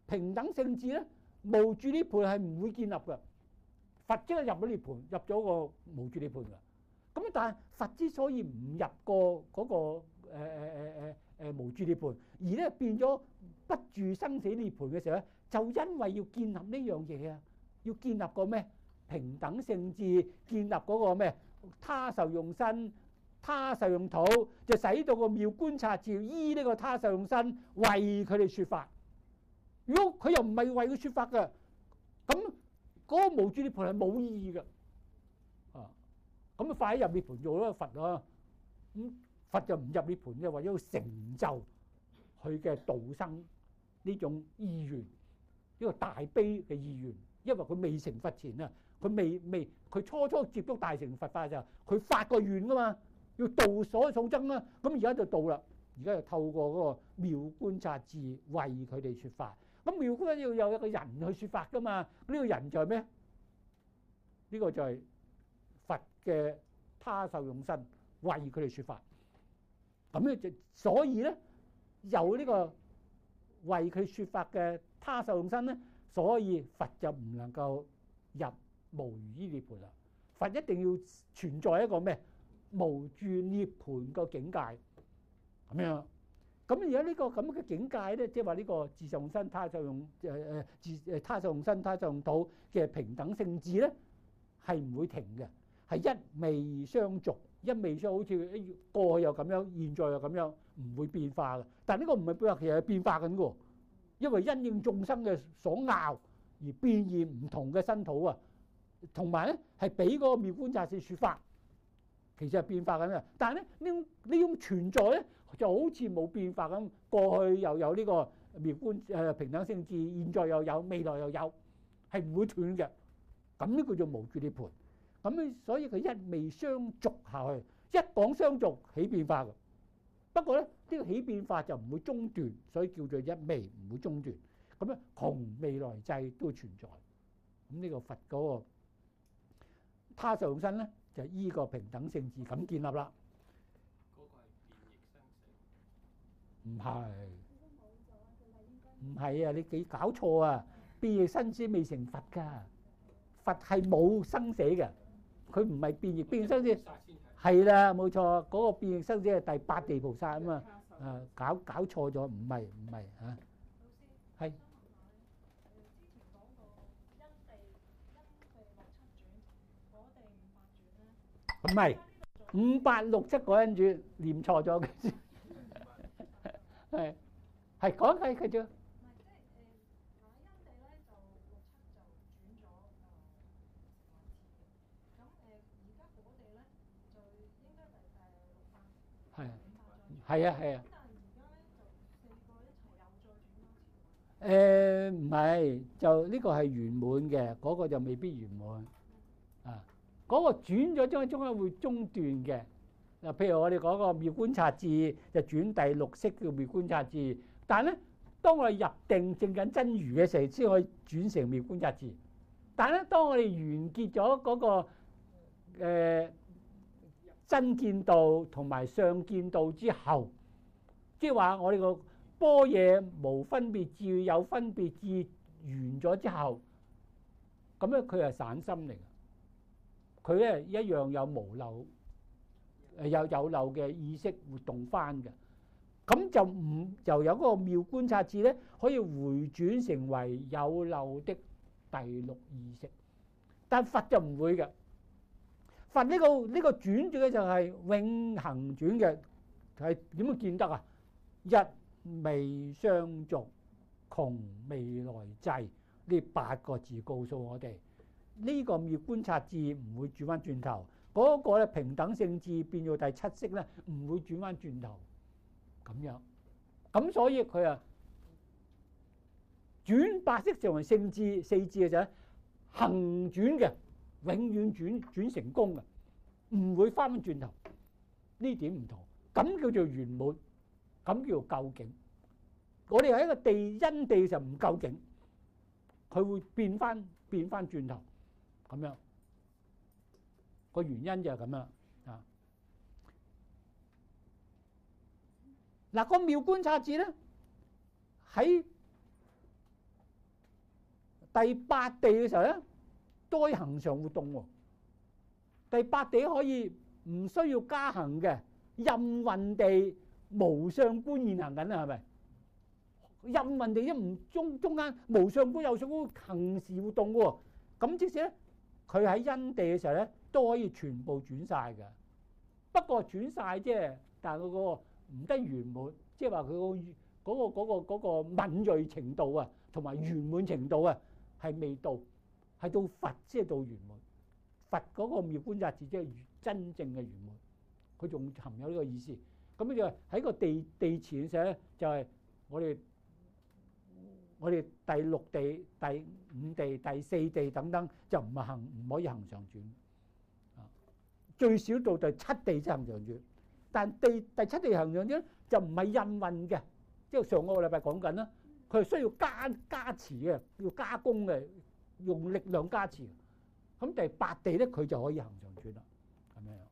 平等聖智咧，無住涅槃係唔會建立嘅。佛即係入咗涅槃，入咗個無住涅槃㗎。咁但係佛之所以唔入過嗰個無住涅槃，而咧變咗不住生死涅槃嘅時候咧，就因為要建立呢樣嘢啊，要建立個咩平等聖智，建立嗰個咩他受用身、他受用土，就使到個妙觀察智依呢個他受用身為佢哋説法。如果佢又唔係為佢説法嘅，咁嗰個無住涅槃係冇意義嘅。咁快啲入涅槃做咗佛啊！咁佛就唔入涅槃嘅，為咗要成就佢嘅度生呢種意願，呢個大悲嘅意願。因為佢未成佛前啊，佢初接觸大乘佛法嘅時候，佢發個願噶嘛，要度所有眾生啦。咁而家就度啦，而家就透過嗰個妙觀察智為佢哋説法。咁妙觀要有一個人去説法噶嘛？呢個人就係咩？呢個就係佛嘅他受用身為佢哋説法。咁咧就所以咧有呢個為佢説法嘅他受用身咧，所以佛就唔能夠入無餘依涅槃啦。佛一定要存在一個咩無住涅槃個境界咁樣。咁而家呢個咁嘅境界咧，即係話呢個自受用身、他受用他受用身、他受用土嘅平等聖智咧，係唔會停嘅，係一味相續，一味相好似過去又咁樣，現在又咁樣，唔會變化嘅。但係呢個唔係變化，其實係變化緊嘅，因為因應眾生嘅所拗而變現唔同嘅身土啊，同埋咧係俾嗰個妙觀察智説法，其實係變化緊嘅。但係咧呢種存在咧就好似冇變化咁，過去又有呢個妙觀平等聖智，現在又有，未來又有，係唔會斷嘅。咁呢叫做無住涅槃。咁所以佢一味相續下去，一講相續起變化嘅。不過咧呢個起變化就唔會中斷，所以叫做一味唔會中斷。咁咧窮未來際都存在。咁呢個佛嗰個他受用身咧就依個平等聖智咁建立啦。 嗰個係變易生死？ 唔係，唔係啊！你幾搞錯啊？變易生死未成佛㗎，佛係冇生死嘅，佢唔係變易。變易生死係啦，冇錯，嗰個變易生死係第八地菩薩啊嘛。搞錯咗，唔係嚇。係。唔係587個因主念錯咗嘅先，係講緊佢啫。係啊。唔係，就呢個係圓滿嘅，嗰個就未必圓滿啊。嗰個轉咗中間會中斷嘅。嗱，譬如我哋講個妙觀察智就轉第六識叫妙觀察智，但係咧，當我哋入定證緊真如嘅時候，先可以轉成妙觀察智。但係咧，當我哋完結咗嗰個真見道同埋相見道之後，即係話我哋個般若無分別智有分別智完咗之後，咁咧佢係散心嚟嘅。佢咧一樣有無漏，有漏嘅意識活動翻嘅，咁就有嗰個妙觀察智咧，可以回轉成為有漏的第六意識。但佛就唔會嘅，佛呢個轉嘅就係永恆轉嘅，係點樣見得啊？一味相續，窮未來際，呢8個字告訴我哋。呢個妙觀察智唔會轉翻轉頭，嗰個咧平等聖智變做第七識咧，唔會轉翻轉頭咁樣。咁所以佢啊轉8識成為聖智4智嘅就係恆轉嘅，永遠轉成功嘅，唔會翻翻轉頭。呢點唔同，咁叫做圓滿，咁叫做究竟。我哋喺一個地因地就唔究竟，佢會變翻轉頭。咁樣個原因就係咁樣啊！嗱，個妙觀察智咧喺第八地嘅時候咧，都可以恆常活動喎。第八地可以唔需要加行嘅，任運地無相觀現行緊啦，係咪？任運地一唔中間無相觀有相觀行時活動嘅喎，咁即使咧佢喺因地嘅時候咧都可以全部轉晒嘅。不過轉晒啫，但係佢嗰個唔得圓滿，即係話佢嗰個敏鋭程度啊，同埋圓滿程度啊係未到，係到佛先係到圓滿。佛嗰個妙觀察智即係真正嘅圓滿，佢仲含有呢個意思。咁就喺個地前嘅時候咧，就係我哋第六地、第五地、第四地等等，就唔可以恆常轉。最少到第七地先恆常轉，但第七地恆常轉就唔係印運嘅，即係上個禮拜講緊啦，佢係需要加持嘅，要加工嘅，用力量加持。咁第八地咧，佢就可以恆常轉啦，咁樣。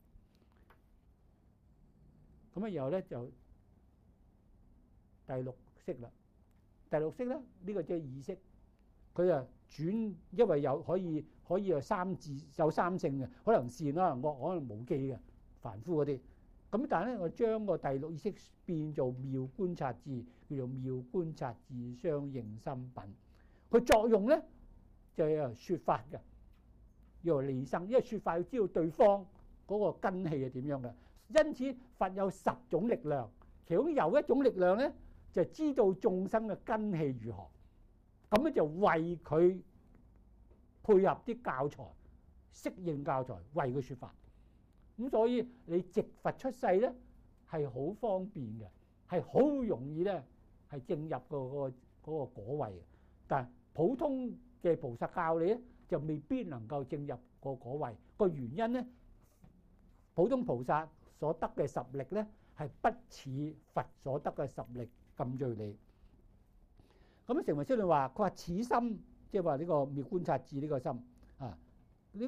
咁啊，然後咧就第六識啦。第六識咧，呢個即係意識，佢啊轉，因為可以有三性嘅，可能善，可能惡，可能無記嘅凡夫嗰啲。咁但係咧，我將個第六意識變做妙觀察智，叫做妙觀察智相應心品。佢作用咧就係説法嘅，要離生，因為説法要知道對方嗰個根器係點樣嘅。因此佛有10種力量，其中有一種力量咧，就知道眾生嘅根器如何，咁咧就為佢配合啲教材，適應教材，為佢説法。咁所以你直佛出世咧係好方便嘅，係好容易咧係進入嗰個果位嘅。但係普通嘅菩薩教你咧就未必能夠進入個果位。個原因咧，普通菩薩所得嘅十力咧係不似佛所得嘅十力咁銳利。咁成唯識論話，佢話此心，即係話呢個妙觀察智呢個心啊，呢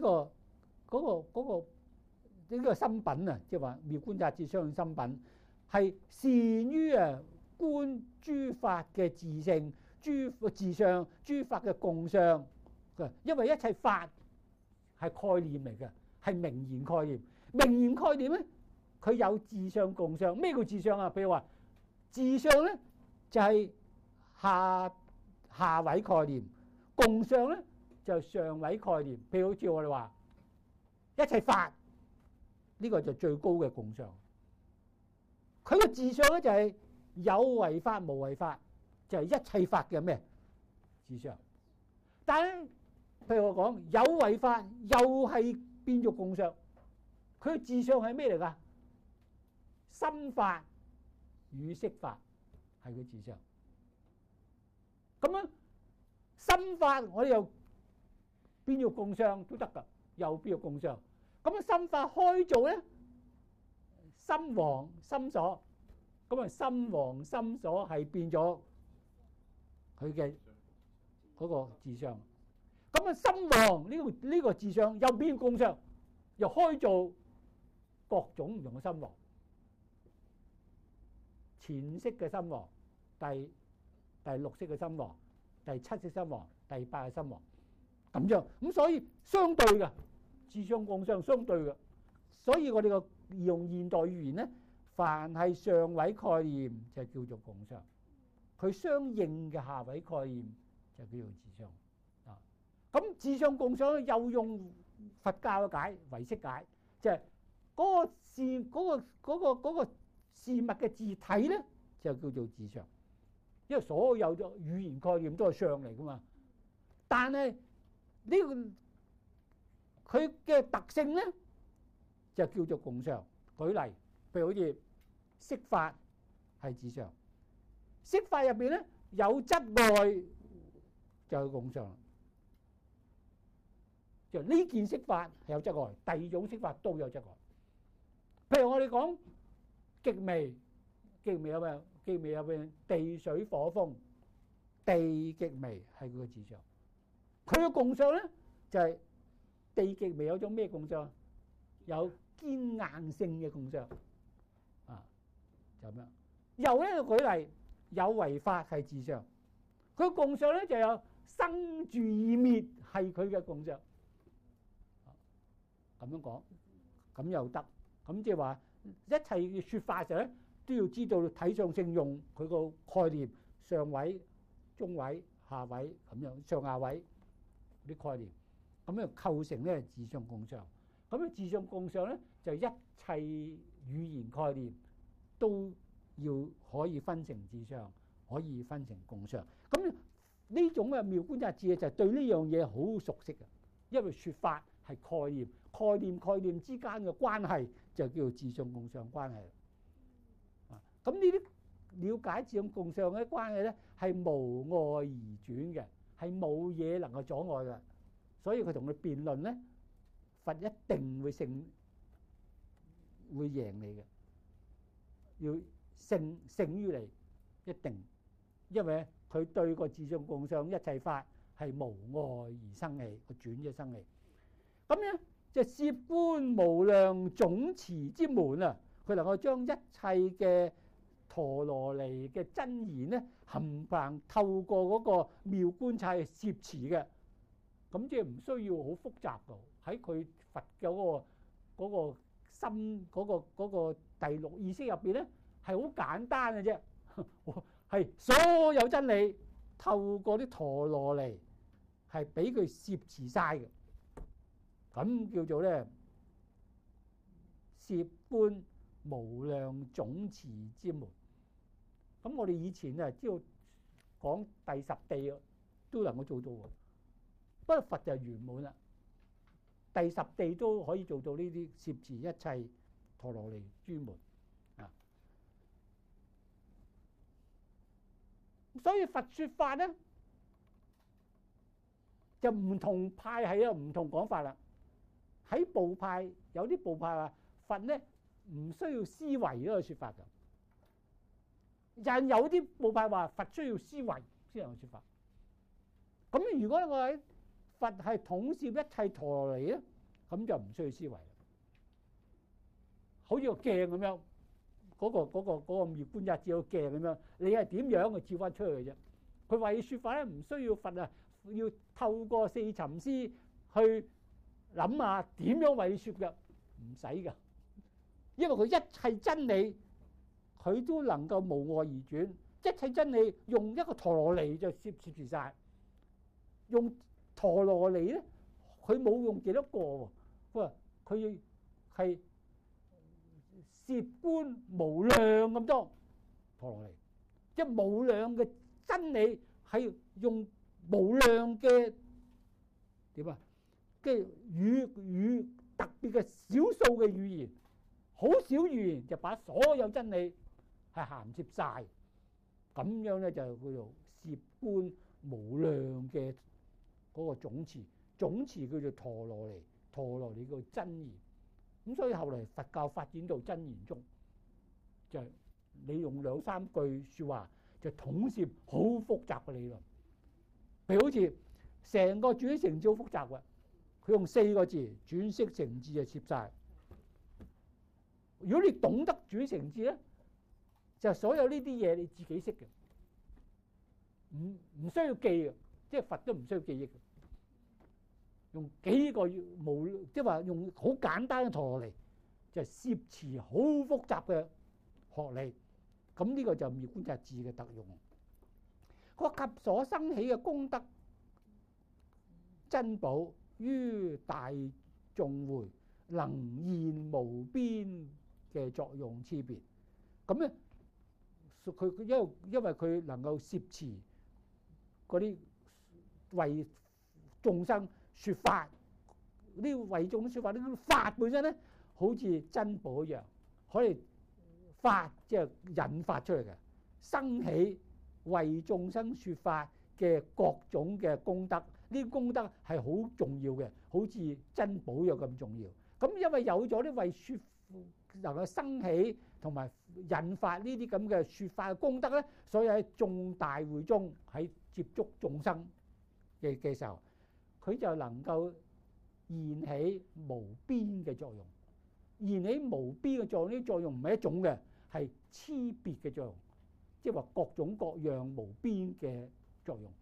個心品啊，即係話妙觀察智相應心品，係善於觀諸法嘅自性、諸自相、諸法嘅共相。因為一切法係概念嚟嘅，係名言概念。名言概念咧，佢有自相共相。咩叫自相啊？譬如話自相咧就係下位概念，共相咧就係上位概念。譬如好似我哋話一切法，呢個就最高嘅共相。佢個自相咧就係有為法無為法，就係一切法嘅咩自相。但係譬如我講有為法又係變做共相，佢嘅自相係咩嚟㗎？心法與識法係佢自相。咁樣心法我哋又變做共相都得㗎，又變做共相。咁啊心法開造咧，心王心所，咁啊心王心所係變咗佢嘅嗰個自相。咁啊心王呢個自相又變共相，又開造各種唔同嘅心王。前識嘅心王，第六識嘅心王，第七識心王，第八嘅心王，咁樣。咁所以相對嘅自相共相相對嘅，所以我哋個用現代語言咧，凡係上位概念就叫做共相，佢相應嘅下位概念就叫做自相。啊，咁自相共相又用佛教嘅解唯識解，就係嗰個事物嘅自體咧，就叫做自相。因為所有嘅語言概念都係相嚟噶嘛，但係呢個佢嘅特性咧就叫做共相。舉例，譬如好似色法係自相，色法入邊咧有質礙就係共相。就呢件色法係有質礙，第二種色法都有質礙。譬如我哋講極微，極微有咩？極微入邊地水火風，地極微係佢嘅自相。佢嘅共相咧就係地極微有種咩共相？有堅硬性嘅共相啊，就咁樣。又咧舉例有為法係自相，佢共相咧就有生住異滅係佢嘅共相。咁樣講，咁又得。咁即係話一切嘅説法嘅時候咧，都要知道體相性用佢個概念，上位、中位、下位咁樣，上下位啲概念，咁樣構成咧自相共相。咁樣自相共相咧，就一切語言概念都要可以分成自相，可以分成共相。咁呢種嘅妙觀察智就係對呢樣嘢好熟悉嘅，因為説法係概念，概念之間嘅關係就叫做自相共相關係。咁呢啲了解自相共相嘅關係咧，係無礙而轉嘅，係冇嘢能夠阻礙嘅。所以佢同佢辯論咧，佛一定會勝，會贏你嘅，要勝於你，一定，因為佢對個自相共相一切法係無礙而生起，個轉嘅生起。咁樣就攝觀無量總持之門啊！佢能夠將一切嘅陀羅尼嘅真言咧，冚唪唥透過嗰個妙觀察去攝持嘅，咁即係唔需要好複雜嘅。喺佢佛嘅嗰個心嗰個第六意識入邊咧，係好簡單嘅啫，係所有真理透過啲陀羅尼係俾佢攝持晒嘅，咁叫做咧攝觀無量總持之門。咁我哋以前啊，知道講第十地都能夠做到喎，不過佛就圓滿啦，第十地都可以做到呢啲攝持一切陀羅尼諸門啊。所以佛說法咧，就唔同派系啊，唔同講法啦。喺部派有啲部派話佛咧唔需要思維嗰個說法㗎。但有啲部派話佛需要思維先能夠說法。咁如果我喺佛係統攝一切陀羅尼咧，咁就唔需要思維啦。好似個鏡咁樣，嗰個妙觀察智個鏡咁樣，你係點樣去照翻出去嘅啫？佢為你說法咧，唔需要佛啊，要透過四尋思去諗下點樣為你說嘅，唔使㗎，因為佢一切真理。佢都能夠無礙而轉，一切真理用一個陀羅尼就攝持晒。用陀羅尼咧，佢冇用幾多個喎。佢係攝觀無量咁多陀羅尼，即係無量嘅真理係用無量嘅點啊？嘅語特別嘅少數嘅語言，好少語言就把所有真理係涵攝晒，咁樣咧就叫做攝觀無量嘅嗰個總持，總持叫做陀羅尼，陀羅尼叫真言。咁所以後來佛教發展到真言宗，就係你用兩三句説話就統攝好複雜嘅理論。譬如好似成個轉識成智好複雜嘅，佢用4個字轉識成智就攝晒。如果你懂得轉識成智咧，就所有呢啲嘢你自己識嘅，唔需要記嘅，即係佛都唔需要記憶嘅。用幾個無，即係話用好簡單嘅陀羅尼，就攝持好複雜嘅學理。咁呢個就妙觀察智嘅特用。佢話及所生起嘅功德珍寶於大眾會，能現無邊嘅作用差別。咁咧。佢因為佢能夠攝持嗰啲為眾生説法，呢啲為眾生説法呢啲法本身咧，好似珍寶一樣，可以發即係引發出嚟嘅，生起為眾生説法嘅各種嘅功德，呢啲功德係好重要嘅，好似珍寶一樣咁重要。咁因為有咗啲為説能夠生起同埋引發呢啲咁嘅説法嘅功德咧，所以喺眾大會中喺接觸眾生嘅時候，佢就能夠現起無邊嘅作用。現起無邊嘅作用，呢啲作用唔係一種嘅，係差別嘅作用，即係話各種各樣無邊嘅作用。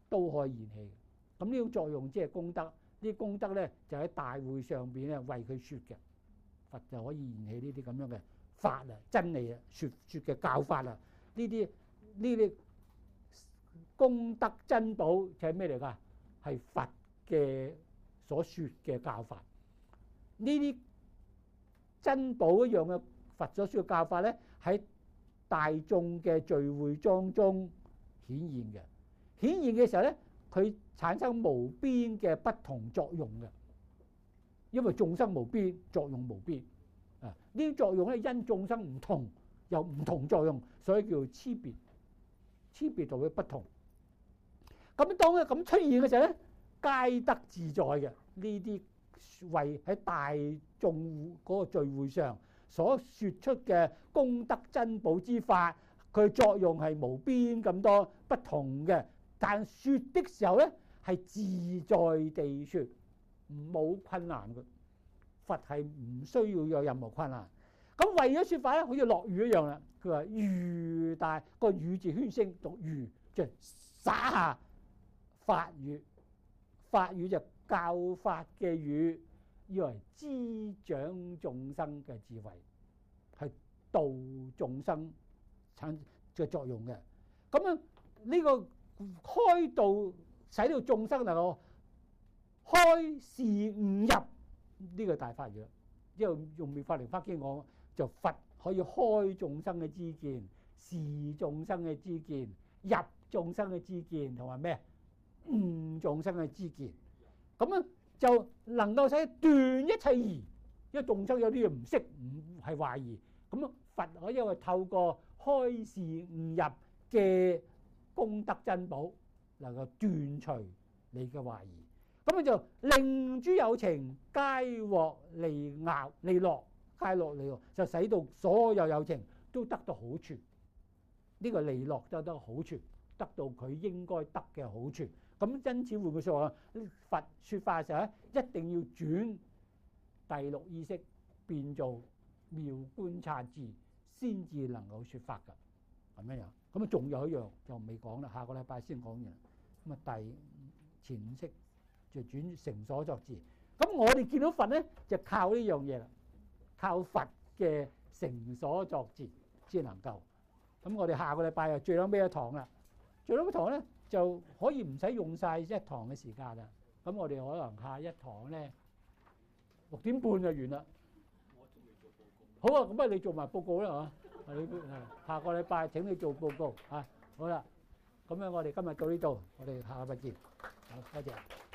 都可以燃氣嘅。咁呢種作用即係功德，呢啲功德咧就喺大會上邊咧為佢説嘅，佛就可以燃起呢啲咁樣嘅法啊、真理啊、説嘅教法啊。呢啲功德珍寶就係咩嚟㗎？係佛嘅所説嘅教法。呢啲珍寶一樣嘅佛所説嘅教法咧，喺大眾嘅聚會當中顯現嘅。顯現嘅時候咧，佢產生無邊嘅不同作用嘅，因為眾生無邊，作用無邊啊！呢啲作用咧因眾生唔同，有唔同作用，所以叫做差別。差別就會不同。咁當佢咁出現嘅時候咧，皆得自在嘅。呢啲為喺大眾嗰個聚會上所説出嘅功德珍寶之法，佢作用係無邊咁多不同嘅。但説的時候咧係自在地説，冇困難嘅。佛係唔需要有任何困難。咁為咗説法咧，好似落雨一樣啦。佢話雨大個雨字圈聲讀雨，即係灑下法語。法語就教法嘅語，以為滋長眾生嘅智慧，係度眾生產嘅作用嘅。咁樣呢個開導使到眾生能夠開示悟入呢個大法語，因為用妙法蓮華經講，就佛可以開眾生嘅知見，示眾生嘅知見，入眾生嘅知見，同埋咩悟眾生嘅知見。咁樣就能夠使斷一切疑，因為眾生有啲嘢唔識，唔係懷疑。咁佛可以因為透過開示悟入嘅功德珍寶，能夠斷除你嘅懷疑。咁就令諸有情皆獲利樂，皆樂利樂，就使到所有有情都得到好處。呢個利樂得到好處，得到佢應該得嘅好處。咁因此換句説話，佛説法嘅時候咧，一定要轉第六意識變做妙觀察智，先至能夠説法㗎。咁樣樣，咁啊仲有一樣就未講啦，下個禮拜先講完。咁啊第前五識就轉成所作智。咁我哋見到佛咧，就靠呢樣嘢啦，靠佛嘅成所作智先能夠。咁我哋下個禮拜又最後尾一堂啦，最後尾堂咧就可以唔使用晒一堂嘅時間啦。咁我哋可能下一堂咧6點半就完啦。 我仲未做報告。 好啊，咁啊你做埋報告啦嚇。你下個禮拜請你做報告嚇。好啦，咁樣我哋今日到呢度，我哋下個禮拜見。好，多謝。